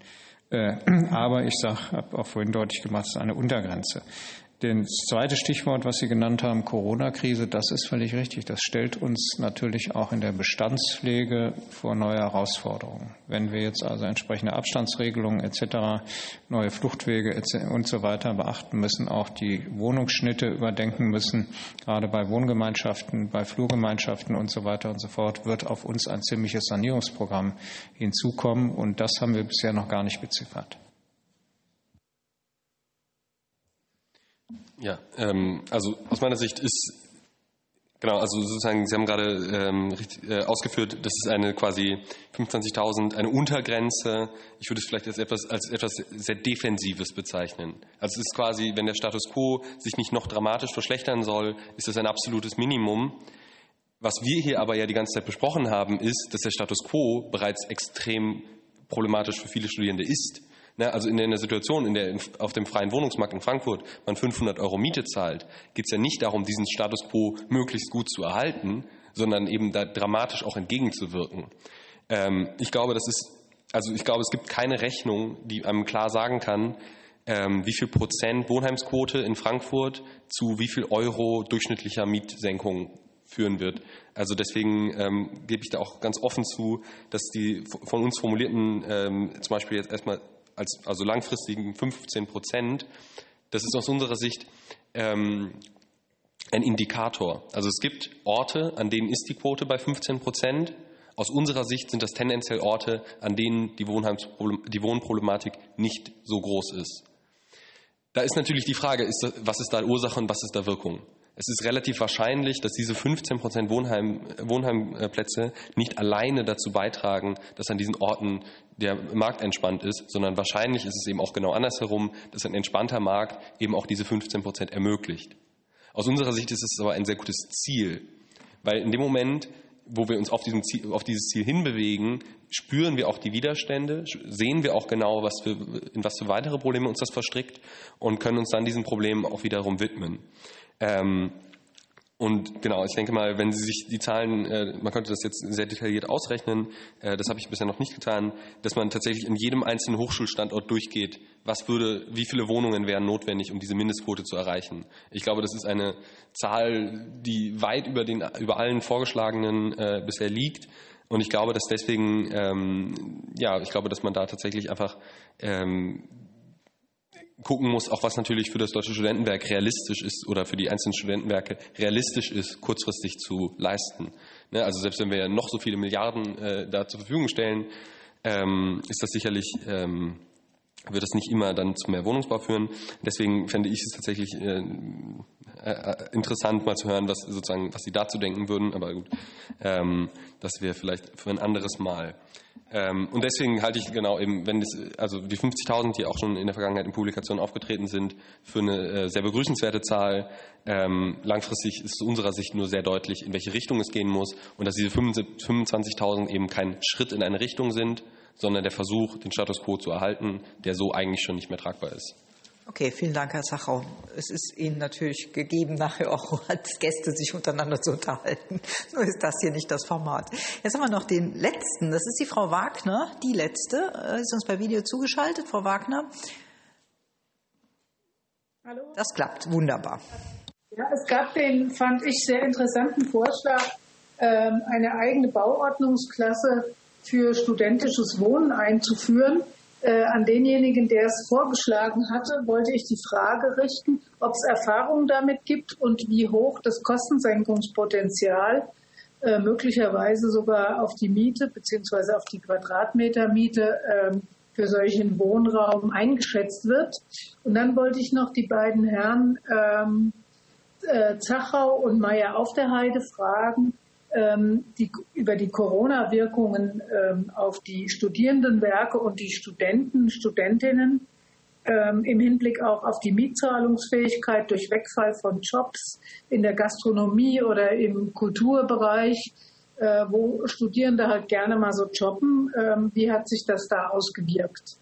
Aber ich sage, habe auch vorhin deutlich gemacht, es ist eine Untergrenze. Das zweite Stichwort, was Sie genannt haben, Corona-Krise, das ist völlig richtig. Das stellt uns natürlich auch in der Bestandspflege vor neue Herausforderungen. Wenn wir jetzt also entsprechende Abstandsregelungen et cetera, neue Fluchtwege und so weiter beachten müssen, auch die Wohnungsschnitte überdenken müssen, gerade bei Wohngemeinschaften, bei Flurgemeinschaften und so weiter und so fort, wird auf uns ein ziemliches Sanierungsprogramm hinzukommen. Und das haben wir bisher noch gar nicht beziffert. Ja, ähm, also aus meiner Sicht ist, genau, also sozusagen, Sie haben gerade ähm, richtig, äh, ausgeführt, das ist eine quasi fünfundzwanzigtausend, eine Untergrenze. Ich würde es vielleicht als etwas, als etwas sehr Defensives bezeichnen. Also es ist quasi, wenn der Status quo sich nicht noch dramatisch verschlechtern soll, ist das ein absolutes Minimum. Was wir hier aber ja die ganze Zeit besprochen haben, ist, dass der Status quo bereits extrem problematisch für viele Studierende ist. Also in einer Situation, in der auf dem freien Wohnungsmarkt in Frankfurt man fünfhundert Euro Miete zahlt, geht es ja nicht darum, diesen Status quo möglichst gut zu erhalten, sondern eben da dramatisch auch entgegenzuwirken. Ähm, ich glaube, das ist, also ich glaube, es gibt keine Rechnung, die einem klar sagen kann, ähm, wie viel Prozent Wohnheimsquote in Frankfurt zu wie viel Euro durchschnittlicher Mietsenkung führen wird. Also deswegen ähm, gebe ich da auch ganz offen zu, dass die von uns formulierten, ähm, zum Beispiel jetzt erstmal als also langfristigen fünfzehn Prozent, das ist aus unserer Sicht ähm, ein Indikator. Also es gibt Orte, an denen ist die Quote bei fünfzehn Prozent. Aus unserer Sicht sind das tendenziell Orte, an denen die, die Wohnproblematik nicht so groß ist. Da ist natürlich die Frage, ist das, was ist da Ursache und was ist da Wirkung? Es ist relativ wahrscheinlich, dass diese fünfzehn Prozent Wohnheim, Wohnheimplätze nicht alleine dazu beitragen, dass an diesen Orten der Markt entspannt ist, sondern wahrscheinlich ist es eben auch genau andersherum, dass ein entspannter Markt eben auch diese fünfzehn Prozent ermöglicht. Aus unserer Sicht ist es aber ein sehr gutes Ziel, weil in dem Moment, wo wir uns auf, diesem Ziel, auf dieses Ziel hinbewegen, spüren wir auch die Widerstände, sehen wir auch genau, was für, in was für weitere Probleme uns das verstrickt und können uns dann diesen Problemen auch wiederum widmen. Ähm, und genau, ich denke mal, wenn Sie sich die Zahlen, äh, man könnte das jetzt sehr detailliert ausrechnen, äh, das habe ich bisher noch nicht getan, dass man tatsächlich in jedem einzelnen Hochschulstandort durchgeht, was würde, wie viele Wohnungen wären notwendig, um diese Mindestquote zu erreichen. Ich glaube, das ist eine Zahl, die weit über den, über allen vorgeschlagenen äh, bisher liegt. Und ich glaube, dass deswegen, ähm, ja, ich glaube, dass man da tatsächlich einfach ähm, gucken muss, auch was natürlich für das Deutsche Studentenwerk realistisch ist oder für die einzelnen Studentenwerke realistisch ist, kurzfristig zu leisten. Ne, also selbst wenn wir noch so viele Milliarden äh, da zur Verfügung stellen, ähm, ist das sicherlich ähm, wird es nicht immer dann zu mehr Wohnungsbau führen. Deswegen fände ich es tatsächlich äh, äh, interessant, mal zu hören, was sozusagen, was Sie dazu denken würden. Aber gut, ähm, das wäre vielleicht für ein anderes Mal. Ähm, und deswegen halte ich genau eben, wenn das, also die fünfzigtausend, die auch schon in der Vergangenheit in Publikationen aufgetreten sind, für eine äh, sehr begrüßenswerte Zahl. Ähm, langfristig ist zu unserer Sicht nur sehr deutlich, in welche Richtung es gehen muss und dass diese fünfundzwanzigtausend eben kein Schritt in eine Richtung sind, sondern der Versuch, den Status quo zu erhalten, der so eigentlich schon nicht mehr tragbar ist. Okay, vielen Dank, Herr Zachau. Es ist Ihnen natürlich gegeben, nachher auch als Gäste sich untereinander zu unterhalten. Nur ist das hier nicht das Format. Jetzt haben wir noch den Letzten. Das ist die Frau Wagner, die Letzte. Sie ist uns per Video zugeschaltet. Frau Wagner. Hallo. Das klappt. Wunderbar. Ja, es gab den, fand ich, sehr interessanten Vorschlag, eine eigene Bauordnungsklasse für studentisches Wohnen einzuführen. Äh, an denjenigen, der es vorgeschlagen hatte, wollte ich die Frage richten, ob es Erfahrungen damit gibt und wie hoch das Kostensenkungspotenzial äh, möglicherweise sogar auf die Miete bzw. auf die Quadratmetermiete äh, für solchen Wohnraum eingeschätzt wird. Und dann wollte ich noch die beiden Herren ähm, äh, Zachau und Meyer auf der Heide fragen, Die, über die Corona-Wirkungen ähm, auf die Studierendenwerke und die Studenten, Studentinnen ähm, im Hinblick auch auf die Mietzahlungsfähigkeit durch Wegfall von Jobs in der Gastronomie oder im Kulturbereich, äh, wo Studierende halt gerne mal so jobben. Ähm, wie hat sich das da ausgewirkt?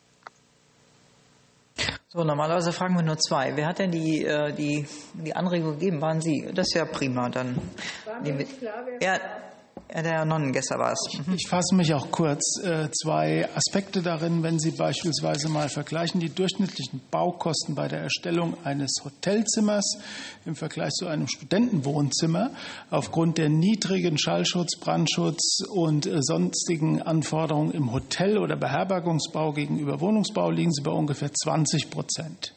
So, normalerweise fragen wir nur zwei. Wer hat denn die, äh, die, die Anregung gegeben? Waren Sie? Das ist ja prima. Dann War mir nicht klar, wer ja, ja, der Nonnengesser war es. Mhm. Ich fasse mich auch kurz. Äh, zwei Aspekte darin, wenn Sie beispielsweise mal vergleichen, die durchschnittlichen Baukosten bei der Erstellung eines Hotelzimmers im Vergleich zu einem Studentenwohnzimmer. Aufgrund der niedrigen Schallschutz, Brandschutz und äh, sonstigen Anforderungen im Hotel- oder Beherbergungsbau gegenüber Wohnungsbau liegen sie bei ungefähr zwanzig Prozent.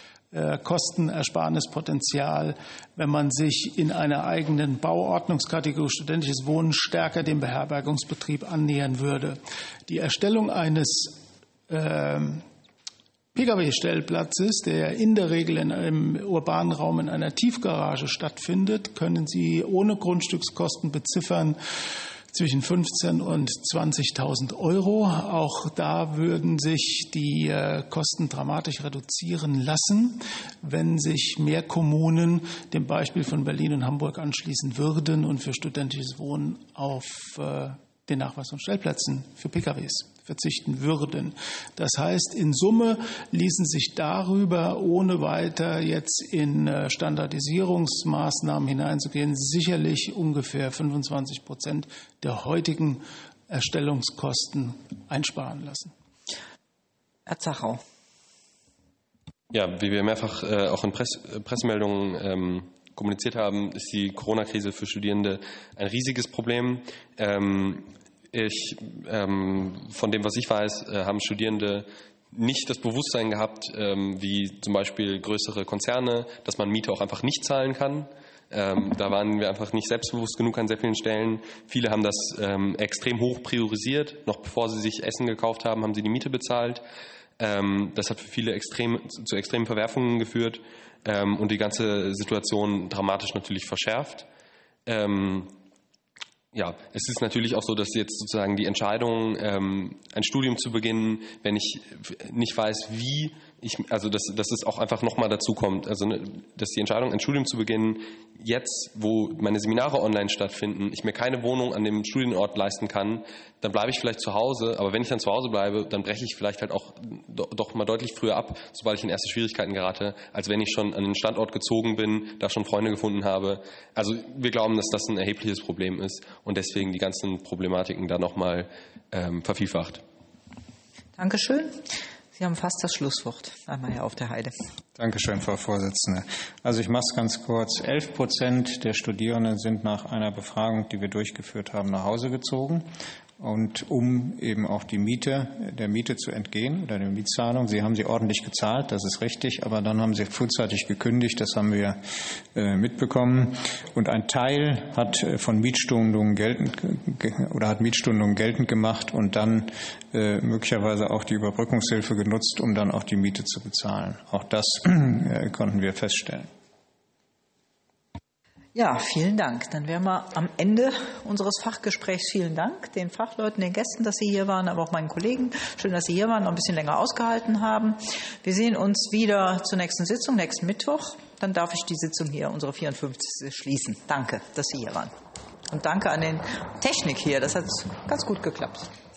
Kostenersparnispotenzial, wenn man sich in einer eigenen Bauordnungskategorie studentisches Wohnen stärker dem Beherbergungsbetrieb annähern würde. Die Erstellung eines äh, P K W-Stellplatzes, der in der Regel in einem urbanen Raum in einer Tiefgarage stattfindet, können Sie ohne Grundstückskosten beziffern zwischen fünfzehntausend und zwanzigtausend Euro. Auch da würden sich die äh, Kosten dramatisch reduzieren lassen, wenn sich mehr Kommunen dem Beispiel von Berlin und Hamburg anschließen würden und für studentisches Wohnen auf äh, den Nachweis von Stellplätzen für P K Ws verzichten würden. Das heißt, in Summe ließen sich darüber, ohne weiter jetzt in Standardisierungsmaßnahmen hineinzugehen, sicherlich ungefähr fünfundzwanzig Prozent der heutigen Erstellungskosten einsparen lassen. Herr Zachau. Ja, wie wir mehrfach äh, auch in Press, Pressemeldungen ähm, kommuniziert haben, ist die Corona-Krise für Studierende ein riesiges Problem. Ähm, Ich, ähm, von dem, was ich weiß, äh, haben Studierende nicht das Bewusstsein gehabt, ähm, wie zum Beispiel größere Konzerne, dass man Miete auch einfach nicht zahlen kann. Ähm, da waren wir einfach nicht selbstbewusst genug an sehr vielen Stellen. Viele haben das ähm, extrem hoch priorisiert. Noch bevor sie sich Essen gekauft haben, haben sie die Miete bezahlt. Ähm, das hat für viele extrem, zu extremen Verwerfungen geführt ähm, und die ganze Situation dramatisch natürlich verschärft. Ähm, Ja, es ist natürlich auch so, dass jetzt sozusagen die Entscheidung, ähm, ein Studium zu beginnen, wenn ich nicht weiß, wie ich, also dass, dass es auch einfach nochmal dazu kommt, also dass die Entscheidung, ein Studium zu beginnen, jetzt, wo meine Seminare online stattfinden, ich mir keine Wohnung an dem Studienort leisten kann, dann bleibe ich vielleicht zu Hause, aber wenn ich dann zu Hause bleibe, dann breche ich vielleicht halt auch doch mal deutlich früher ab, sobald ich in erste Schwierigkeiten gerate, als wenn ich schon an den Standort gezogen bin, da schon Freunde gefunden habe. Also wir glauben, dass das ein erhebliches Problem ist und deswegen die ganzen Problematiken da nochmal ähm, vervielfacht. Dankeschön. Sie haben fast das Schlusswort. Einmal Herr auf der Heide. Dankeschön, Frau Vorsitzende. Also ich mache es ganz kurz. Elf Prozent der Studierenden sind nach einer Befragung, die wir durchgeführt haben, nach Hause gezogen. und um eben auch die Miete, der Miete zu entgehen oder der Mietzahlung. Sie haben sie ordentlich gezahlt, das ist richtig, aber dann haben sie frühzeitig gekündigt, das haben wir äh, mitbekommen. Und ein Teil hat äh, von Mietstundungen geltend oder hat Mietstundungen geltend gemacht und dann äh, möglicherweise auch die Überbrückungshilfe genutzt, um dann auch die Miete zu bezahlen. Auch das äh, konnten wir feststellen. Ja, vielen Dank. Dann wären wir am Ende unseres Fachgesprächs. Vielen Dank den Fachleuten, den Gästen, dass Sie hier waren, aber auch meinen Kollegen. Schön, dass Sie hier waren, noch ein bisschen länger ausgehalten haben. Wir sehen uns wieder zur nächsten Sitzung, nächsten Mittwoch. Dann darf ich die Sitzung hier, unsere vierundfünfzigste schließen. Danke, dass Sie hier waren. Und danke an den Technik hier. Das hat ganz gut geklappt.